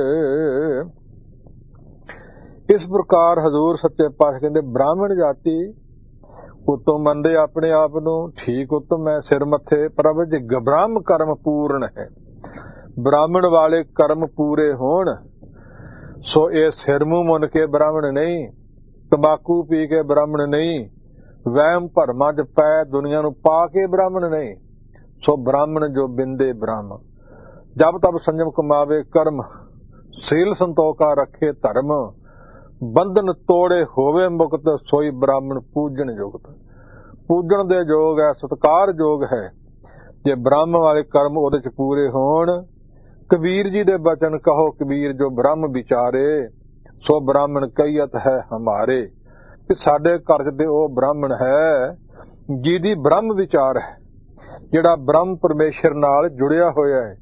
ਇਸ ਪ੍ਰਕਾਰ ਹਜ਼ੂਰ ਸੱਚੇ ਪਾਤਸ਼ਾਹ ਕਹਿੰਦੇ ਬ੍ਰਾਹਮਣ ਜਾਤੀ ਉਤਮ ਮੰਨਦੇ ਆਪਣੇ ਆਪ ਨੂੰ, ਠੀਕ ਉਤਮ ਹੈ, ਸਿਰ ਮੱਥੇ ਪ੍ਰਭ ਜੀ ਬ੍ਰਹਮ ਕਰਮ ਪੂਰਨ ਹੈ। ਬ੍ਰਾਹਮਣ ਵਾਲੇ ਕਰਮ ਪੂਰੇ ਹੋਣ। ਸੋ ਇਹ ਸਿਰ ਮੂੰਹ ਮੁੰਨ ਕੇ ਬ੍ਰਾਹਮਣ ਨਹੀਂ, ਤੰਬਾਕੂ ਪੀ ਕੇ ਬ੍ਰਾਹਮਣ ਨਹੀਂ, ਵਹਿਮ ਭਰਮਾਂ 'ਚ ਪੈ ਦੁਨੀਆ ਨੂੰ ਪਾ ਕੇ ਬ੍ਰਾਹਮਣ ਨਹੀਂ। ਸੋ ਬ੍ਰਾਹਮਣ ਜੋ ਬਿੰਦੇ ਬ੍ਰਹਮ, ਜਬ ਤਬ ਸੰਜਮ ਕਮਾਵੇ ਕਰਮ, ਸੀਲ ਸੰਤੋਖਾ ਰੱਖੇ ਧਰਮ, ਬੰਧਨ ਤੋੜੇ ਹੋਵੇ ਮੁਕਤ, ਸੋਈ ਬ੍ਰਾਹਮਣ ਪੂਜਣ ਯੁਗਤ। ਪੂਜਣ ਦੇ ਯੋਗ ਹੈ, ਸਤਿਕਾਰ ਯੋਗ ਹੈ ਜੇ ਬ੍ਰਹਮ ਵਾਲੇ ਕਰਮ ਉਹਦੇ 'ਚ ਪੂਰੇ ਹੋਣ। ਕਬੀਰ ਜੀ ਦੇ ਬਚਨ ਕਹੋ ਕਬੀਰ ਜੋ ਬ੍ਰਹਮ ਵਿਚਾਰੇ, ਸੋ ਬ੍ਰਾਹਮਣ ਕਈਅਤ ਹੈ ਹਮਾਰੇ। ਕਿ ਸਾਡੇ ਘਰ ਦੇ ਉਹ ਬ੍ਰਾਹਮਣ ਹੈ ਜਿਹਦੀ ਬ੍ਰਹਮ ਵਿਚਾਰ ਹੈ, ਜਿਹੜਾ ਬ੍ਰਹਮ ਪਰਮੇਸ਼ਰ ਨਾਲ ਜੁੜਿਆ ਹੋਇਆ ਹੈ।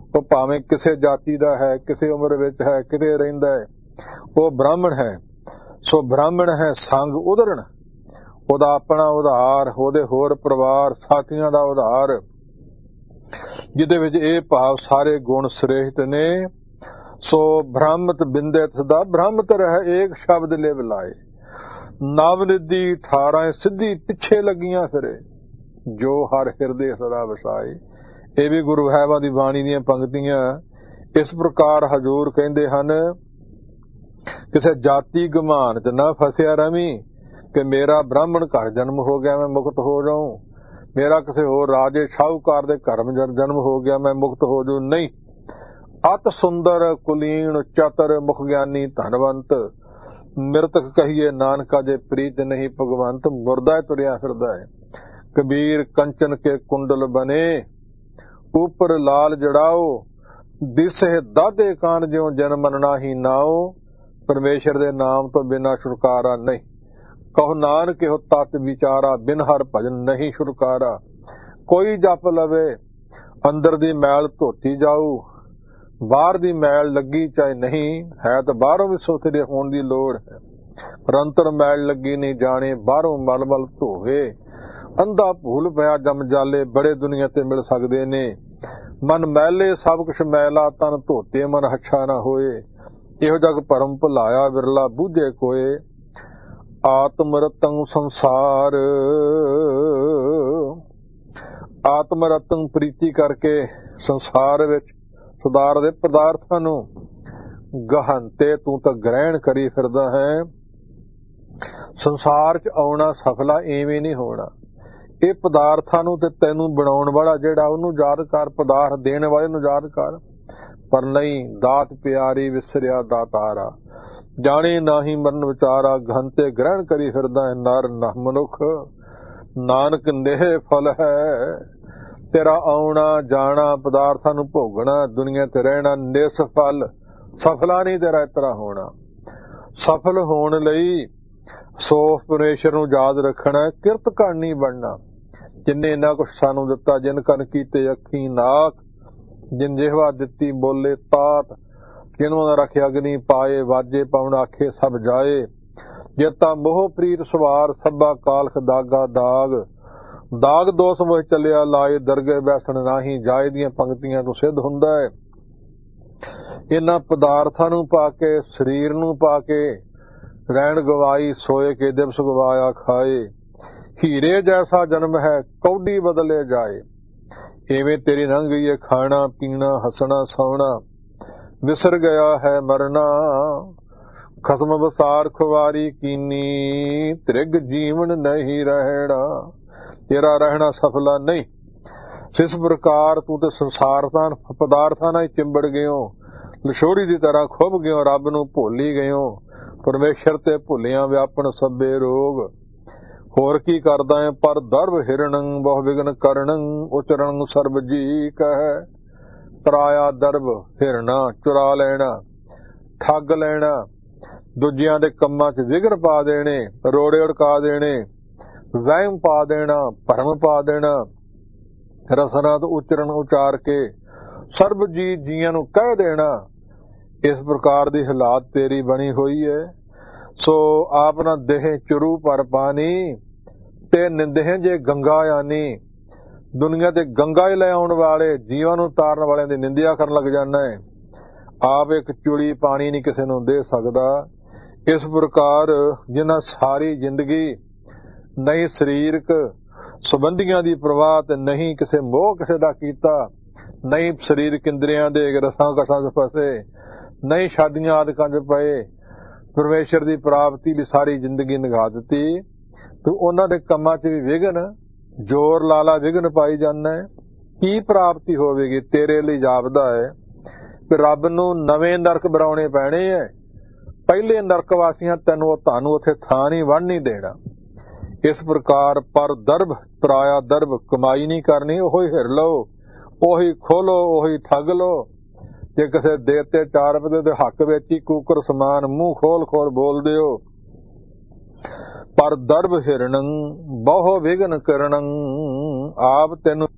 ਉਹ ਭਾਵੇਂ ਕਿਸੇ ਜਾਤੀ ਦਾ ਹੈ, ਕਿਸੇ ਉਮਰ ਵਿੱਚ ਹੈ, ਕਿਤੇ ਰਹਿੰਦਾ ਹੈ, ਉਹ ਬ੍ਰਾਹਮਣ ਹੈ। ਸੋ ਬ੍ਰਾਹਮਣ ਹੈ ਸੰਗ ਉਧਰਣ, ਉਹਦਾ ਆਪਣਾ ਉਧਾਰ, ਉਹਦੇ ਹੋਰ ਪਰਿਵਾਰ ਸਾਥੀਆਂ ਦਾ ਉਧਾਰ, ਜਿਹਦੇ ਵਿੱਚ ਇਹ ਭਾਵ ਸਾਰੇ ਗੁਣ ਸ੍ਰੇਸ਼ਟ ਨੇ। ਸੋ ਬ੍ਰਹਮਤ ਬਿੰਦਿਤ ਦਾ ਬ੍ਰਹਮਤ ਰਹਿ ਏਕ ਸ਼ਬਦ ਲਿਵ ਲਾਏ, ਨਵ ਨਿਧੀ 18 ਸਿੱਧੀ ਪਿੱਛੇ ਲੱਗੀਆਂ ਫਿਰੇ, ਜੋ ਹਰ ਹਿਰਦੇ ਸਦਾ ਵਸਾਏ। ਇਹ ਵੀ ਗੁਰੂ ਸਾਹਿਬਾਂ ਦੀ ਬਾਣੀ ਦੀਆਂ ਪੰਕਤੀਆਂ। ਇਸ ਪ੍ਰਕਾਰ ਹਜ਼ੂਰ ਕਹਿੰਦੇ ਹਨ, ਕਿਸੇ ਜਾਤੀ ਗੁਮਾਨ ਚ ਨਾ ਫਸਿਆ ਰਵੀਂ ਕਿ ਮੇਰਾ ਬ੍ਰਾਹਮਣ ਘਰ ਜਨਮ ਹੋ ਗਿਆ ਮੈਂ ਮੁਕਤ ਹੋ ਜਾਊਂ, ਮੇਰਾ ਕਿਸੇ ਹੋਰ ਰਾਜੇ ਸ਼ਾਹੂਕਾਰ ਦੇ ਘਰ ਜਨਮ ਹੋ ਗਿਆ ਮੈਂ ਮੁਕਤ ਹੋ ਜਾਊਂ। ਨਹੀਂ, ਅਤ ਸੁੰਦਰ ਕੁਲੀਨ ਚਤਰ ਮੁਖ ਗਿਆਨੀ ਧਨਵੰਤ, ਮਿਰਤਕ ਕਹੀਏ ਨਾਨਕਾ ਜੇ ਪ੍ਰੀਤ ਨਹੀਂ ਭਗਵੰਤ। ਮੁਰਦਾ ਤੁਰਿਆ ਫਿਰਦਾ ਹੈ। ਕਬੀਰ ਕੰਚਨ ਕੇ ਕੁੰਡਲ ਬਨੇ, ਉਪਰ ਲਾਲ ਜੜਾਓ, ਦਿਸੇ ਦਾਦੇ ਕਾਨ ਜਿਉ ਜਨ ਮੰਨਣਾ ਹੀ ਨਾਓ। ਪਰਮੇਸ਼ਰ ਦੇ ਨਾਮ ਤੋਂ ਬਿਨਾਂ ਛੁਟਕਾਰਾ ਨਹੀਂ। ਕਹੋ ਨਾਨਕ ਇਹੋ ਤਤ ਵਿਚਾਰਾ, ਬਿਨ ਹਰ ਭਜਨ ਨਹੀਂ ਛੁਟਕਾਰਾ। ਕੋਈ ਜਪ ਲਵੇ ਅੰਦਰ ਦੀ ਮੈਲ ਧੋਤੀ ਜਾਊ, ਬਾਹਰ ਦੀ ਮੈਲ ਲੱਗੀ ਚਾਹੇ ਨਹੀਂ ਹੈ ਤਾਂ ਬਾਹਰੋਂ ਵੀ ਸੁਥਰੇ ਹੋਣ ਦੀ ਲੋੜ ਹੈ। ਪਰ ਅੰਤਰ ਮੈਲ ਲੱਗੀ ਨਹੀਂ ਜਾਣੇ, ਬਾਹਰੋਂ ਮਲ ਮਲ ਧੋਵੇ। ਅੰਧਾ ਭੂਲ ਪਿਆ ਜਮ ਜਾਲੇ, ਬੜੇ ਦੁਨੀਆ ਤੇ ਮਿਲ ਸਕਦੇ ਨੇ। ਮਨ ਮੈਲੇ ਸਭ ਕੁਛ ਮੈਲਾ, ਤਨ ਧੋਤੇ ਮਨ ਹੱਛਾ ਨਾ ਹੋਏ। ਇਹੋ ਜਗ ਭਰਮ ਭੁਲਾਇਆ, ਵਿਰਲਾ ਬੂਝੇ ਕੋਏ। ਆਤਮ ਰਤੰ ਸੰਸਾਰ, ਆਤਮ ਰਤਨ ਪ੍ਰੀਤੀ ਕਰਕੇ ਸੰਸਾਰ ਵਿੱਚ ਸੁਧਾਰ ਦੇ ਪਦਾਰਥਾਂ ਨੂੰ ਗਹਨਤੇ ਤੂੰ ਤਾਂ ਗ੍ਰਹਿਣ ਕਰੀ ਫਿਰਦਾ ਹੈ। ਸੰਸਾਰ 'ਚ ਆਉਣਾ ਸਫਲਾ ਐਵੇਂ ਨਹੀਂ ਹੋਣਾ। ਇਹ ਪਦਾਰਥਾਂ ਨੂੰ ਤੇ ਤੈਨੂੰ ਬਣਾਉਣ ਵਾਲਾ ਜਿਹੜਾ ਉਹਨੂੰ ਯਾਦ ਕਰ, ਪਦਾਰਥ ਦੇਣ ਵਾਲੇ ਨੂੰ ਯਾਦ ਕਰ। ਪਰ ਨਹੀਂ, ਦਾਤ ਪਿਆਰੀ ਵਿਸਰਿਆ ਦਾਤਾਰਾ, ਜਾਣੇ ਨਾਹੀ ਮਰਨ ਵਿਚਾਰਾ। ਗਹਨਤੇ ਗ੍ਰਹਿਣ ਕਰੀ ਫਿਰਦਾ ਹੈ ਨਰ ਨਾ ਮਨੁੱਖ, ਨਾਨਕ ਨੇਹ ਫਲ ਹੈ। ਤੇਰਾ ਆਉਣਾ ਜਾਣਾ, ਪਦਾਰਥਾਂ ਨੂੰ ਭੋਗਣਾ, ਦੁਨੀਆ ਤੇ ਰਹਿਣਾ ਨਿਸਫਲ, ਸਫਲਾ ਨਹੀਂ ਤੇਰਾ ਇਸ ਤਰ੍ਹਾਂ ਹੋਣਾ। ਸਫਲ ਹੋਣ ਲਈ ਸੋ ਪਰਮੇਸ਼ਰ ਨੂੰ ਯਾਦ ਰੱਖਣਾ, ਕਿਰਤ ਕਰਨੀ ਬਣਨਾ। ਜਿੰਨੇ ਇੰਨਾ ਕੁਛ ਸਾਨੂੰ ਦਿੱਤਾ, ਜਿਨ ਕੰਨ ਕੀਤੇ ਅੱਖੀ ਨਾਕ, ਜਿਨ ਜਿਹਵਾ ਦਿੱਤੀ ਬੋਲੇ ਤਾਤ, ਜਿਹਨੂੰ ਦਾ ਰੱਖਿਆ ਅਗਨੀ ਪਾਏ, ਵਾਜੇ ਪਾਉਣ ਆਖੇ ਸਭ ਜਾਏ। ਜੇਤਾ ਮੋਹ ਪ੍ਰੀਤ ਸਵਾਰ, ਸਭਾ ਕਾਲਖ ਦਾਗਾ ਦਾਗ। ਦਾਗ ਦੋਸ ਮੋਹ ਚੱਲਿਆ ਲਾਏ, ਦਰਗੇ ਬੈਸਣ ਨਾਹੀ ਜਾਏ ਦੀਆਂ ਪੰਕਤੀਆਂ ਤੋਂ ਸਿੱਧ ਹੁੰਦਾ ਹੈ। ਇਹਨਾਂ ਪਦਾਰਥਾਂ ਨੂੰ ਪਾ ਕੇ, ਸਰੀਰ ਨੂੰ ਪਾ ਕੇ ਰਹਿਣ ਗਵਾਈ, ਸੋਏ ਕੇ ਦਿਵਸ ਗਵਾਇਆ ਖਾਏ। ਹੀਰੇ ਜੈਸਾ ਜਨਮ ਹੈ, ਕੌਡੀ ਬਦਲੇ ਜਾਏ। ਇਵੇਂ ਤੇਰੀ ਲੰਘ ਗਈ ਹੈ ਖਾਣਾ ਪੀਣਾ, ਹੱਸਣਾ ਸੌਣਾ, ਵਿਸਰ ਗਿਆ ਹੈ ਮਰਨਾ। ਖਸਮ ਵਸਾਰ ਖੁਵਾਰੀ ਕੀਨੀ, ਤ੍ਰਿਗ ਜੀਵਨ ਨਹੀਂ ਰਹਿਣਾ। ਤੇਰਾ ਰਹਿਣਾ ਸਫਲਾ ਨਹੀਂ। ਇਸ ਪ੍ਰਕਾਰ ਤੂੰ ਤੇ ਸੰਸਾਰ ਤਾਂ ਪਦਾਰਥਾਂ ਨਾਲ ਚਿੰਬੜ ਗਿਓ, ਲਸ਼ੋੜੀ ਦੀ ਤਰ੍ਹਾਂ ਖੁੱਭ ਗਿਓ, ਰੱਬ ਨੂੰ ਭੁੱਲੀ ਗਿਓ। ਪਰਮੇਸ਼ਰ ਤੇ ਭੁੱਲਿਆਂ ਵਿਆਪਣ ਸਭੇ ਰੋਗ। ਹੋਰ ਕੀ ਕਰਦਾ ਹੈ ਪਰ ਦਰਬ ਹਿਰਣੰ, ਬਹੁ ਵਿਗਨ ਕਰਣੰ, ਉਚਰਣ ਸਰਬ ਜੀ ਕਹਿ। ਪਰਾਇਆ ਦਰਬ ਹਿਰਣਾ, ਚੁਰਾ ਲੈਣਾ, ਠੱਗ ਲੈਣਾ, ਦੂਜਿਆਂ ਦੇ ਕੰਮਾਂ 'ਚ ਵਿਗੜ ਪਾ ਦੇਣੇ, ਰੋੜੇ ਉੜਕਾ ਦੇਣੇ, ਵਹਿਮ ਪਾ ਦੇਣਾ, ਭਰਮ ਪਾ ਦੇਣਾ। ਰਸਨਾ ਤੋਂ ਉਚਰਨ ਉਚਾਰ ਕੇ ਸਰਬ ਜੀ ਜੀਆਂ ਨੂੰ ਕਹਿ ਦੇਣਾ। ਇਸ ਪ੍ਰਕਾਰ ਦੀ ਹਾਲਾਤ ਤੇਰੀ ਬਣੀ ਹੋਈ ਹੈ। ਸੋ ਆਪ ਨਾ ਦੇਹ ਚਰੂ ਪਰ ਪਾਣੀ, ਤੇ ਨਿੰਦਹ ਜੇ ਗੰਗਾ ਆਨੀ। ਦੁਨੀਆ ਤੇ ਗੰਗਾ ਹੀ ਲੈ ਆਉਣ ਵਾਲੇ, ਜੀਵਾਂ ਨੂੰ ਤਾਰਨ ਵਾਲਿਆਂ ਦੀ ਨਿੰਦਿਆ ਕਰਨ ਲੱਗ ਜਾਂਦਾ ਹੈ। ਆਪ ਇੱਕ ਚੁੜੀ ਪਾਣੀ ਨਹੀਂ ਕਿਸੇ ਨੂੰ ਦੇ ਸਕਦਾ। ਇਸ ਪ੍ਰਕਾਰ ਜਿਨ੍ਹਾਂ ਸਾਰੀ ਜ਼ਿੰਦਗੀ ਨਹੀਂ ਸਰੀਰਕ ਸੰਬੰਧੀਆਂ ਦੀ ਪ੍ਰਵਾਹ ਤੇ ਨਹੀਂ ਕਿਸੇ ਮੋਹ ਕਿਸੇ ਦਾ ਕੀਤਾ, ਨਹੀਂ ਸਰੀਰਕ ਇੰਦਰੀਆਂ ਦੇ ਰਸਾਂ ਕਸਾਂ 'ਚ ਫਸੇ, ਨਹੀਂ ਸ਼ਾਦੀਆਂ ਆਦਿਕਾਂ 'ਚ ਪਏ, ਪਰਮੇਸ਼ਰ ਦੀ ਪ੍ਰਾਪਤੀ ਲਈ ਸਾਰੀ ਜ਼ਿੰਦਗੀ ਨਿਗਾਹ ਦਿੱਤੀ, ਤੇ ਉਹਨਾਂ ਦੇ ਕੰਮਾਂ 'ਚ ਵੀ ਵਿਘਨ, ਜ਼ੋਰ ਲਾਲਾ ਵਿਘਨ ਪਾਈ ਜਾਂਦਾ ਹੈ। ਕੀ ਪ੍ਰਾਪਤੀ ਹੋਵੇਗੀ? ਤੇਰੇ ਲਈ ਜਾਪਦਾ ਹੈ ਕਿ ਰੱਬ ਨੂੰ ਨਵੇਂ ਨਰਕ ਬਣਾਉਣੇ ਪੈਣੇ ਹੈ। ਪਹਿਲੇ ਨਰਕ ਵਾਸੀਆਂ ਤੈਨੂੰ ਤੁਹਾਨੂੰ ਉੱਥੇ ਥਾਂ ਨਹੀਂ ਵੰਡ ਨਹੀਂ ਦੇਣਾ। ਇਸ ਪ੍ਰਕਾਰ ਪਰ ਦਰਬ, ਪਰਾਇਆ ਦਰਬ, ਕਮਾਈ ਨਹੀਂ ਕਰਨੀ, ਉਹੀ ਹਿਰ ਲਓ, ਉਹੀ ਖੋਲੋ, ਉਹੀ ਠੱਗ ਲਓ। ਜੇ ਕਿਸੇ ਦੇਤੇ 4 ਰੁਪਏ ਦੇ ਹੱਕ ਵਿੱਚ ਹੀ ਕੂਕਰ ਸਮਾਨ ਮੂੰਹ ਖੋਲ ਖੋਲ ਬੋਲ ਦਿਓ। ਪਰ ਦਰਬ ਹਿਰਣੰ, ਬਹੁ ਵਿਘਨ ਕਰਣੰ, ਆਪ ਤੈਨੂੰ